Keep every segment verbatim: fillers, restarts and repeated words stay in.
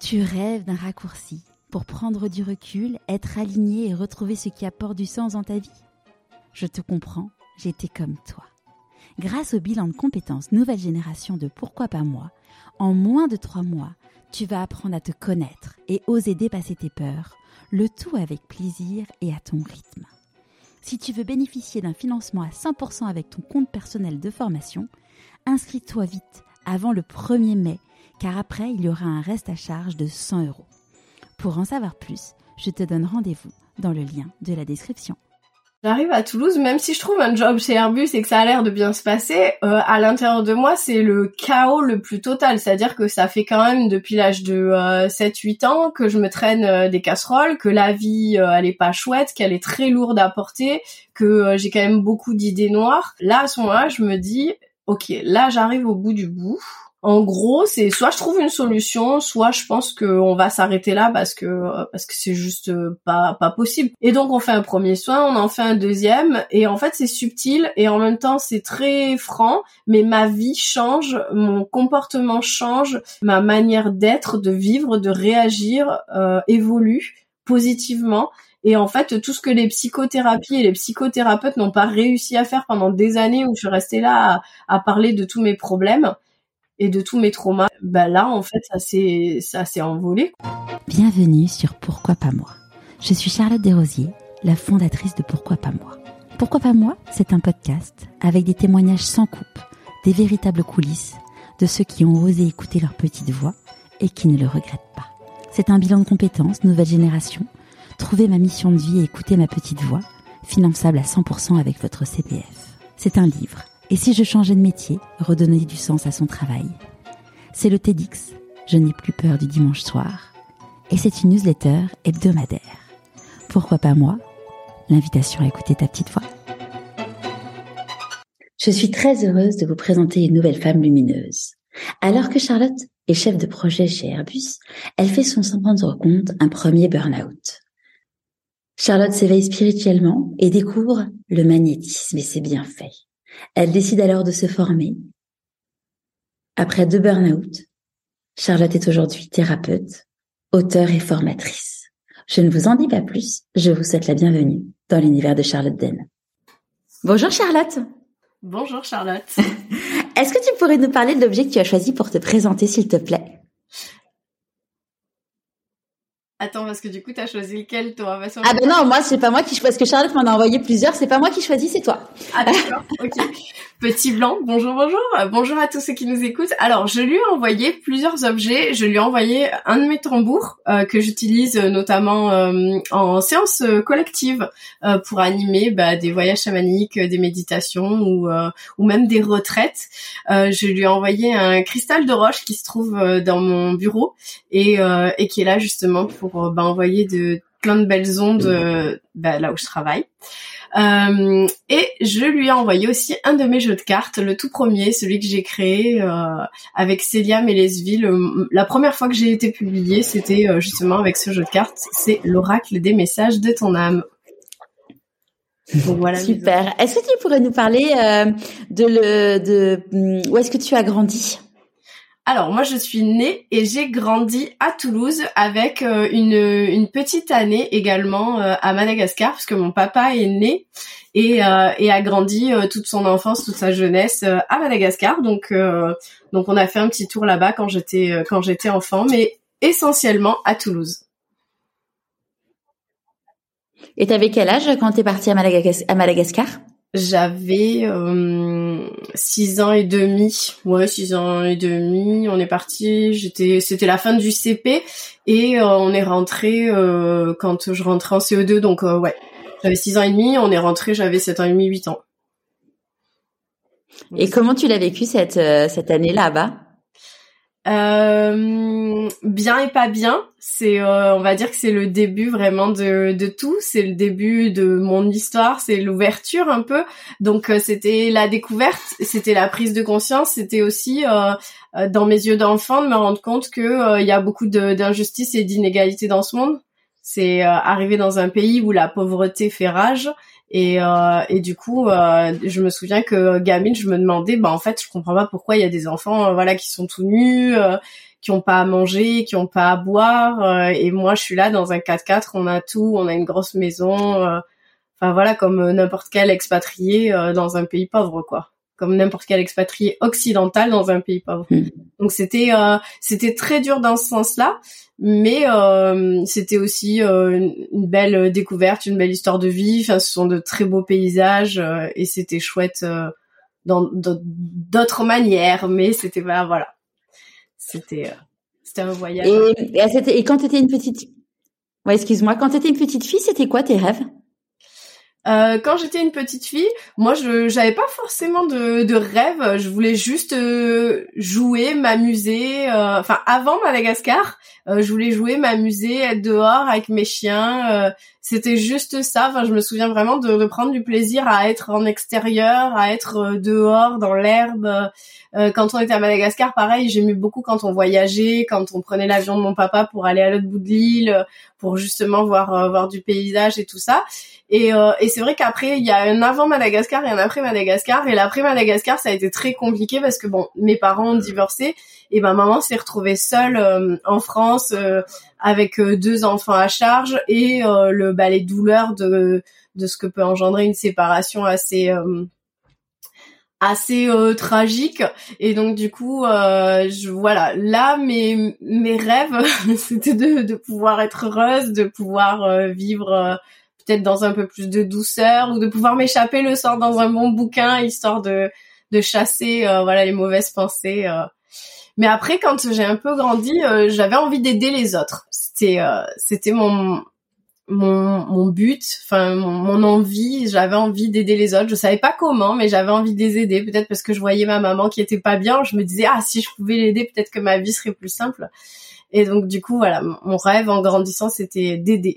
Tu rêves d'un raccourci pour prendre du recul, être aligné et retrouver ce qui apporte du sens dans ta vie? Je te comprends, j'étais comme toi. Grâce au bilan de compétences nouvelle génération de Pourquoi pas moi, en moins de trois mois, tu vas apprendre à te connaître et oser dépasser tes peurs, le tout avec plaisir et à ton rythme. Si tu veux bénéficier d'un financement à cent pour cent avec ton compte personnel de formation, inscris-toi vite avant le premier mai, car après, il y aura un reste à charge de cent euros. Pour en savoir plus, je te donne rendez-vous dans le lien de la description. J'arrive à Toulouse, même si je trouve un job chez Airbus et que ça a l'air de bien se passer, euh, à l'intérieur de moi, c'est le chaos le plus total. C'est-à-dire que ça fait quand même depuis l'âge de euh, sept huit ans que je me traîne euh, des casseroles, que la vie, euh, elle est pas chouette, qu'elle est très lourde à porter, que euh, j'ai quand même beaucoup d'idées noires. Là, à ce moment-là, je me dis, ok, là, j'arrive au bout du bout. En gros, c'est soit je trouve une solution, soit je pense qu'on va s'arrêter là parce que parce que c'est juste pas pas possible. Et donc on fait un premier soin, on en fait un deuxième, et en fait c'est subtil et en même temps c'est très franc, mais ma vie change, mon comportement change, ma manière d'être, de vivre, de réagir euh, évolue positivement. Et en fait, tout ce que les psychothérapies et les psychothérapeutes n'ont pas réussi à faire pendant des années où je suis restée là à, à parler de tous mes problèmes et de tous mes traumas, bah là, en fait, ça s'est, ça s'est envolé. Bienvenue sur Pourquoi pas moi. Je suis Charlotte Desrosiers, la fondatrice de Pourquoi pas moi. Pourquoi pas moi, c'est un podcast avec des témoignages sans coupe, des véritables coulisses de ceux qui ont osé écouter leur petite voix et qui ne le regrettent pas. C'est un bilan de compétences, nouvelle génération, trouver ma mission de vie et écouter ma petite voix, finançable à cent pour cent avec votre C P F. C'est un livre. Et si je changeais de métier, redonner du sens à son travail? C'est le TEDx, je n'ai plus peur du dimanche soir. Et c'est une newsletter hebdomadaire. Pourquoi pas moi? L'invitation à écouter ta petite voix. Je suis très heureuse de vous présenter une nouvelle femme lumineuse. Alors que Charlotte est chef de projet chez Airbus, elle fait son sans rendre compte un premier burn-out. Charlotte s'éveille spirituellement et découvre le magnétisme et ses bienfaits. Elle décide alors de se former. Après deux burn-out, Charlotte est aujourd'hui thérapeute, auteure et formatrice. Je ne vous en dis pas plus, je vous souhaite la bienvenue dans l'univers de Charlotte Den. Bonjour Charlotte. Bonjour Charlotte. Est-ce que tu pourrais nous parler de l'objet que tu as choisi pour te présenter, s'il te plaît? Attends, parce que du coup, t'as choisi lequel, toi? Parce Ah ben non, moi, c'est pas moi qui choisis, parce que Charlotte m'en a envoyé plusieurs, c'est pas moi qui choisis, c'est toi. Ah d'accord, ok. Petit blanc, bonjour, bonjour. Bonjour à tous ceux qui nous écoutent. Alors, je lui ai envoyé plusieurs objets. Je lui ai envoyé un de mes tambours, euh, que j'utilise notamment euh, en séance euh, collective euh, pour animer bah, des voyages chamaniques, des méditations ou, euh, ou même des retraites. Euh, je lui ai envoyé un cristal de roche qui se trouve euh, dans mon bureau et, euh, et qui est là justement pour pour bah, envoyer de plein de belles ondes euh, bah, là où je travaille. Euh, et je lui ai envoyé aussi un de mes jeux de cartes, le tout premier, celui que j'ai créé euh, avec Célia Mélesville. La première fois que j'ai été publiée, c'était euh, justement avec ce jeu de cartes. C'est l'oracle des messages de ton âme. Donc, voilà. Super. Est-ce que tu pourrais nous parler euh, de le de où est-ce que tu as grandi? Alors moi je suis née et j'ai grandi à Toulouse avec euh, une une petite année également euh, à Madagascar parce que mon papa est né et euh, et a grandi euh, toute son enfance, toute sa jeunesse euh, à Madagascar. Donc euh, donc on a fait un petit tour là-bas quand j'étais euh, quand j'étais enfant, mais essentiellement à Toulouse. Et t'avais quel âge quand t'es partie à, Madagas- à Madagascar? J'avais euh, six ans et demi. Ouais, six ans et demi. On est parti. J'étais, c'était la fin du C P et euh, on est rentré euh, quand je rentrais en C E deux. Donc euh, ouais, j'avais six ans et demi. On est rentré, j'avais sept ans et demi, huit ans. Et comment tu l'as vécu cette euh, cette année là-bas? Euh, bien et pas bien. C'est, euh, on va dire que c'est le début vraiment de, de tout. C'est le début de mon histoire. C'est l'ouverture un peu. Donc euh, c'était la découverte, c'était la prise de conscience. C'était aussi euh, euh, dans mes yeux d'enfant de me rendre compte que euh, il y a beaucoup de, d'injustice et d'inégalités dans ce monde. C'est euh, arriver dans un pays où la pauvreté fait rage. Et, euh, et du coup, euh, je me souviens que gamine, je me demandais, bah en fait, je comprends pas pourquoi il y a des enfants, euh, voilà, qui sont tout nus, euh, qui ont pas à manger, qui ont pas à boire, euh, et moi je suis là dans un quatre-quatre, on a tout, on a une grosse maison, euh, enfin voilà, comme n'importe quel expatrié euh, dans un pays pauvre, quoi, comme n'importe quel expatrié occidental dans un pays pauvre. Mmh. Donc c'était euh, c'était très dur dans ce sens-là, mais euh, c'était aussi euh, une, une belle découverte, une belle histoire de vie. Enfin, ce sont de très beaux paysages euh, et c'était chouette euh, dans, dans d'autres manières, mais c'était bah voilà, c'était euh, c'était un voyage. Et, et, c'était, et quand t'étais une petite, ouais, excuse-moi, quand t'étais une petite fille, c'était quoi tes rêves? Euh, quand j'étais une petite fille, moi je j'avais pas forcément de de rêve, je voulais juste euh, jouer, m'amuser, euh, enfin avant Madagascar, euh, je voulais jouer, m'amuser, être dehors avec mes chiens, euh, c'était juste ça. Enfin, je me souviens vraiment de, de prendre du plaisir à être en extérieur, à être euh, dehors dans l'herbe. Euh, quand on était à Madagascar, pareil, j'aimais beaucoup quand on voyageait, quand on prenait l'avion de mon papa pour aller à l'autre bout de l'île, pour justement voir euh, voir du paysage et tout ça. Et, euh, et c'est vrai qu'après, il y a un avant Madagascar et un après Madagascar. Et l'après Madagascar, ça a été très compliqué parce que bon, mes parents ont divorcé et ma maman s'est retrouvée seule euh, en France euh, avec euh, deux enfants à charge et euh, le bah, les douleurs de de ce que peut engendrer une séparation assez euh, assez euh, tragique. Et donc du coup, euh, je, voilà, là mes mes rêves, c'était de de pouvoir être heureuse, de pouvoir euh, vivre. Euh, peut-être dans un peu plus de douceur ou de pouvoir m'échapper le soir dans un bon bouquin histoire de de chasser euh, voilà les mauvaises pensées. Euh. Mais après quand j'ai un peu grandi, euh, j'avais envie d'aider les autres. C'était euh, c'était mon mon mon but, enfin mon, mon envie, j'avais envie d'aider les autres. Je savais pas comment, mais j'avais envie de les aider, peut-être parce que je voyais ma maman qui était pas bien, je me disais ah si je pouvais l'aider, peut-être que ma vie serait plus simple. Et donc du coup voilà, mon rêve en grandissant, c'était d'aider.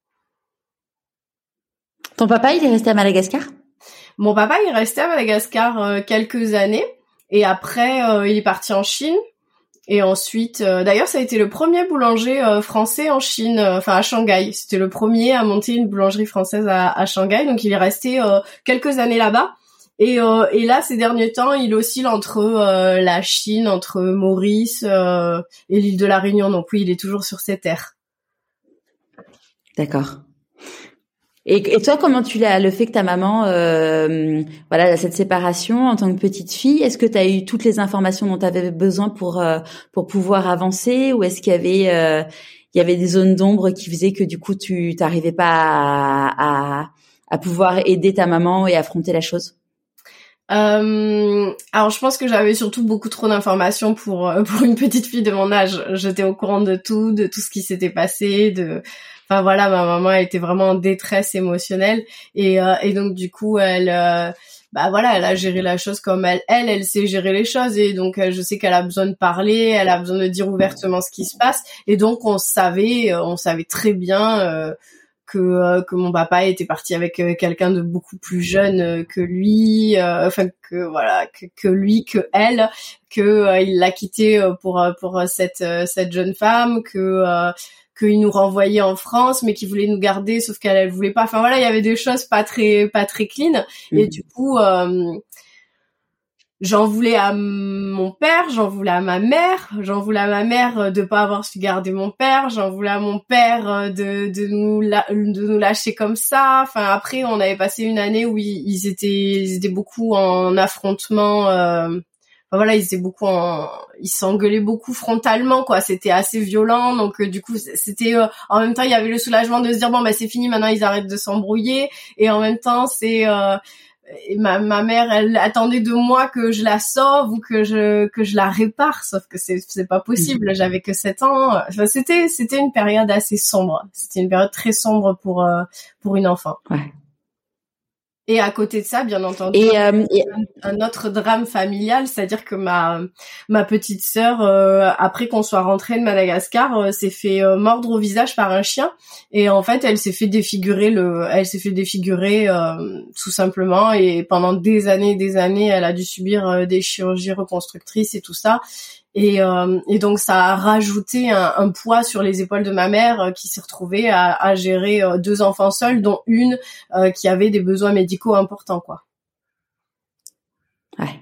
Ton papa, il est resté à Madagascar? Mon papa, il est resté à Madagascar euh, quelques années et après, euh, il est parti en Chine. Et ensuite, euh, d'ailleurs, ça a été le premier boulanger euh, français en Chine, euh, enfin à Shanghai. C'était le premier à monter une boulangerie française à, à Shanghai. Donc, il est resté euh, quelques années là-bas. Et, euh, et là, ces derniers temps, il oscille entre euh, la Chine, entre Maurice euh, et l'île de la Réunion. Donc oui, il est toujours sur ces terres. D'accord. Et, et toi, comment tu l'as, le fait que ta maman, euh, voilà, cette séparation en tant que petite fille, est-ce que tu as eu toutes les informations dont tu avais besoin pour euh, pour pouvoir avancer, ou est-ce qu'il y avait euh, il y avait des zones d'ombre qui faisaient que du coup tu t'arrivais pas à, à à pouvoir aider ta maman et affronter la chose? Euh, alors je pense que j'avais surtout beaucoup trop d'informations pour pour une petite fille de mon âge. J'étais au courant de tout, de tout ce qui s'était passé, de enfin voilà, ma maman elle était vraiment en détresse émotionnelle et euh, et donc du coup elle euh, bah voilà, elle a géré la chose comme elle elle elle sait gérer les choses et donc euh, je sais qu'elle a besoin de parler, elle a besoin de dire ouvertement ce qui se passe et donc on savait on savait très bien euh, que euh, que mon papa était parti avec euh, quelqu'un de beaucoup plus jeune euh, que lui, euh, enfin que voilà que, que lui, que elle, que euh, il l'a quitté euh, pour pour cette euh, cette jeune femme, que euh, qu'il nous renvoyait en France, mais qu'il voulait nous garder, sauf qu'elle elle voulait pas. Enfin voilà, il y avait des choses pas très pas très clean mmh. Et du coup. Euh, J'en voulais à mon père, j'en voulais à ma mère, j'en voulais à ma mère de pas avoir su garder mon père, j'en voulais à mon père de de nous la, de nous lâcher comme ça. Enfin après on avait passé une année où ils, ils étaient ils étaient beaucoup en affrontement. Euh, enfin voilà, ils étaient beaucoup en ils s'engueulaient beaucoup frontalement quoi. C'était assez violent donc euh, du coup c'était euh, en même temps il y avait le soulagement de se dire bon bah c'est fini maintenant ils arrêtent de s'embrouiller et en même temps c'est euh, et ma ma mère elle attendait de moi que je la sauve ou que je que je la répare sauf que c'est c'est pas possible, j'avais que sept ans. Enfin c'était c'était une période assez sombre, c'était une période très sombre pour euh, pour une enfant. Ouais. Et à côté de ça, bien entendu, et, euh, et... un, un autre drame familial, c'est-à-dire que ma ma petite sœur, euh, après qu'on soit rentré de Madagascar, euh, s'est fait euh, mordre au visage par un chien, et en fait, elle s'est fait défigurer le, elle s'est fait défigurer euh, tout simplement, et pendant des années, et des années, elle a dû subir euh, des chirurgies reconstructrices et tout ça. Et, euh, et donc ça a rajouté un, un poids sur les épaules de ma mère euh, qui s'est retrouvée à, à gérer euh, deux enfants seuls, dont une euh, qui avait des besoins médicaux importants, quoi. Ouais.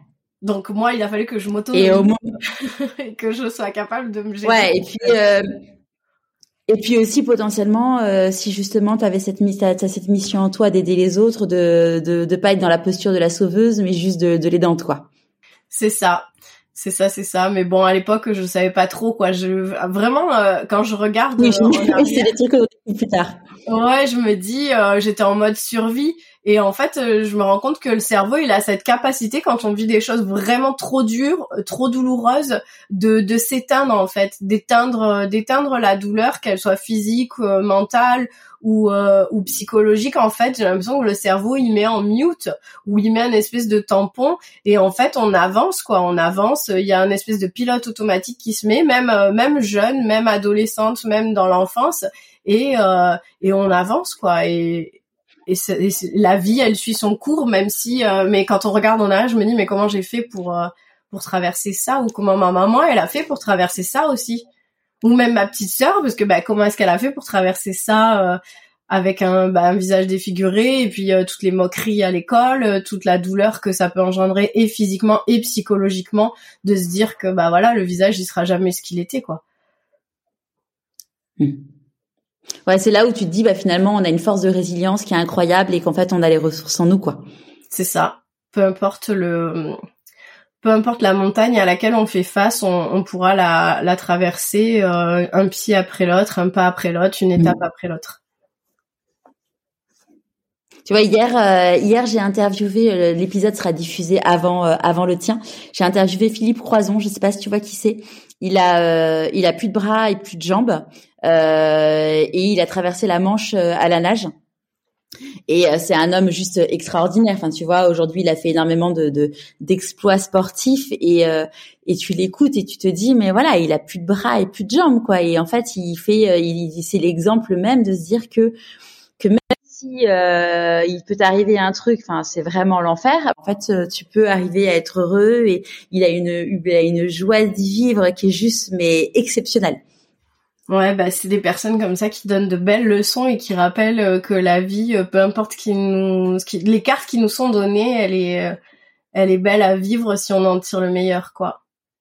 Donc moi, il a fallu que je m'auto et au moins que je sois capable de me gérer. Ouais, et puis euh, et puis aussi potentiellement euh, si justement tu avais cette t'as, t'as cette mission en toi d'aider les autres, de de de pas être dans la posture de la sauveuse, mais juste de de l'aidante, quoi. C'est ça. C'est ça, c'est ça. Mais bon, à l'époque, je savais pas trop, quoi. Je, vraiment, euh, quand je regarde... Oui, euh, en arrière, c'est des trucs qu'on découvre plus tard. Ouais, je me dis, euh, j'étais en mode survie. Et en fait, euh, je me rends compte que le cerveau, il a cette capacité, quand on vit des choses vraiment trop dures, trop douloureuses, de, de s'éteindre, en fait. D'éteindre, d'éteindre la douleur, qu'elle soit physique, euh, mentale ou, euh, ou psychologique. En fait, j'ai l'impression que le cerveau, il met en mute, ou il met un espèce de tampon. Et en fait, on avance, quoi. On avance. Il y a un espèce de pilote automatique qui se met, même, euh, même jeune, même adolescente, même dans l'enfance. Et, euh, et on avance, quoi. Et, et, c'est, et c'est, la vie, elle suit son cours, même si... Euh, mais quand on regarde en arrière, je me dis, mais comment j'ai fait pour, euh, pour traverser ça? Ou comment ma maman, elle a fait pour traverser ça aussi? Ou même ma petite sœur, parce que bah, comment est-ce qu'elle a fait pour traverser ça euh, avec un, bah, un visage défiguré, et puis euh, toutes les moqueries à l'école, euh, toute la douleur que ça peut engendrer, et physiquement et psychologiquement, de se dire que bah voilà, le visage, il sera jamais ce qu'il était, quoi. Mmh. Ouais, c'est là où tu te dis, bah finalement, on a une force de résilience qui est incroyable et qu'en fait, on a les ressources en nous, quoi. C'est ça. Peu importe le, peu importe la montagne à laquelle on fait face, on, on pourra la, la traverser euh, un pied après l'autre, un pas après l'autre, une étape mmh. après l'autre. Tu vois, hier, euh, hier, j'ai interviewé. Euh, l'épisode sera diffusé avant, euh, avant le tien. J'ai interviewé Philippe Croison. Je sais pas si tu vois qui c'est. Il a, euh, il a plus de bras et plus de jambes, euh, et il a traversé la Manche euh, à la nage. Et euh, c'est un homme juste extraordinaire. Enfin, tu vois, aujourd'hui, il a fait énormément de, de d'exploits sportifs, et euh, et tu l'écoutes et tu te dis, mais voilà, il a plus de bras et plus de jambes, quoi. Et en fait, il fait, euh, il, c'est l'exemple même de se dire que que même si euh, il peut t'arriver un truc, enfin c'est vraiment l'enfer, en fait tu peux arriver à être heureux, et il a une il a une joie de vivre qui est juste mais exceptionnelle. Ouais, bah c'est des personnes comme ça qui donnent de belles leçons et qui rappellent que la vie, peu importe ce qui nous, ce qui, les cartes qui nous sont données, elle est, elle est belle à vivre si on en tire le meilleur, quoi.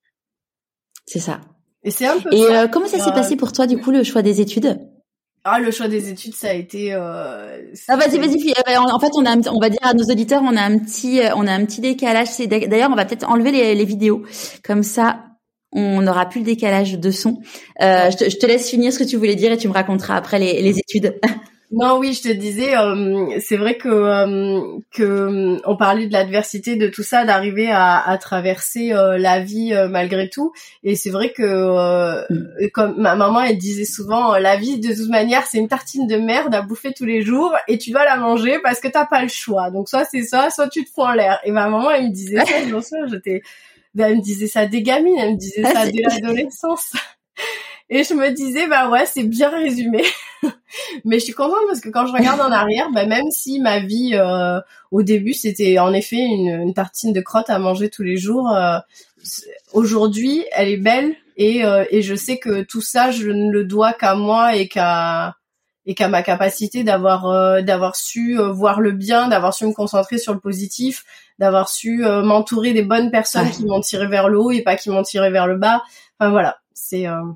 C'est ça. Et c'est un peu. Et ça, euh, comment ça euh... s'est passé pour toi du coup le choix des études? Ah, le choix des études, ça a été. Euh, ah, vas-y, vas-y. Puis, euh, en fait, on a, un, on va dire à nos auditeurs, on a un petit, euh, on a un petit décalage. C'est d'ailleurs, on va peut-être enlever les, les vidéos, comme ça, on n'aura plus le décalage de son. Euh, je, te, je te laisse finir ce que tu voulais dire et tu me raconteras après les, les études. Non, oui, je te disais, euh, c'est vrai que euh, que on parlait de l'adversité, de tout ça, d'arriver à, à traverser euh, la vie euh, malgré tout. Et c'est vrai que, euh, mm. comme ma maman, elle disait souvent, la vie de toute manière, c'est une tartine de merde à bouffer tous les jours, et tu dois la manger parce que t'as pas le choix. Donc soit c'est ça, soit tu te fous en l'air. Et ma maman, elle me disait ça, bien sûr, j'étais, elle me disait ça dès gamine, elle me disait ça ah, dès l'adolescence. Et je me disais, bah ouais, c'est bien résumé. Mais je suis contente parce que quand je regarde en arrière, bah même si ma vie, euh, au début, c'était en effet une, une tartine de crotte à manger tous les jours, euh, aujourd'hui, elle est belle, et, euh, et je sais que tout ça, je ne le dois qu'à moi et qu'à, et qu'à ma capacité d'avoir, euh, d'avoir su euh, voir le bien, d'avoir su me concentrer sur le positif, d'avoir su euh, m'entourer des bonnes personnes ouais. qui m'ont tiré vers le haut et pas qui m'ont tiré vers le bas. Enfin voilà, c'est... Euh...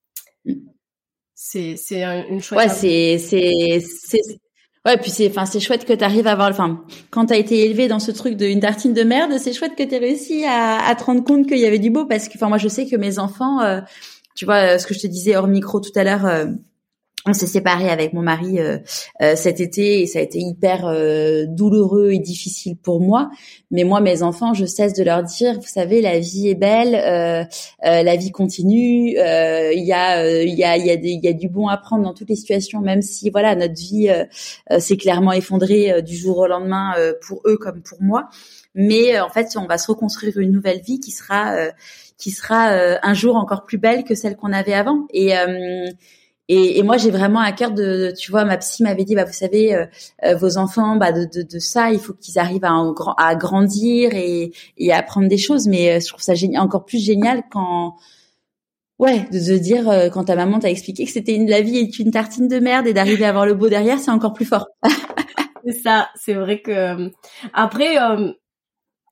C'est c'est une chouette. Ouais, c'est c'est c'est ouais, puis c'est enfin c'est chouette que tu arrives à avoir enfin quand tu as été élevé dans ce truc d'une tartine de merde, c'est chouette que tu aies réussi à à te rendre compte qu'il y avait du beau, parce que enfin moi je sais que mes enfants euh, tu vois ce que je te disais hors micro tout à l'heure, euh, on s'est séparés avec mon mari euh, euh, cet été, et ça a été hyper euh, douloureux et difficile pour moi. Mais moi, mes enfants, je cesse de leur dire, vous savez, la vie est belle, euh, euh, la vie continue. Il euh, y a, il euh, y a, il y a, il y a du bon à prendre dans toutes les situations, même si voilà, notre vie euh, euh, s'est clairement effondrée euh, du jour au lendemain euh, pour eux comme pour moi. Mais euh, en fait, on va se reconstruire une nouvelle vie qui sera, euh, qui sera euh, un jour encore plus belle que celle qu'on avait avant. Et euh, Et, et moi, j'ai vraiment à cœur de, tu vois, ma psy m'avait dit, bah, vous savez, euh, euh, vos enfants, bah, de, de, de ça, il faut qu'ils arrivent à, en, à grandir et, et à apprendre des choses. Mais euh, je trouve ça génial, encore plus génial quand, ouais, de, de dire euh, quand ta maman t'a expliqué que c'était une, la vie est une tartine de merde, et d'arriver à voir le beau derrière, c'est encore plus fort. C'est ça, c'est vrai que après. Euh...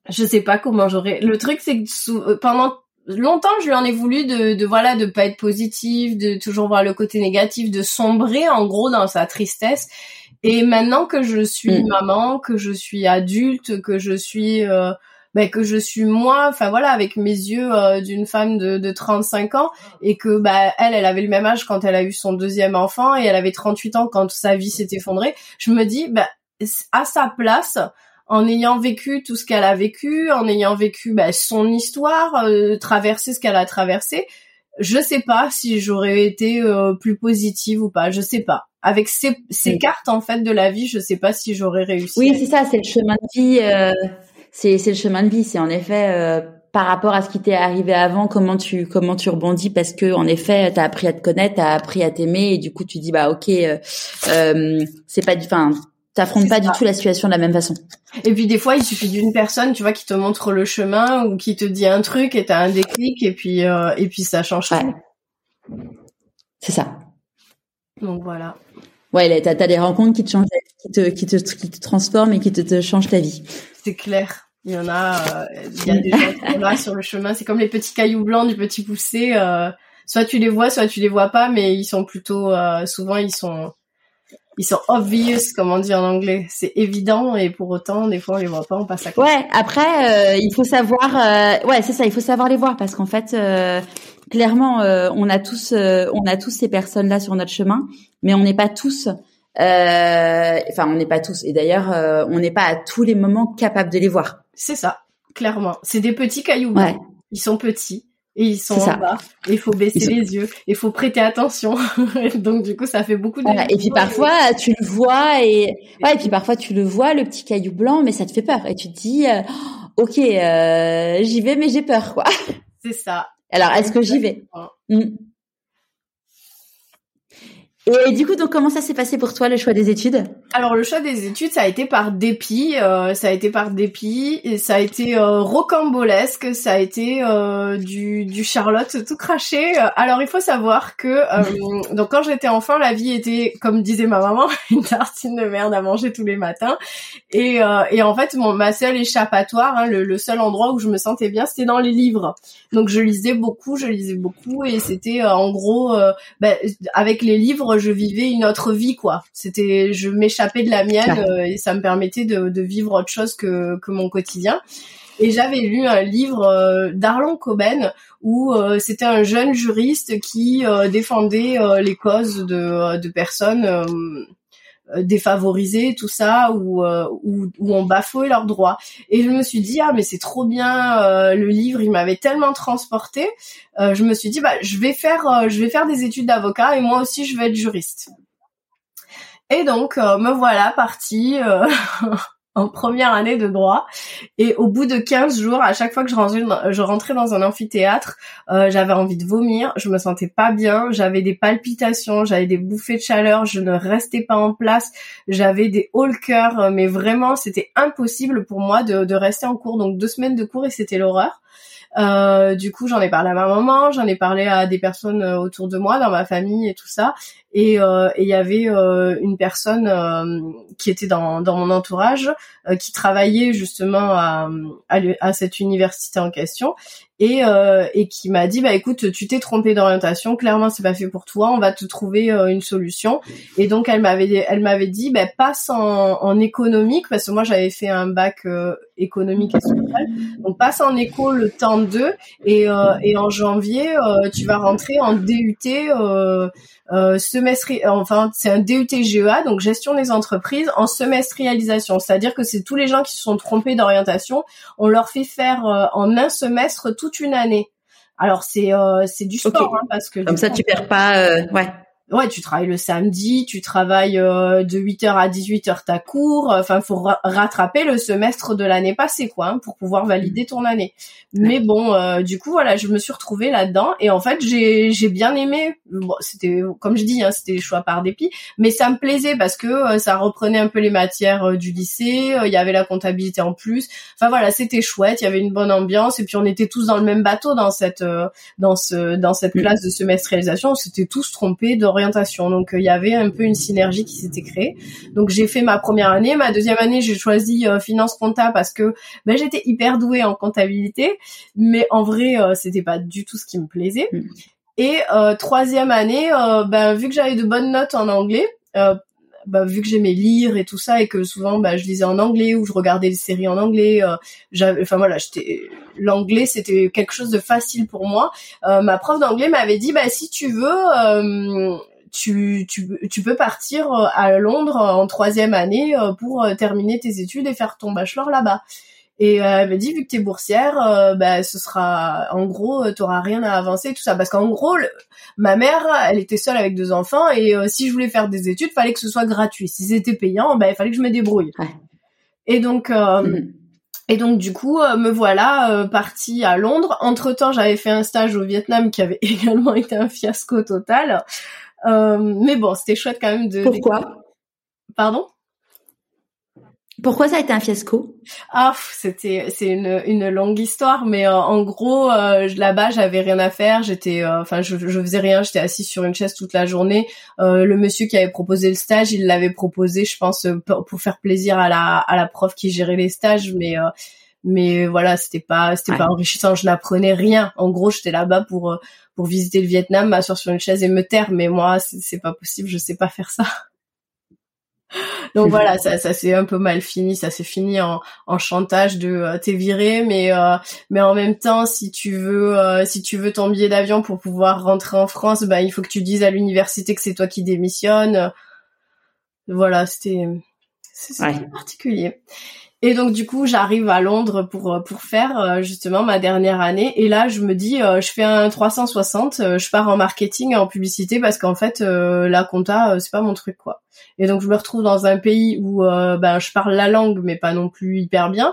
Je sais pas comment j'aurais. Le truc, c'est que sous... pendant longtemps, je lui en ai voulu de, de voilà, de pas être positive, de toujours voir le côté négatif, de sombrer en gros dans sa tristesse. Et maintenant que je suis mmh. maman, que je suis adulte, que je suis euh, ben que je suis moi, enfin voilà, avec mes yeux euh, d'une femme de, de trente-cinq ans, et que bah elle, elle avait le même âge quand elle a eu son deuxième enfant, et elle avait trente-huit ans quand sa vie s'est effondrée. Je me dis, bah à sa place, en ayant vécu tout ce qu'elle a vécu, en ayant vécu bah, son histoire, euh, traversé ce qu'elle a traversé, je sais pas si j'aurais été euh, plus positive ou pas, je sais pas. Avec ces, ces oui. cartes en fait de la vie, je sais pas si j'aurais réussi. Oui, c'est ça, c'est le chemin de vie. Euh, c'est, c'est le chemin de vie. C'est en effet euh, par rapport à ce qui t'est arrivé avant, comment tu comment tu rebondis, parce que en effet, t'as appris à te connaître, t'as appris à t'aimer, et du coup, tu dis bah ok, euh, euh, c'est pas du, enfin, t'affrontes c'est pas ça. Du tout la situation de la même façon. Et puis des fois, il suffit d'une personne, tu vois, qui te montre le chemin ou qui te dit un truc et t'as un déclic, et puis euh, et puis ça change ouais. tout. C'est ça. Donc voilà. Ouais, là, t'as, t'as des rencontres qui te changent, qui te, qui te, qui te transforment et qui te, te changent ta vie. C'est clair. Il y en a, euh, il y a des gens qui sont là sur le chemin. C'est comme les petits cailloux blancs du petit poussé. Euh, soit tu les vois, soit tu les vois pas, mais ils sont plutôt, euh, souvent ils sont, ils sont obvious, comme on dit en anglais. C'est évident, et pour autant, des fois on les voit pas, on passe à côté. Ouais. Après, euh, il faut savoir, euh, ouais, c'est ça, il faut savoir les voir, parce qu'en fait. Euh, Clairement, euh, on a tous, euh, on a tous ces personnes-là sur notre chemin, mais on n'est pas tous, euh, enfin, on n'est pas tous. Et d'ailleurs, euh, on n'est pas à tous les moments capables de les voir. C'est ça, clairement. C'est des petits cailloux blancs. Ouais. Ils sont petits et ils sont c'est en ça. Bas. Et il faut baisser sont... les yeux, il faut prêter attention. Donc du coup, ça fait beaucoup de. Voilà. Et puis parfois, tu le vois et ouais, et puis parfois tu le vois, le petit caillou blanc, mais ça te fait peur et tu te dis, euh, ok, euh, j'y vais, mais j'ai peur, quoi. C'est ça. Alors, est-ce que j'y vais? mmh. Et du coup, donc, comment ça s'est passé pour toi, le choix des études? Alors, le choix des études, ça a été par dépit, euh, ça a été par dépit, et ça a été euh, rocambolesque, ça a été euh, du, du Charlotte tout craché. Alors, il faut savoir que, euh, donc, quand j'étais enfant, la vie était, comme disait ma maman, une tartine de merde à manger tous les matins. Et, euh, et en fait, mon, ma seule échappatoire, hein, le, le seul endroit où je me sentais bien, c'était dans les livres. Donc, je lisais beaucoup, je lisais beaucoup, et c'était, euh, en gros, euh, ben, avec les livres, je vivais une autre vie, quoi. C'était, je m'échappais de la mienne euh, et ça me permettait de, de vivre autre chose que, que mon quotidien. Et j'avais lu un livre euh, d'Arlan Coben où euh, c'était un jeune juriste qui euh, défendait euh, les causes de, de personnes euh, défavorisées, tout ça, où, euh, où, où on bafouait leurs droits. Et je me suis dit, ah mais c'est trop bien, euh, le livre, il m'avait tellement transporté. Euh, je me suis dit, bah je vais faire, euh, je vais faire des études d'avocat et moi aussi je vais être juriste. Et donc euh, me voilà partie euh, en première année de droit. Et au bout de quinze jours, à chaque fois que je rentrais dans, je rentrais dans un amphithéâtre, euh, j'avais envie de vomir, je me sentais pas bien, j'avais des palpitations, j'avais des bouffées de chaleur, je ne restais pas en place, j'avais des hauts le cœur, mais vraiment c'était impossible pour moi de, de rester en cours. Donc deux semaines de cours et c'était l'horreur. Euh, du coup, j'en ai parlé à ma maman, j'en ai parlé à des personnes autour de moi, dans ma famille et tout ça. Et euh, et il y avait euh, une personne euh, qui était dans dans mon entourage, euh, qui travaillait justement à, à à cette université en question, et euh, et qui m'a dit, bah écoute, tu t'es trompé d'orientation, clairement c'est pas fait pour toi, on va te trouver euh, une solution. Et donc elle m'avait elle m'avait dit, bah passe en en économique, parce que moi j'avais fait un bac euh, économique et social, donc passe en éco le temps deux, et euh, et en janvier euh, tu vas rentrer en D U T euh, euh, semestre, enfin c'est un D U T G E A, donc gestion des entreprises en semestrialisation, c'est-à-dire que c'est tous les gens qui se sont trompés d'orientation, on leur fait faire euh, en un semestre toute une année. Alors c'est euh, c'est du sport, okay. hein, parce que comme ça coup, tu perds pas, euh, ouais. Ouais, tu travailles le samedi, tu travailles euh, de huit heures à dix-huit heures ta cours, enfin faut ra- rattraper le semestre de l'année passée, quoi, hein, pour pouvoir valider ton année. Mais bon, euh, du coup voilà, je me suis retrouvée là-dedans et en fait j'ai j'ai bien aimé. Bon, c'était comme je dis, hein, c'était des choix par dépit, mais ça me plaisait parce que euh, ça reprenait un peu les matières euh, du lycée, il euh, y avait la comptabilité en plus. Enfin voilà, c'était chouette, il y avait une bonne ambiance et puis on était tous dans le même bateau dans cette euh, dans ce dans cette classe de semestrialisation, on s'était tous trompés d'orientation orientation. Donc il y avait un peu une synergie qui s'était créée. Donc j'ai fait ma première année, ma deuxième année j'ai choisi euh, finance compta parce que ben j'étais hyper douée en comptabilité, mais en vrai euh, c'était pas du tout ce qui me plaisait. Mmh. Et euh, troisième année, euh, ben vu que j'avais de bonnes notes en anglais, euh, bah, vu que j'aimais lire et tout ça et que souvent bah je lisais en anglais ou je regardais des séries en anglais, euh, j'avais enfin voilà, j'étais l'anglais c'était quelque chose de facile pour moi. Euh, ma prof d'anglais m'avait dit bah si tu veux euh, tu tu tu peux partir à Londres en troisième année pour terminer tes études et faire ton bachelor là-bas. Et euh, elle m'a dit vu que t'es boursière, euh, bah ce sera en gros t'auras rien à avancer tout ça parce qu'en gros le, ma mère elle était seule avec deux enfants et euh, si je voulais faire des études fallait que ce soit gratuit. Si c'était payant, bah il fallait que je me débrouille. Ouais. Et donc euh, mmh. et donc du coup euh, me voilà euh, partie à Londres. Entre temps j'avais fait un stage au Vietnam qui avait également été un fiasco total. Euh, mais bon c'était chouette quand même de. Pourquoi ? Pardon ? Pourquoi ça a été un fiasco ? Ah, c'était c'est une une longue histoire, mais euh, en gros euh, là-bas j'avais rien à faire, j'étais enfin euh, je je faisais rien, j'étais assise sur une chaise toute la journée. Euh, le monsieur qui avait proposé le stage, il l'avait proposé, je pense pour, pour faire plaisir à la à la prof qui gérait les stages, mais euh, mais voilà c'était pas c'était ouais. pas enrichissant, je n'apprenais rien. En gros j'étais là-bas pour pour visiter le Vietnam, m'asseoir sur une chaise et me taire, mais moi c'est, c'est pas possible, je sais pas faire ça. Donc voilà, ça, ça s'est un peu mal fini, ça s'est fini en, en chantage de euh, t'es viré, mais euh, mais en même temps, si tu veux, euh, si tu veux ton billet d'avion pour pouvoir rentrer en France, bah il faut que tu dises à l'université que c'est toi qui démissionnes. Voilà, c'était c'est, ouais. c'était particulier. Et donc du coup, j'arrive à Londres pour pour faire euh, justement ma dernière année. Et là, je me dis, euh, je fais un trois cent soixante, euh, je pars en marketing et en publicité parce qu'en fait, euh, la compta, euh, c'est pas mon truc quoi. Et donc je me retrouve dans un pays où euh, ben je parle la langue, mais pas non plus hyper bien.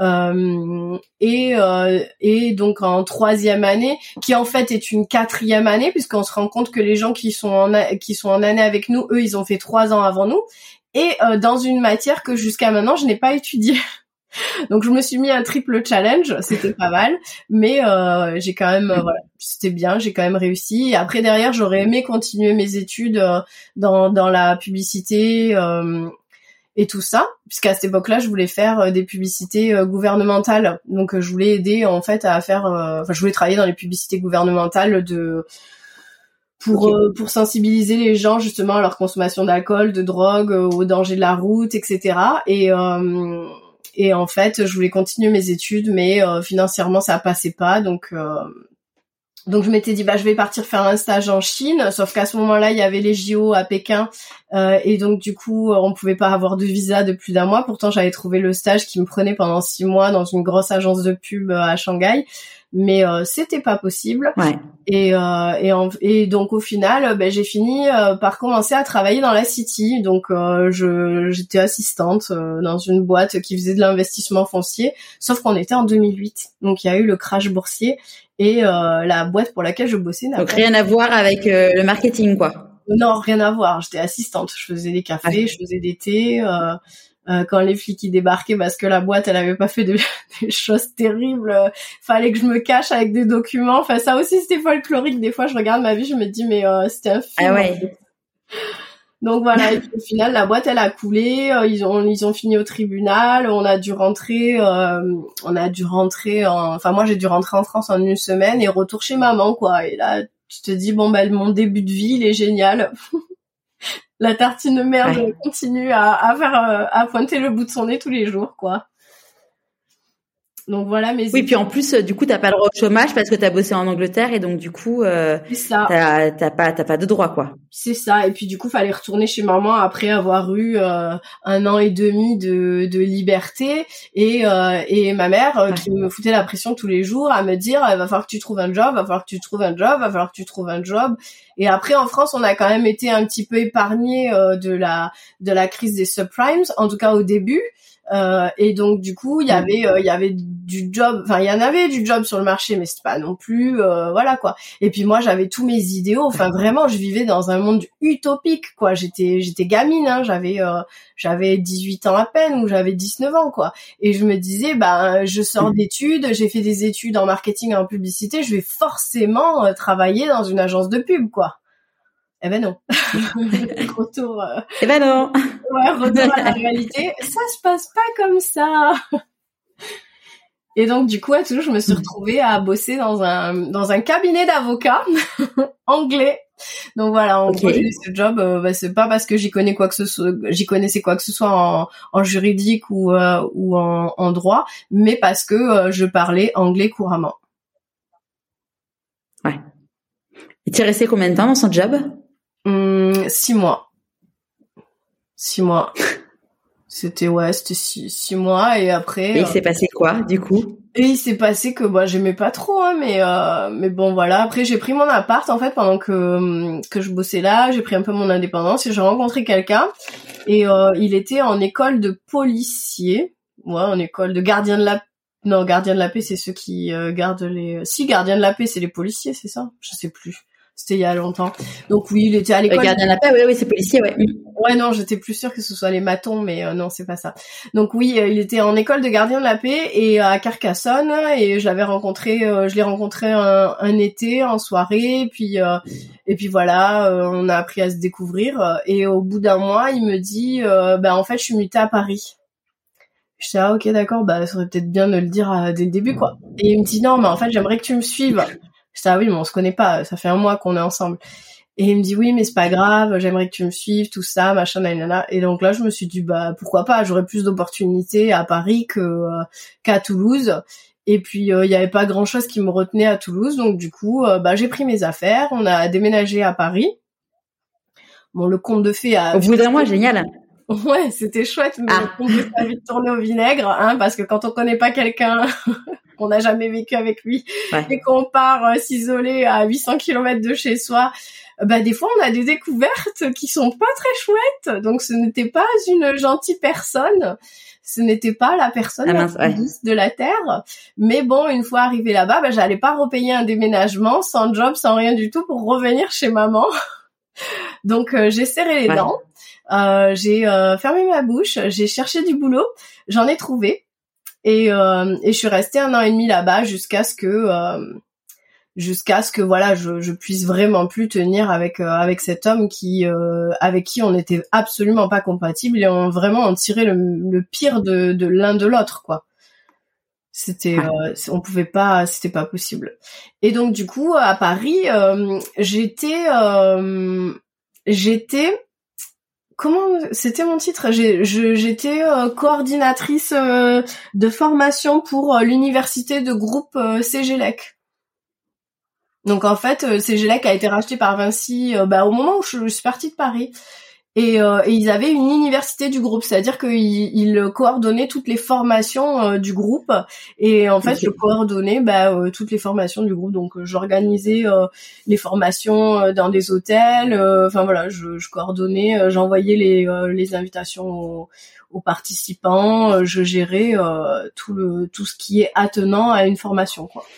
Euh, et euh, et donc en troisième année, qui en fait est une quatrième année, puisqu'on se rend compte que les gens qui sont en a- qui sont en année avec nous, eux, ils ont fait trois ans avant nous. Et euh, dans une matière que jusqu'à maintenant je n'ai pas étudiée. Donc je me suis mis un triple challenge, c'était pas mal, mais euh, j'ai quand même euh, voilà, c'était bien, j'ai quand même réussi. Et après derrière, j'aurais aimé continuer mes études euh, dans dans la publicité euh, et tout ça, puisqu'à cette époque-là, je voulais faire euh, des publicités euh, gouvernementales. Donc euh, je voulais aider en fait à faire euh, enfin je voulais travailler dans les publicités gouvernementales de pour okay. euh, pour sensibiliser les gens justement à leur consommation d'alcool, de drogue, euh, aux dangers de la route, et cetera. Et euh, et en fait, je voulais continuer mes études, mais euh, financièrement ça passait pas, donc euh, donc je m'étais dit bah je vais partir faire un stage en Chine, sauf qu'à ce moment-là il y avait les J O à Pékin euh, et donc du coup on pouvait pas avoir de visa de plus d'un mois. Pourtant j'avais trouvé le stage qui me prenait pendant six mois dans une grosse agence de pub à Shanghai. Mais euh, c'était pas possible. Ouais. Et euh, et, en, et donc au final, ben j'ai fini euh, par commencer à travailler dans la City. Donc euh, je j'étais assistante euh, dans une boîte qui faisait de l'investissement foncier. Sauf qu'on était en deux mille huit, donc il y a eu le crash boursier et euh, la boîte pour laquelle je bossais n'a donc pas rien à voir avec euh, le marketing quoi. Non, rien à voir. J'étais assistante. Je faisais des cafés, ouais. je faisais des thés. Euh, Euh, quand les flics y débarquaient parce que la boîte elle avait pas fait de, des choses terribles, euh, fallait que je me cache avec des documents. Enfin ça aussi c'était folklorique. Des fois je regarde ma vie, je me dis mais euh, c'était un film. Ah ouais. Donc voilà, et puis, au final la boîte elle a coulé, euh, ils ont ils ont fini au tribunal, on a dû rentrer euh, on a dû rentrer en... enfin moi j'ai dû rentrer en France en une semaine et retour chez maman quoi. Et là tu te dis bon bah mon début de vie il est génial. La tartine de merde ouais. continue à, à faire, à pointer le bout de son nez tous les jours, quoi. Donc voilà mes. Oui, puis en plus, du coup, t'as pas le droit au chômage parce que t'as bossé en Angleterre et donc du coup, euh, c'est ça. T'as, t'as pas, t'as pas de droit, quoi. C'est ça. Et puis du coup, fallait retourner chez maman après avoir eu euh, un an et demi de, de liberté et euh, et ma mère euh, ouais. qui me foutait la pression tous les jours à me dire, il va falloir que tu trouves un job, va falloir que tu trouves un job, va falloir que tu trouves un job. Et après, en France, on a quand même été un petit peu épargné euh, de la de la crise des subprimes, en tout cas au début. Euh, et donc du coup il y avait il euh, y avait du job, enfin il y en avait du job sur le marché, mais c'était pas non plus euh, voilà quoi. Et puis moi j'avais tous mes idéaux, enfin vraiment je vivais dans un monde utopique quoi. J'étais j'étais gamine, hein, j'avais euh, j'avais dix-huit ans à peine ou j'avais dix-neuf ans quoi. Et je me disais ben je sors d'études, j'ai fait des études en marketing et en publicité, je vais forcément euh, travailler dans une agence de pub quoi. Eh ben non. Retour. Euh... Eh ben non. Ouais, retour à la réalité. Ça se passe pas comme ça. Et donc du coup à Toulouse, je me suis retrouvée à bosser dans un dans un cabinet d'avocats anglais. Donc voilà, en okay. gros, j'ai eu ce job. Euh, bah, c'est pas parce que j'y connais quoi que ce soit, j'y connaissais quoi que ce soit en, en juridique ou euh, ou en, en droit, mais parce que euh, je parlais anglais couramment. Ouais. Et tu es resté combien de temps dans son job? Hum, six mois. Six mois. C'était ouais, c'était six, six mois et après. Et il euh... s'est passé quoi du coup? Et il s'est passé que bah j'aimais pas trop hein, mais euh, mais bon voilà. Après j'ai pris mon appart en fait pendant que que je bossais là, j'ai pris un peu mon indépendance et j'ai rencontré quelqu'un et euh, il était en école de policier, ouais, en école de gardien de la non gardien de la paix c'est ceux qui euh, gardent les si gardien de la paix c'est les policiers c'est ça, je sais plus. C'était il y a longtemps. Donc oui, il était à l'école. Le gardien de la paix, oui, oui, c'est policier, ouais. Ouais, non, j'étais plus sûre que ce soit les matons, mais euh, non, c'est pas ça. Donc oui, euh, il était en école de gardien de la paix et à Carcassonne, et je l'avais rencontré, euh, je l'ai rencontré un, un été en soirée, et puis euh, et puis voilà, euh, on a appris à se découvrir. Et au bout d'un mois, il me dit, euh, bah en fait, je suis mutée à Paris. Je dis ah ok d'accord, bah ça serait peut-être bien de le dire euh, dès le début quoi. Et il me dit non, mais en fait, j'aimerais que tu me suives. Je dis ah oui mais on se connaît pas, ça fait un mois qu'on est ensemble. Et il me dit oui mais c'est pas grave, j'aimerais que tu me suives, tout ça, machin, nanana. Et donc là je me suis dit bah pourquoi pas, j'aurais plus d'opportunités à Paris que euh, qu'à Toulouse. Et puis il euh, y avait pas grand chose qui me retenait à Toulouse, donc du coup euh, bah j'ai pris mes affaires, on a déménagé à Paris. Bon le conte de fées a. Au bout d'un mois, génial. Ouais c'était chouette, mais ah. le conte de fées a vite tourné au vinaigre, hein, parce que quand on connaît pas quelqu'un. qu'on n'a jamais vécu avec lui ouais. et qu'on part euh, s'isoler à huit cents kilomètres de chez soi, bah des fois on a des découvertes qui sont pas très chouettes. Donc ce n'était pas une gentille personne, ce n'était pas la personne ah, la plus douce ouais. de la terre. Mais bon, une fois arrivée là-bas, bah j'allais pas repayer un déménagement sans job, sans rien du tout pour revenir chez maman. Donc euh, j'ai serré les ouais. dents, euh, j'ai euh, fermé ma bouche, j'ai cherché du boulot, j'en ai trouvé. Et, euh, et je suis restée un an et demi là-bas jusqu'à ce que euh, jusqu'à ce que voilà je, je puisse vraiment plus tenir avec euh, avec cet homme qui euh, avec qui on n'était absolument pas compatibles et on vraiment en tirait le, le pire de, de l'un de l'autre quoi. C'était euh, on pouvait pas, c'était pas possible. Et donc du coup à Paris euh, j'étais euh, j'étais Comment c'était mon titre? J'ai, je, j'étais euh, coordinatrice euh, de formation pour euh, l'université de groupe euh, Cégélec. Donc en fait, euh, Cégélec a été racheté par Vinci euh, bah, au moment où je, je suis partie de Paris. Et, euh, et ils avaient une université du groupe, c'est-à-dire qu'ils ils coordonnaient toutes les formations euh, du groupe. Et en fait, okay. je coordonnais bah, euh, toutes les formations du groupe. Donc, euh, j'organisais euh, les formations euh, dans des hôtels. Enfin euh, voilà, je, je coordonnais, euh, j'envoyais les, euh, les invitations aux, aux participants. Euh, je gérais euh, tout le tout ce qui est attenant à une formation, quoi.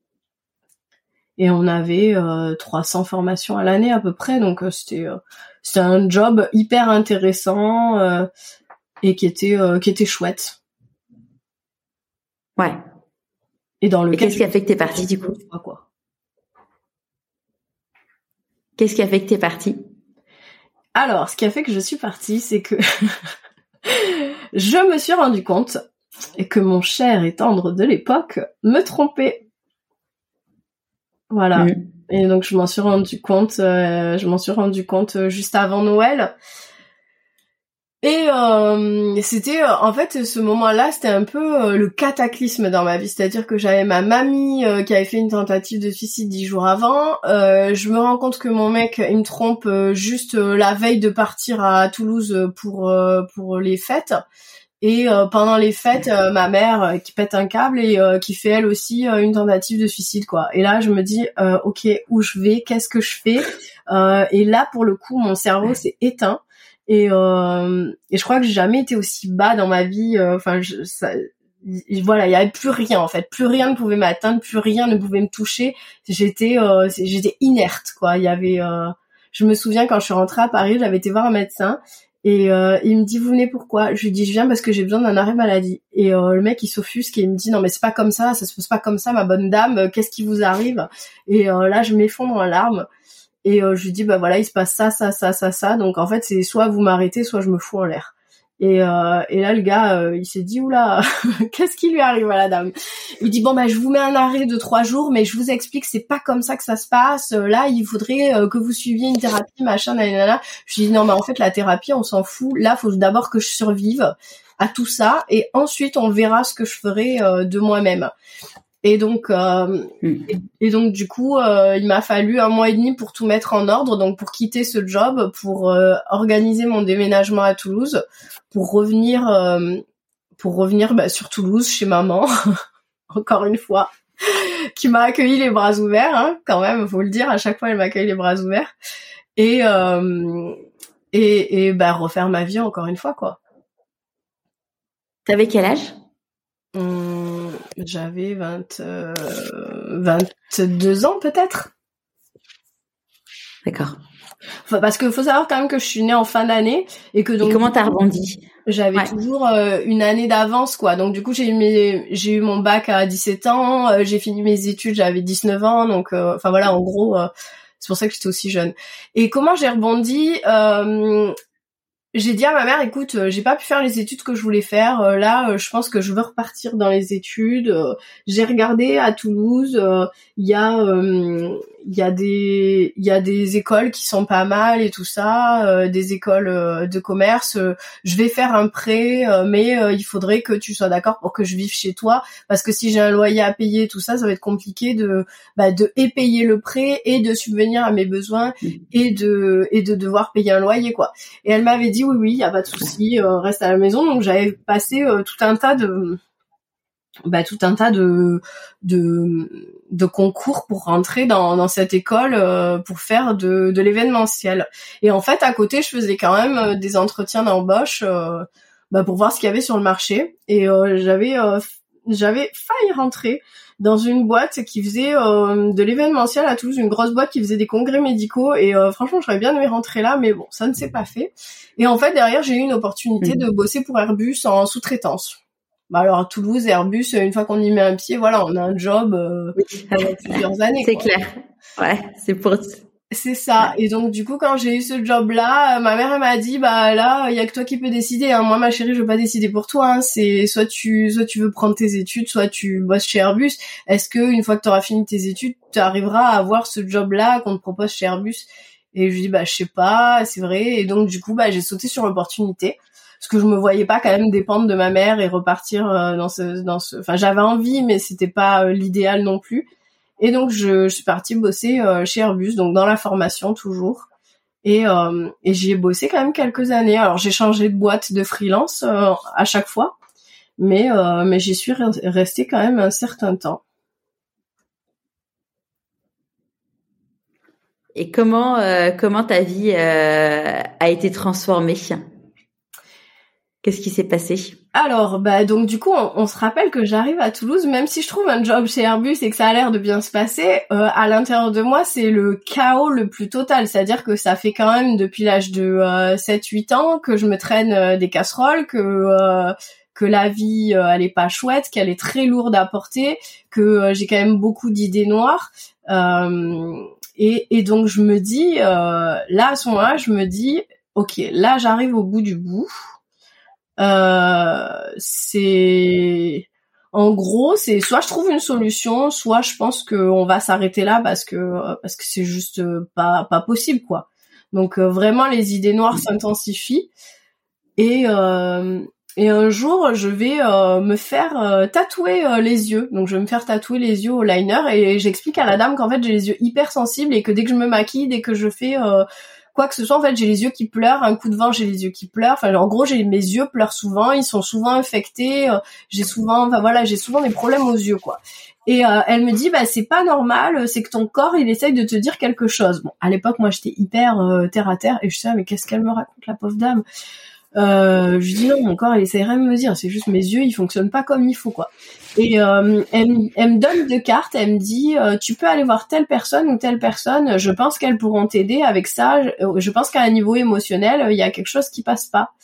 Et on avait euh, trois cents formations à l'année à peu près, donc euh, c'était euh, c'était un job hyper intéressant euh, et qui était euh, qui était chouette. Ouais. Et dans le et qu'est-ce qui a fait que t'es partie du coup? Quoi. Qu'est-ce qui a fait que t'es partie? Alors, ce qui a fait que je suis partie, c'est que je me suis rendu compte que mon cher et tendre de l'époque me trompait. Voilà. Mmh. Et donc je m'en suis rendu compte, euh, je m'en suis rendu compte juste avant Noël. Et euh, c'était euh, en fait ce moment-là, c'était un peu euh, le cataclysme dans ma vie. C'est-à-dire que j'avais ma mamie euh, qui avait fait une tentative de suicide dix jours avant. Euh, je me rends compte que mon mec il me trompe euh, juste euh, la veille de partir à Toulouse pour euh, pour les fêtes. Et euh, pendant les fêtes, euh, ma mère euh, qui pète un câble et euh, qui fait elle aussi euh, une tentative de suicide, quoi. Et là, je me dis, euh, ok, où je vais, qu'est-ce que je fais euh, Et là, pour le coup, mon cerveau s'est éteint. Et, euh, et je crois que j'ai jamais été aussi bas dans ma vie. Enfin, euh, ça, voilà, il y avait plus rien en fait, plus rien ne pouvait m'atteindre, plus rien ne pouvait me toucher. J'étais, euh, j'étais inerte, quoi. Il y avait, euh, je me souviens quand je suis rentrée à Paris, j'avais été voir un médecin. Et euh, il me dit vous venez pourquoi? Je lui dis je viens parce que j'ai besoin d'un arrêt maladie. Et euh, le mec il s'offusque et il me dit non mais c'est pas comme ça, ça se passe pas comme ça ma bonne dame, qu'est-ce qui vous arrive? Et euh, là je m'effondre en larmes Et euh, je lui dis bah voilà, il se passe ça, ça, ça, ça, ça. Donc en fait, c'est soit vous m'arrêtez, soit je me fous en l'air. Et, euh, et là, le gars, euh, il s'est dit, oula, qu'est-ce qui lui arrive à la dame? Il dit, bon, bah, je vous mets un arrêt de trois jours, mais je vous explique, c'est pas comme ça que ça se passe. Là, il faudrait euh, que vous suiviez une thérapie, machin, nanana. Je lui dis, non, mais en fait, la thérapie, on s'en fout. Là, faut d'abord que je survive à tout ça, et ensuite, on verra ce que je ferai euh, de moi-même. Et donc, euh, et, et donc du coup, euh, il m'a fallu un mois et demi pour tout mettre en ordre, donc pour quitter ce job, pour euh, organiser mon déménagement à Toulouse, pour revenir, euh, pour revenir bah, sur Toulouse chez maman, encore une fois, qui m'a accueilli les bras ouverts, hein, quand même, faut le dire, à chaque fois elle m'accueille les bras ouverts, et euh, et, et bah refaire ma vie encore une fois, quoi. T'avais quel âge? Hum, j'avais vingt, euh, vingt-deux ans peut-être. D'accord. Enfin, parce que faut savoir quand même que je suis née en fin d'année et que donc. Et comment t'as rebondi? J'avais ouais. toujours euh, une année d'avance, quoi. Donc du coup j'ai eu mes, j'ai eu mon bac à dix-sept ans, euh, j'ai fini mes études, j'avais dix-neuf ans, donc euh, enfin voilà, en gros euh, c'est pour ça que j'étais aussi jeune. Et comment j'ai rebondi? euh, J'ai dit à ma mère, écoute, euh, j'ai pas pu faire les études que je voulais faire. Euh, là, euh, je pense que je veux repartir dans les études. Euh, j'ai regardé à Toulouse, il euh, y a, il euh, y a des, il y a des écoles qui sont pas mal et tout ça, euh, des écoles euh, de commerce. Euh, je vais faire un prêt, euh, mais euh, il faudrait que tu sois d'accord pour que je vive chez toi, parce que si j'ai un loyer à payer, tout ça, ça va être compliqué de, bah, de et payer le prêt et de subvenir à mes besoins et de, et de devoir payer un loyer, quoi. Et elle m'avait dit oui, oui, y a pas de souci, euh, reste à la maison. Donc j'avais passé euh, tout un tas de, bah tout un tas de de, de concours pour rentrer dans dans cette école euh, pour faire de de l'événementiel. Et en fait, à côté, je faisais quand même euh, des entretiens d'embauche, euh, bah pour voir ce qu'il y avait sur le marché. Et euh, j'avais euh, j'avais failli rentrer dans une boîte qui faisait euh, de l'événementiel à Toulouse, une grosse boîte qui faisait des congrès médicaux, et euh, franchement j'aurais bien aimé rentrer là, mais bon, ça ne s'est pas fait. Et en fait derrière j'ai eu une opportunité mmh. de bosser pour Airbus en sous-traitance. Bah alors à Toulouse, Airbus, une fois qu'on y met un pied, voilà, on a un job euh, oui. avec plusieurs années. C'est quoi. clair. Ouais, c'est pour. C'est ça. Et donc du coup, quand j'ai eu ce job-là, ma mère elle m'a dit, bah là, il y a que toi qui peux décider. Hein. Moi, ma chérie, je veux pas décider pour toi. Hein. C'est soit tu, soit tu veux prendre tes études, soit tu bosses chez Airbus. Est-ce que une fois que tu auras fini tes études, tu arriveras à avoir ce job-là qu'on te propose chez Airbus? Et je lui dis, bah je sais pas, c'est vrai. Et donc du coup, bah j'ai sauté sur l'opportunité. Parce que je me voyais pas quand même dépendre de ma mère et repartir euh, dans ce, dans ce. Enfin, j'avais envie, mais c'était pas euh, l'idéal non plus. Et donc je, je suis partie bosser euh, chez Airbus, donc dans la formation toujours. Et, euh, et j'y ai bossé quand même quelques années. Alors j'ai changé de boîte de freelance euh, à chaque fois, mais euh, mais j'y suis restée quand même un certain temps. Et comment euh, comment ta vie euh, a été transformée? Qu'est-ce qui s'est passé? Alors, bah donc du coup, on, on se rappelle que j'arrive à Toulouse, même si je trouve un job chez Airbus et que ça a l'air de bien se passer, euh, à l'intérieur de moi, c'est le chaos le plus total. C'est-à-dire que ça fait quand même depuis l'âge de euh, sept huit ans que je me traîne euh, des casseroles, que euh, que la vie, euh, elle est pas chouette, qu'elle est très lourde à porter, que euh, j'ai quand même beaucoup d'idées noires. Euh, et, et donc je me dis, euh, là à ce moment-là, je me dis, ok, là j'arrive au bout du bout. Euh, c'est en gros c'est soit je trouve une solution, soit je pense que on va s'arrêter là parce que parce que c'est juste pas pas possible quoi. Donc euh, vraiment les idées noires s'intensifient et euh, et un jour je vais euh, me faire euh, tatouer euh, les yeux. Donc je vais me faire tatouer les yeux au liner et j'explique à la dame qu'en fait j'ai les yeux hyper sensibles et que dès que je me maquille, dès que je fais euh, quoi que ce soit, en fait, j'ai les yeux qui pleurent, un coup de vent, j'ai les yeux qui pleurent. Enfin, en gros, j'ai mes yeux pleurent souvent, ils sont souvent infectés, euh, j'ai souvent, enfin voilà, j'ai souvent des problèmes aux yeux, quoi. Et euh, elle me dit, bah c'est pas normal, c'est que ton corps, il essaye de te dire quelque chose. Bon, à l'époque, moi, j'étais hyper euh, terre à terre, et je sais, mais qu'est-ce qu'elle me raconte, la pauvre dame? Euh, je lui dis non, mon corps, il essaierait de me dire, c'est juste mes yeux, ils fonctionnent pas comme il faut, quoi. Et euh, elle, elle me donne deux cartes, elle me dit euh, tu peux aller voir telle personne ou telle personne, je pense qu'elles pourront t'aider avec ça, je, je pense qu'à un niveau émotionnel, il y a quelque chose qui passe pas.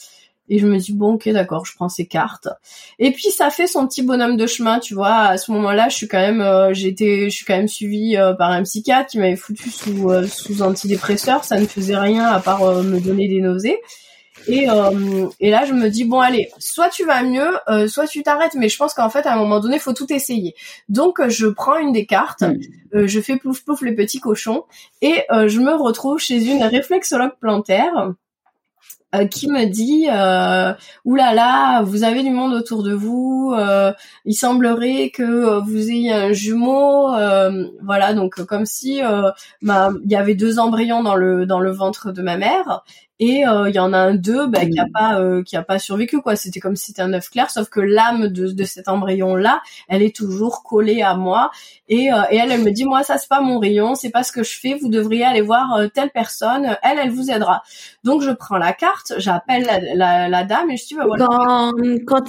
Et je me dis bon, ok, d'accord, je prends ces cartes. Et puis ça fait son petit bonhomme de chemin, tu vois. À ce moment-là, je suis quand même, euh, j'ai été, je suis quand même suivie euh, par un psychiatre qui m'avait foutu sous euh, sous antidépresseur. Ça ne faisait rien à part euh, me donner des nausées. Et euh, et là, je me dis bon, allez, soit tu vas mieux, euh, soit tu t'arrêtes. Mais je pense qu'en fait, à un moment donné, faut tout essayer. Donc, euh, je prends une des cartes, mmh. euh, je fais plouf plouf les petits cochons, et euh, je me retrouve chez une réflexologue plantaire. Euh, qui me dit euh, oulala, là là, vous avez du monde autour de vous, euh, il semblerait que euh, vous ayez un jumeau, euh, voilà, donc comme si euh, ma il y avait deux embryons dans le dans le ventre de ma mère, et il euh, y en a un d'eux bah, qui a pas euh, qui a pas survécu, quoi. C'était comme si c'était un œuf clair, sauf que l'âme de de cet embryon là, elle est toujours collée à moi, et euh, et elle elle me dit moi ça c'est pas mon rayon, c'est pas ce que je fais, vous devriez aller voir euh, telle personne, elle elle vous aidera. Donc je prends la carte, j'appelle la, la, la dame et je dis bah voilà. Quand, quand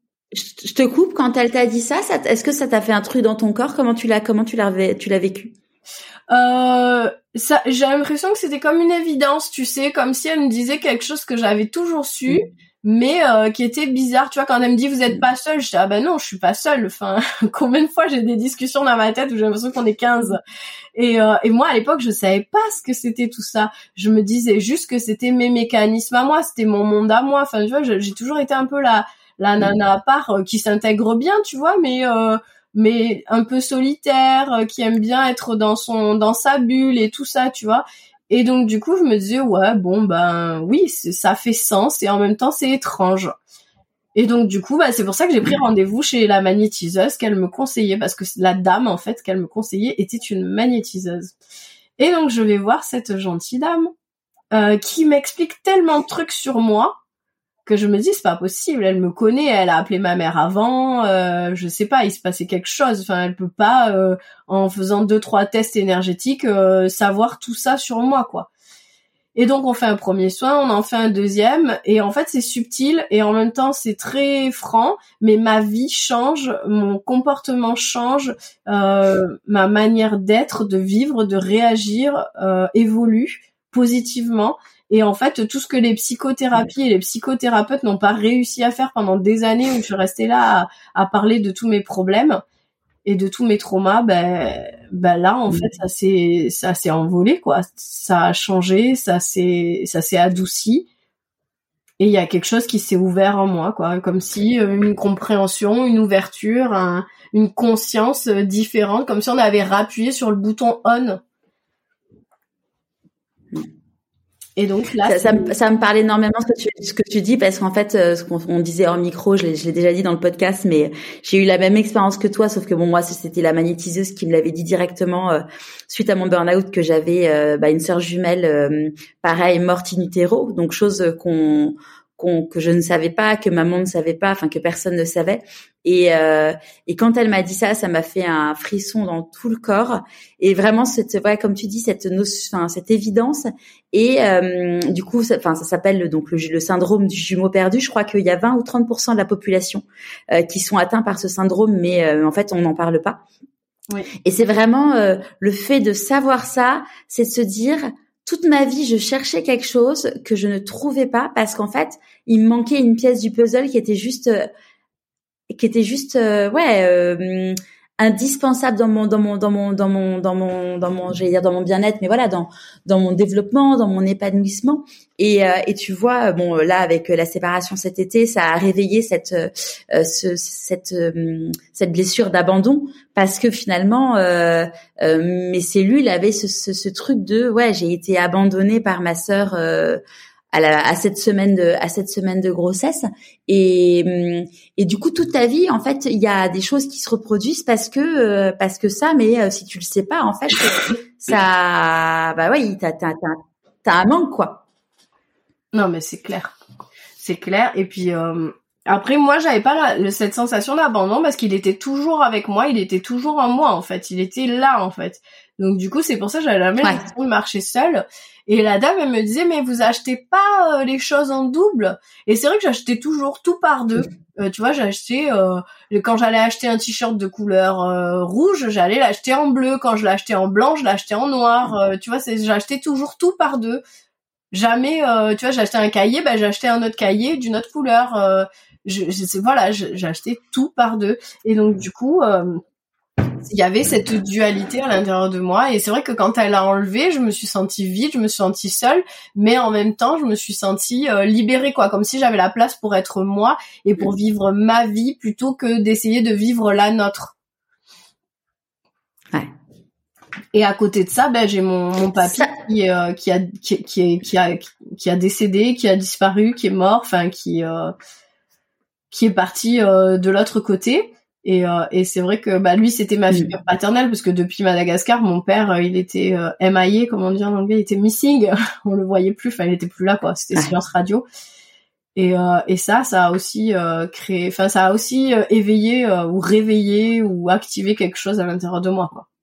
je te coupe, quand elle t'a dit ça, ça est-ce que ça t'a fait un truc dans ton corps? Comment tu l'as comment tu l'as tu l'as vécu? Euh, ça, j'ai l'impression que c'était comme une évidence, tu sais, comme si elle me disait quelque chose que j'avais toujours su, mmh. mais euh, qui était bizarre. Tu vois, quand elle me dit vous êtes pas seule, je dis ah ben non, je suis pas seule. Enfin, combien de fois j'ai des discussions dans ma tête où j'ai l'impression qu'on est quinze. Et, euh, et moi à l'époque je savais pas ce que c'était tout ça. Je me disais juste que c'était mes mécanismes à moi, c'était mon monde à moi. Enfin, tu vois, j'ai toujours été un peu la la nana à part euh, qui s'intègre bien, tu vois, mais euh, mais un peu solitaire, euh, qui aime bien être dans son dans sa bulle et tout ça, tu vois. Et donc du coup je me disais ouais bon ben oui ça fait sens et en même temps c'est étrange. Et donc du coup bah c'est pour ça que j'ai pris rendez-vous chez la magnétiseuse qu'elle me conseillait, parce que la dame en fait qu'elle me conseillait était une magnétiseuse. Et donc je vais voir cette gentille dame euh, qui m'explique tellement de trucs sur moi que je me dis c'est pas possible, elle me connaît, elle a appelé ma mère avant, euh, je sais pas, il se passait quelque chose, enfin elle peut pas euh, en faisant deux trois tests énergétiques euh, savoir tout ça sur moi, quoi. Et donc on fait un premier soin, on en fait un deuxième, et en fait c'est subtil et en même temps c'est très franc, mais ma vie change, mon comportement change, euh, ma manière d'être, de vivre, de réagir euh, évolue positivement. Et en fait, tout ce que les psychothérapies et les psychothérapeutes n'ont pas réussi à faire pendant des années où je suis restée là à, à parler de tous mes problèmes et de tous mes traumas, ben, ben là, en fait, ça s'est, ça s'est envolé, quoi. Ça a changé, ça s'est, ça s'est adouci. Et il y a quelque chose qui s'est ouvert en moi, quoi. Comme si une compréhension, une ouverture, un, une conscience différente, comme si on avait rappuyé sur le bouton on. Et donc là, ça, ça, me, ça me parle énormément ce que tu, ce que tu dis, parce qu'en fait, euh, ce qu'on on disait en micro, je l'ai, je l'ai déjà dit dans le podcast, mais j'ai eu la même expérience que toi, sauf que bon, moi, c'était la magnétiseuse qui me l'avait dit directement euh, suite à mon burn-out, que j'avais euh, bah, une sœur jumelle, euh, pareil, morte in utero, donc chose qu'on Qu'on, que je ne savais pas, que maman ne savait pas, enfin que personne ne savait. Et, euh, et quand elle m'a dit ça, ça m'a fait un frisson dans tout le corps. Et vraiment, cette, ouais, comme tu dis, cette notion, enfin, cette évidence. Et euh, du coup, ça, enfin, ça s'appelle donc le, le syndrome du jumeau perdu. Je crois qu'il y a vingt ou trente pour cent de la population euh, qui sont atteints par ce syndrome, mais euh, en fait, on n'en parle pas. Oui. Et c'est vraiment euh, le fait de savoir ça, c'est de se dire. Toute ma vie, je cherchais quelque chose que je ne trouvais pas, parce qu'en fait, il me manquait une pièce du puzzle qui était juste, euh, qui était juste, euh, ouais, euh, indispensable dans mon, dans mon, dans mon, dans mon, dans mon, dans mon, j'allais dire dans mon bien-être, mais voilà, dans, dans mon développement, dans mon épanouissement. Et, euh, et tu vois, bon, là, avec la séparation cet été, ça a réveillé cette, euh, ce, cette, euh, cette blessure d'abandon, parce que finalement, euh, euh, mes cellules avaient ce, ce, ce truc de, ouais, j'ai été abandonnée par ma sœur. Euh, à, la, à cette semaine de à cette semaine de grossesse, et et du coup toute ta vie en fait il y a des choses qui se reproduisent parce que euh, parce que ça, mais euh, si tu le sais pas en fait ça bah ouais t'as t'as t'as, t'as un manque, quoi. Non mais c'est clair, c'est clair. Et puis euh, après moi j'avais pas la, cette sensation d'abandon parce qu'il était toujours avec moi, il était toujours en moi en fait, il était là en fait. Donc du coup c'est pour ça que j'avais jamais l'impression de marcher seule. Et la dame, elle me disait, mais vous achetez pas euh, les choses en double? Et c'est vrai que j'achetais toujours tout par deux. Euh, tu vois, j'achetais, euh, quand j'allais acheter un t-shirt de couleur euh, rouge, j'allais l'acheter en bleu. Quand je l'achetais en blanc, je l'achetais en noir. Euh, tu vois, c'est, j'achetais toujours tout par deux. jamais, euh, tu vois, j'ai acheté un cahier, bah j'ai acheté un autre cahier d'une autre couleur. Euh, je, je, voilà, je, j'ai acheté tout par deux. Et donc du coup, euh, il y avait cette dualité à l'intérieur de moi. Et c'est vrai que quand elle a enlevé, je me suis sentie vide, je me suis sentie seule, mais en même temps, je me suis sentie euh, libérée, quoi, comme si j'avais la place pour être moi et pour vivre ma vie plutôt que d'essayer de vivre la nôtre. Ouais. Et à côté de ça, ben j'ai mon mon papy ça... qui euh, qui a qui qui, qui a qui a décédé, qui a disparu, qui est mort, enfin qui euh, qui est parti euh, de l'autre côté. Et euh, et c'est vrai que bah lui c'était ma figure paternelle parce que depuis Madagascar, mon père euh, il était euh, M I A, comme on dit en anglais, il était missing, on le voyait plus, enfin il était plus là quoi, c'était silence radio. Et euh, et ça ça a aussi euh, créé, enfin ça a aussi euh, éveillé euh, ou réveillé ou activé quelque chose à l'intérieur de moi quoi.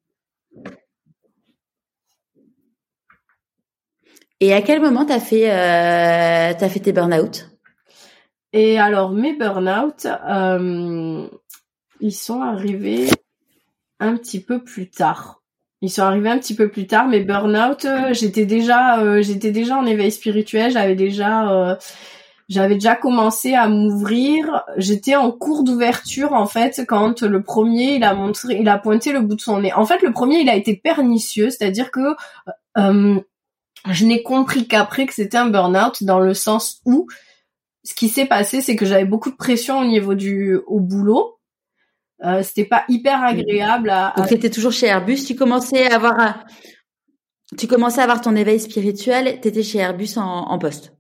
Et à quel moment t'as fait euh, t'as fait tes burn-out? Et alors mes burn-out, euh, ils sont arrivés un petit peu plus tard. Ils sont arrivés un petit peu plus tard. Mes burn-out, euh, j'étais déjà, euh, j'étais déjà en éveil spirituel. J'avais déjà, euh, j'avais déjà commencé à m'ouvrir. J'étais en cours d'ouverture en fait quand le premier il a montré, il a pointé le bout de son nez. En fait, le premier il a été pernicieux, c'est-à-dire que euh, je n'ai compris qu'après que c'était un burn-out dans le sens où ce qui s'est passé, c'est que j'avais beaucoup de pression au niveau du au boulot. Euh, c'était pas hyper agréable à. Donc, à... t'étais toujours chez Airbus. Tu commençais à avoir, un... tu commençais à avoir ton éveil spirituel. T'étais chez Airbus en, en poste.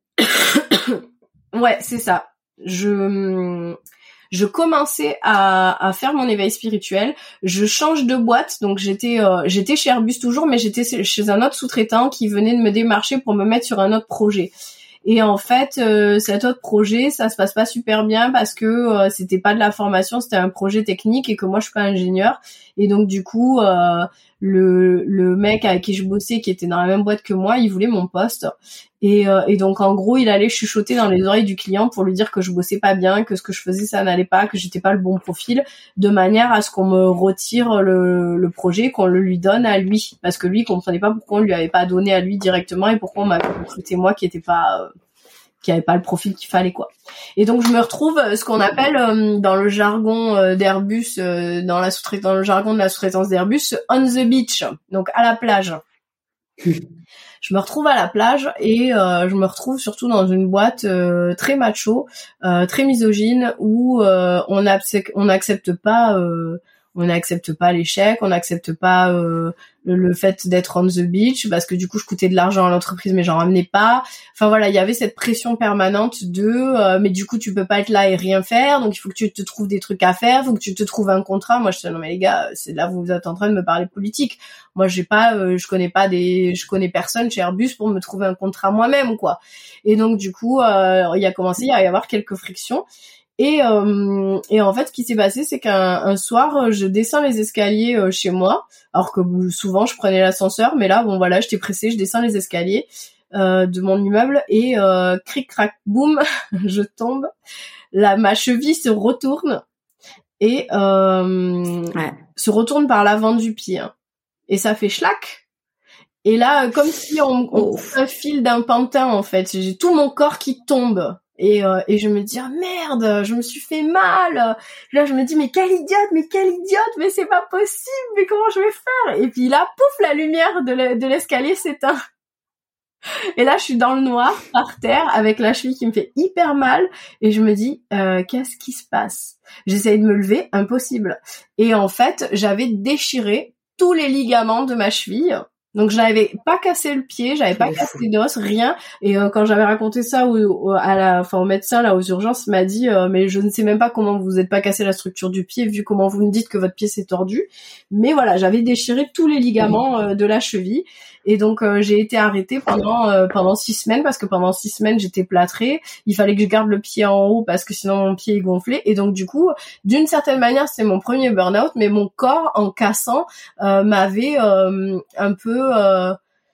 Ouais, c'est ça. Je je commençais à, à faire mon éveil spirituel. Je change de boîte, donc j'étais euh, j'étais chez Airbus toujours, mais j'étais chez un autre sous-traitant qui venait de me démarcher pour me mettre sur un autre projet. Et en fait, euh, cet autre projet, ça se passe pas super bien parce que euh, c'était pas de la formation, c'était un projet technique et que moi je suis pas ingénieure. Et donc du coup, euh, le le mec avec qui je bossais, qui était dans la même boîte que moi, il voulait mon poste. Et, euh, et donc en gros, il allait chuchoter dans les oreilles du client pour lui dire que je bossais pas bien, que ce que je faisais ça n'allait pas, que j'étais pas le bon profil, de manière à ce qu'on me retire le, le projet, qu'on le lui donne à lui, parce que lui il comprenait pas pourquoi on lui avait pas donné à lui directement et pourquoi on m'avait recruté moi qui était pas euh, qui avait pas le profil qu'il fallait quoi. Et donc je me retrouve ce qu'on appelle euh, dans le jargon euh, d'Airbus, euh, dans la sous-traitance, dans le jargon de la sous-traitance d'Airbus, on the beach, donc à la plage. Je me retrouve à la plage et euh, je me retrouve surtout dans une boîte euh, très macho, euh, très misogyne, où euh, on n'accepte on n'accepte pas euh, on n'accepte pas l'échec, on n'accepte pas euh, le, le fait d'être on the beach parce que du coup je coûtais de l'argent à l'entreprise mais j'en ramenais pas. Enfin voilà, il y avait cette pression permanente de euh, mais du coup tu peux pas être là et rien faire, donc il faut que tu te trouves des trucs à faire, il faut que tu te trouves un contrat. Moi je dis non mais les gars, c'est là vous êtes en train de me parler politique. Moi j'ai pas euh, je connais pas des je connais personne chez Airbus pour me trouver un contrat moi-même quoi. Et donc du coup euh, il y a commencé à y avoir quelques frictions. Et, euh, et en fait, ce qui s'est passé, c'est qu'un un soir, je descends les escaliers euh, chez moi, alors que souvent je prenais l'ascenseur, mais là, bon voilà, j'étais pressée, je descends les escaliers euh, de mon immeuble et euh, cric crac boum, je tombe, la ma cheville se retourne et euh, ouais. se retourne par l'avant du pied, hein. Et ça fait schlac. Et là, comme si on, on coupe un fil d'un pantin en fait, j'ai tout mon corps qui tombe. Et, euh, et je me dis ah merde, je me suis fait mal. Là je me dis mais quelle idiote, mais quelle idiote, mais c'est pas possible, mais comment je vais faire? Et puis là pouf, la lumière de, le, de l'escalier s'éteint. Et là je suis dans le noir par terre avec la cheville qui me fait hyper mal et je me dis euh, qu'est-ce qui se passe? J'essaye de me lever, impossible. Et en fait j'avais déchiré tous les ligaments de ma cheville. Donc je n'avais pas cassé le pied, j'avais pas cassé d'os, rien. Et euh, quand j'avais raconté ça au, au, à la, enfin au médecin là aux urgences, il m'a dit euh, mais je ne sais même pas comment vous vous êtes pas cassé la structure du pied vu comment vous me dites que votre pied s'est tordu. Mais voilà, j'avais déchiré tous les ligaments euh, de la cheville. Et donc euh, j'ai été arrêtée pendant euh, pendant six semaines parce que pendant six semaines j'étais plâtrée. Il fallait que je garde le pied en haut parce que sinon mon pied est gonflé. Et donc du coup, d'une certaine manière, c'est mon premier burn-out, mais mon corps en cassant euh, m'avait euh, un peu euh,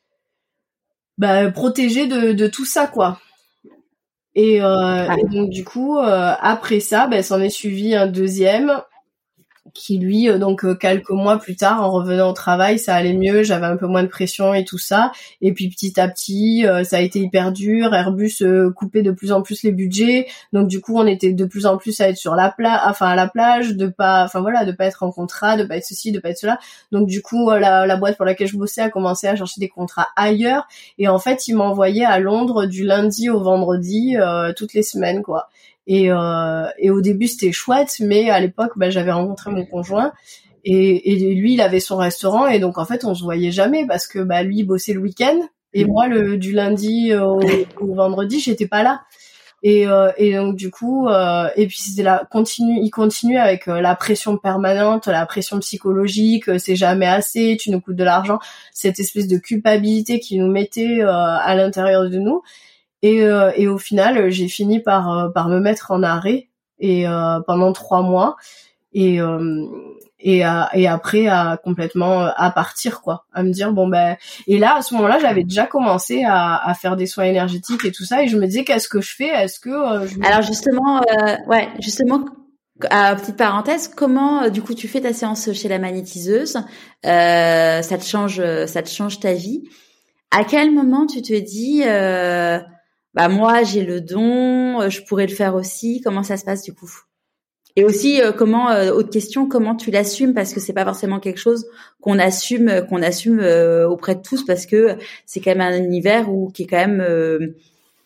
bah, protégée de, de tout ça quoi. Et, euh, ah. et donc du coup, euh, après ça, ben, s'en est suivi un deuxième qui lui euh, donc euh, quelques mois plus tard, en revenant au travail, ça allait mieux, j'avais un peu moins de pression et tout ça, et puis petit à petit euh, ça a été hyper dur. Airbus euh, coupait de plus en plus les budgets, donc du coup on était de plus en plus à être sur la plage, enfin à la plage, de pas enfin voilà de pas être en contrat, de pas être ceci, de pas être cela. Donc du coup la, la boîte pour laquelle je bossais a commencé à chercher des contrats ailleurs, et en fait ils m'envoyaient à Londres du lundi au vendredi euh, toutes les semaines quoi. Et, euh, et au début c'était chouette, mais à l'époque bah, j'avais rencontré mon conjoint et, et lui il avait son restaurant, et donc en fait on se voyait jamais parce que bah lui il bossait le week-end et moi le du lundi au, au vendredi j'étais pas là. Et, euh, et donc du coup euh, et puis c'était la continue il continue avec euh, la pression permanente, la pression psychologique, euh, c'est jamais assez, tu nous coûtes de l'argent, cette espèce de culpabilité qui nous mettait euh, à l'intérieur de nous. Et, euh, et au final, j'ai fini par euh, par me mettre en arrêt et euh, pendant trois mois et euh, et à, et après à complètement à partir quoi, à me dire bon ben et là à ce moment-là, j'avais déjà commencé à à faire des soins énergétiques et tout ça, et je me disais qu'est-ce que je fais, est-ce que euh, je... Alors justement euh, ouais, justement à petite parenthèse, comment du coup tu fais ta séance chez la magnétiseuse, euh, ça te change ça te change ta vie. À quel moment tu te dis euh, bah moi j'ai le don, je pourrais le faire aussi, comment ça se passe du coup? Et aussi euh, comment euh, autre question, comment tu l'assumes, parce que c'est pas forcément quelque chose qu'on assume qu'on assume euh, auprès de tous, parce que c'est quand même un univers où qui est quand même euh,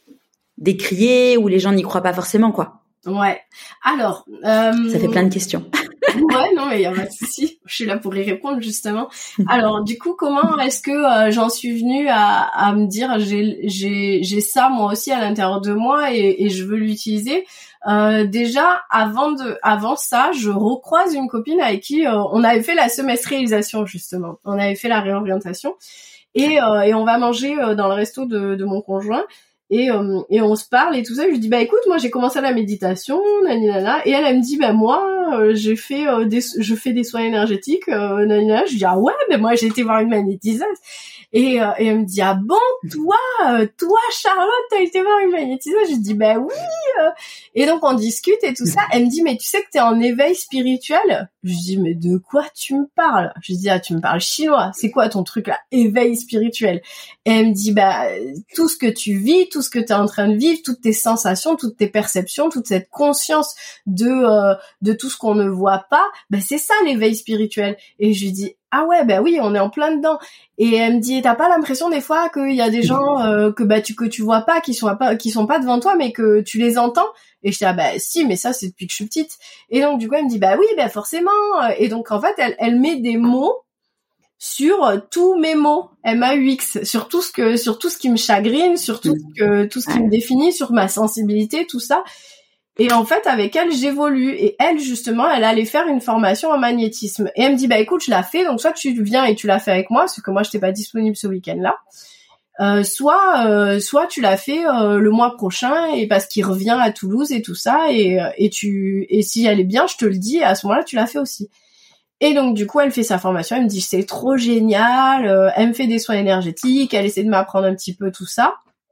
décrié, où les gens n'y croient pas forcément quoi. Ouais. Alors, euh... ça fait plein de questions. Ouais, non, mais il y a pas de souci. Je suis là pour y répondre, justement. Alors, du coup, comment est-ce que euh, j'en suis venue à, à me dire, j'ai, j'ai, j'ai ça moi aussi à l'intérieur de moi et, et je veux l'utiliser. Euh, déjà, avant de, avant ça, je recroise une copine avec qui euh, on avait fait la semestrialisation, justement. On avait fait la réorientation et, euh, et on va manger euh, dans le resto de, de mon conjoint. Et, euh, et on se parle et tout ça. Je lui dis bah écoute, moi j'ai commencé la méditation, nanana. Et elle, elle me dit bah moi euh, j'ai fait euh, des, je fais des soins énergétiques, euh, nanana. Je lui dis ah ouais, mais moi j'ai été voir une magnétiseuse. Et, euh, et elle me dit ah bon, toi, euh, toi Charlotte, t'as été voir une magnétiseuse? Je dis bah oui. Euh. Et donc on discute et tout ça. Elle me dit mais tu sais que t'es en éveil spirituel? Je dis mais de quoi tu me parles? Je dis ah tu me parles chinois. C'est quoi ton truc là, éveil spirituel? Et elle me dit bah tout ce que tu vis, tout ce que t'es en train de vivre, toutes tes sensations, toutes tes perceptions, toute cette conscience de euh, de tout ce qu'on ne voit pas, bah c'est ça l'éveil spirituel. Et je lui dis ah ouais bah oui, on est en plein dedans. Et elle me dit t'as pas l'impression des fois qu'il y a des gens euh, que bah tu que tu vois pas, qui sont pas qui sont pas devant toi, mais que tu les entends? Et je dis ah bah si, mais ça c'est depuis que je suis petite. Et donc du coup elle me dit bah oui bah forcément. Et donc en fait elle elle met des mots sur tous mes mots M A U X, sur tout ce que sur tout ce qui me chagrine, sur tout ce que tout ce qui me définit, sur ma sensibilité, tout ça. Et en fait, avec elle, j'évolue. Et elle, justement, elle allait faire une formation en magnétisme. Et elle me dit, bah écoute, je la fais. Donc soit tu viens et tu la fais avec moi, parce que moi, je n'étais pas disponible ce week-end-là. Euh, soit, euh, soit tu la fais euh, le mois prochain, et parce qu'il revient à Toulouse et tout ça. Et et tu et si elle est bien, je te le dis. Et à ce moment-là, tu la fais aussi. Et donc du coup, elle fait sa formation. Elle me dit, c'est trop génial. Euh, elle me fait des soins énergétiques. Elle essaie de m'apprendre un petit peu tout ça.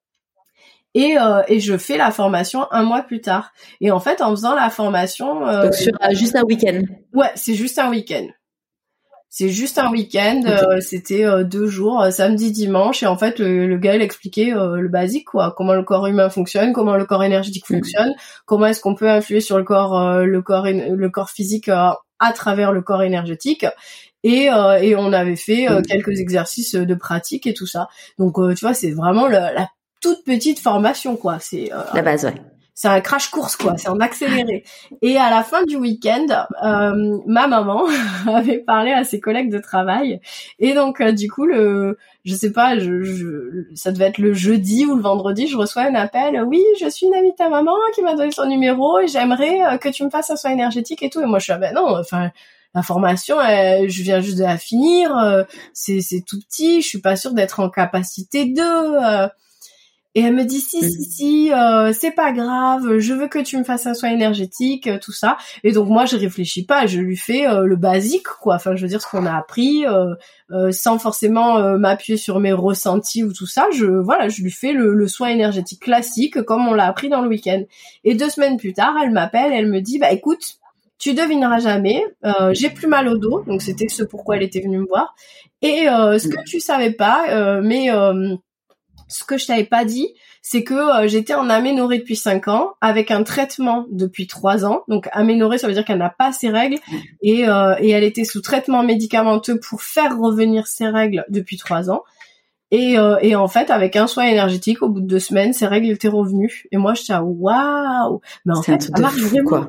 Et, euh, et je fais la formation un mois plus tard. Et en fait, en faisant la formation... Euh, Donc sur euh, juste un week-end. Ouais, c'est juste un week-end. C'est juste un week-end. Okay. Euh, c'était euh, deux jours, euh, samedi, dimanche. Et en fait, le, le gars, il expliquait euh, le basique, quoi. Comment le corps humain fonctionne, comment le corps énergétique fonctionne, mmh. comment est-ce qu'on peut influer sur le corps, euh, le corps, le corps physique euh, à travers le corps énergétique. Et, euh, et on avait fait euh, mmh. quelques exercices de pratique et tout ça. Donc, euh, tu vois, c'est vraiment le, la toute petite formation, quoi. C'est euh, la base, ouais. C'est un crash course, quoi. C'est en accéléré. Et à la fin du week-end, euh, ma maman avait parlé à ses collègues de travail. Et donc, euh, du coup, le, je sais pas, je, je, ça devait être le jeudi ou le vendredi, je reçois un appel. Oui, je suis une amie de ta maman qui m'a donné son numéro et j'aimerais euh, que tu me fasses un soin énergétique et tout. Et moi, je suis ah ben non, enfin. La formation, euh, je viens juste de la finir. Euh, c'est, c'est tout petit. Je suis pas sûre d'être en capacité de. Euh, Et elle me dit si si si euh, c'est pas grave, je veux que tu me fasses un soin énergétique, euh, tout ça. Et donc moi je réfléchis pas, je lui fais euh, le basique, quoi. Enfin je veux dire ce qu'on a appris, euh, euh, sans forcément euh, m'appuyer sur mes ressentis ou tout ça. Je voilà, je lui fais le, le soin énergétique classique comme on l'a appris dans le week-end. Et deux semaines plus tard, elle m'appelle, elle me dit bah écoute, tu devineras jamais, euh, j'ai plus mal au dos, donc c'était ce pourquoi elle était venue me voir. Et euh, ce que tu savais pas, euh, mais euh, ce que je t'avais pas dit, c'est que euh, j'étais en aménorrhée depuis cinq ans, avec un traitement depuis trois ans. Donc aménorrhée, ça veut dire qu'elle n'a pas ses règles, et, euh, et elle était sous traitement médicamenteux pour faire revenir ses règles depuis trois ans. Et, euh, et en fait, avec un soin énergétique, au bout de deux semaines, ses règles étaient revenues. Et moi, je disais waouh, mais en c'est fait, ça marche vraiment. Quoi.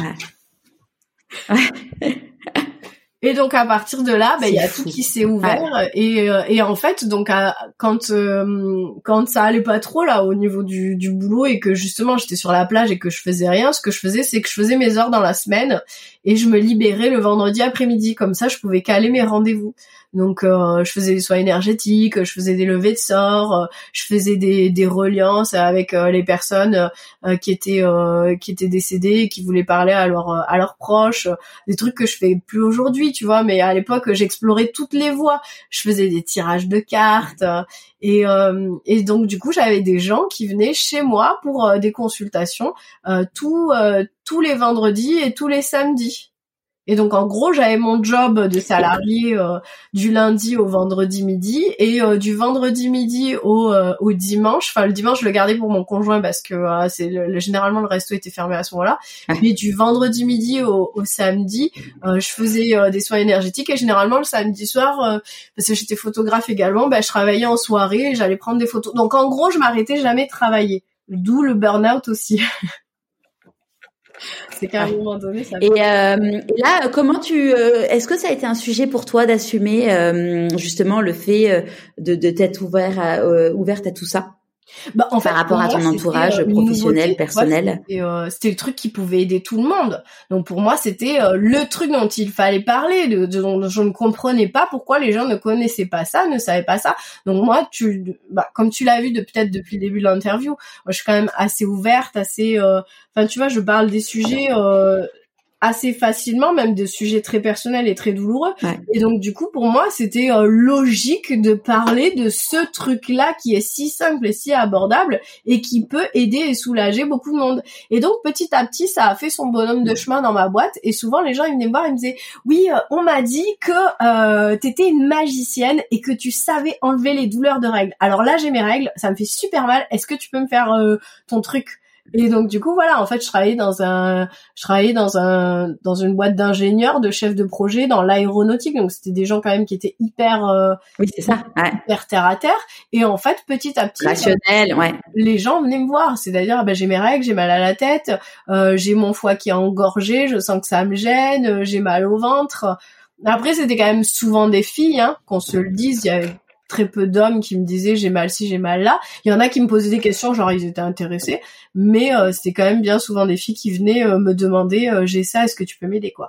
Ouais. Et donc à partir de là, ben il y a fou. Tout qui s'est ouvert ouais. et euh, et en fait donc à, quand euh, quand ça allait pas trop là au niveau du du boulot et que justement j'étais sur la plage et que je faisais rien, ce que je faisais c'est que je faisais mes heures dans la semaine et je me libérais le vendredi après-midi, comme ça je pouvais caler mes rendez-vous. Donc euh, je faisais des soins énergétiques, je faisais des levées de sorts, euh, je faisais des des reliances avec euh, les personnes euh, qui étaient euh, qui étaient décédées et qui voulaient parler à leurs à leurs proches, euh, des trucs que je fais plus aujourd'hui, tu vois, mais à l'époque j'explorais toutes les voies. Je faisais des tirages de cartes euh, et euh, et donc du coup, j'avais des gens qui venaient chez moi pour euh, des consultations euh, tous euh, tous les vendredis et tous les samedis. Et donc en gros j'avais mon job de salarié euh, du lundi au vendredi midi et euh, du vendredi midi au euh, au dimanche. Enfin le dimanche je le gardais pour mon conjoint parce que euh, c'est le, le, généralement le resto était fermé à ce moment-là. Mais du vendredi midi au, au samedi, euh, je faisais euh, des soins énergétiques et généralement le samedi soir euh, parce que j'étais photographe également, ben je travaillais en soirée et j'allais prendre des photos. Donc en gros je m'arrêtais jamais de travailler. D'où le burn-out aussi. C'est qu'à un moment donné, ça. Et, euh, et là, comment tu, euh, est-ce que ça a été un sujet pour toi d'assumer euh, justement le fait euh, de, de t'être ouvert à, euh, ouverte à tout ça? Bah, en fait, par rapport à ton entourage euh, professionnel, nouveauté, personnel. C'était, euh, c'était le truc qui pouvait aider tout le monde. Donc pour moi, c'était euh, le truc dont il fallait parler, de, de, dont je ne comprenais pas pourquoi les gens ne connaissaient pas ça, ne savaient pas ça. Donc moi, tu, bah, comme tu l'as vu de peut-être depuis le début de l'interview, moi je suis quand même assez ouverte, assez, enfin euh, tu vois, je parle des sujets. Euh, assez facilement, même de sujets très personnels et très douloureux. Ouais. Et donc, du coup, pour moi, c'était euh, logique de parler de ce truc-là qui est si simple et si abordable et qui peut aider et soulager beaucoup de monde. Et donc, petit à petit, ça a fait son bonhomme de chemin dans ma boîte. Et souvent, les gens, ils venaient me voir, ils me disaient « Oui, euh, on m'a dit que euh, t'étais une magicienne et que tu savais enlever les douleurs de règles. Alors là, j'ai mes règles, ça me fait super mal. Est-ce que tu peux me faire euh, ton truc ?» Et donc du coup voilà, en fait je travaillais dans un je travaillais dans un dans une boîte d'ingénieurs, de chefs de projet dans l'aéronautique, donc c'était des gens quand même qui étaient hyper euh, oui c'est ça ouais. hyper terre à terre. Et en fait petit à petit rationnel euh, ouais les gens venaient me voir, c'est-à-dire ben j'ai mes règles, j'ai mal à la tête, euh, j'ai mon foie qui est engorgé, je sens que ça me gêne, euh, j'ai mal au ventre. Après c'était quand même souvent des filles, hein, qu'on se le dise, il y avait très peu d'hommes qui me disaient j'ai mal ci, j'ai mal là. Il y en a qui me posaient des questions, genre ils étaient intéressés, mais euh, c'était quand même bien souvent des filles qui venaient euh, me demander euh, j'ai ça, est-ce que tu peux m'aider quoi.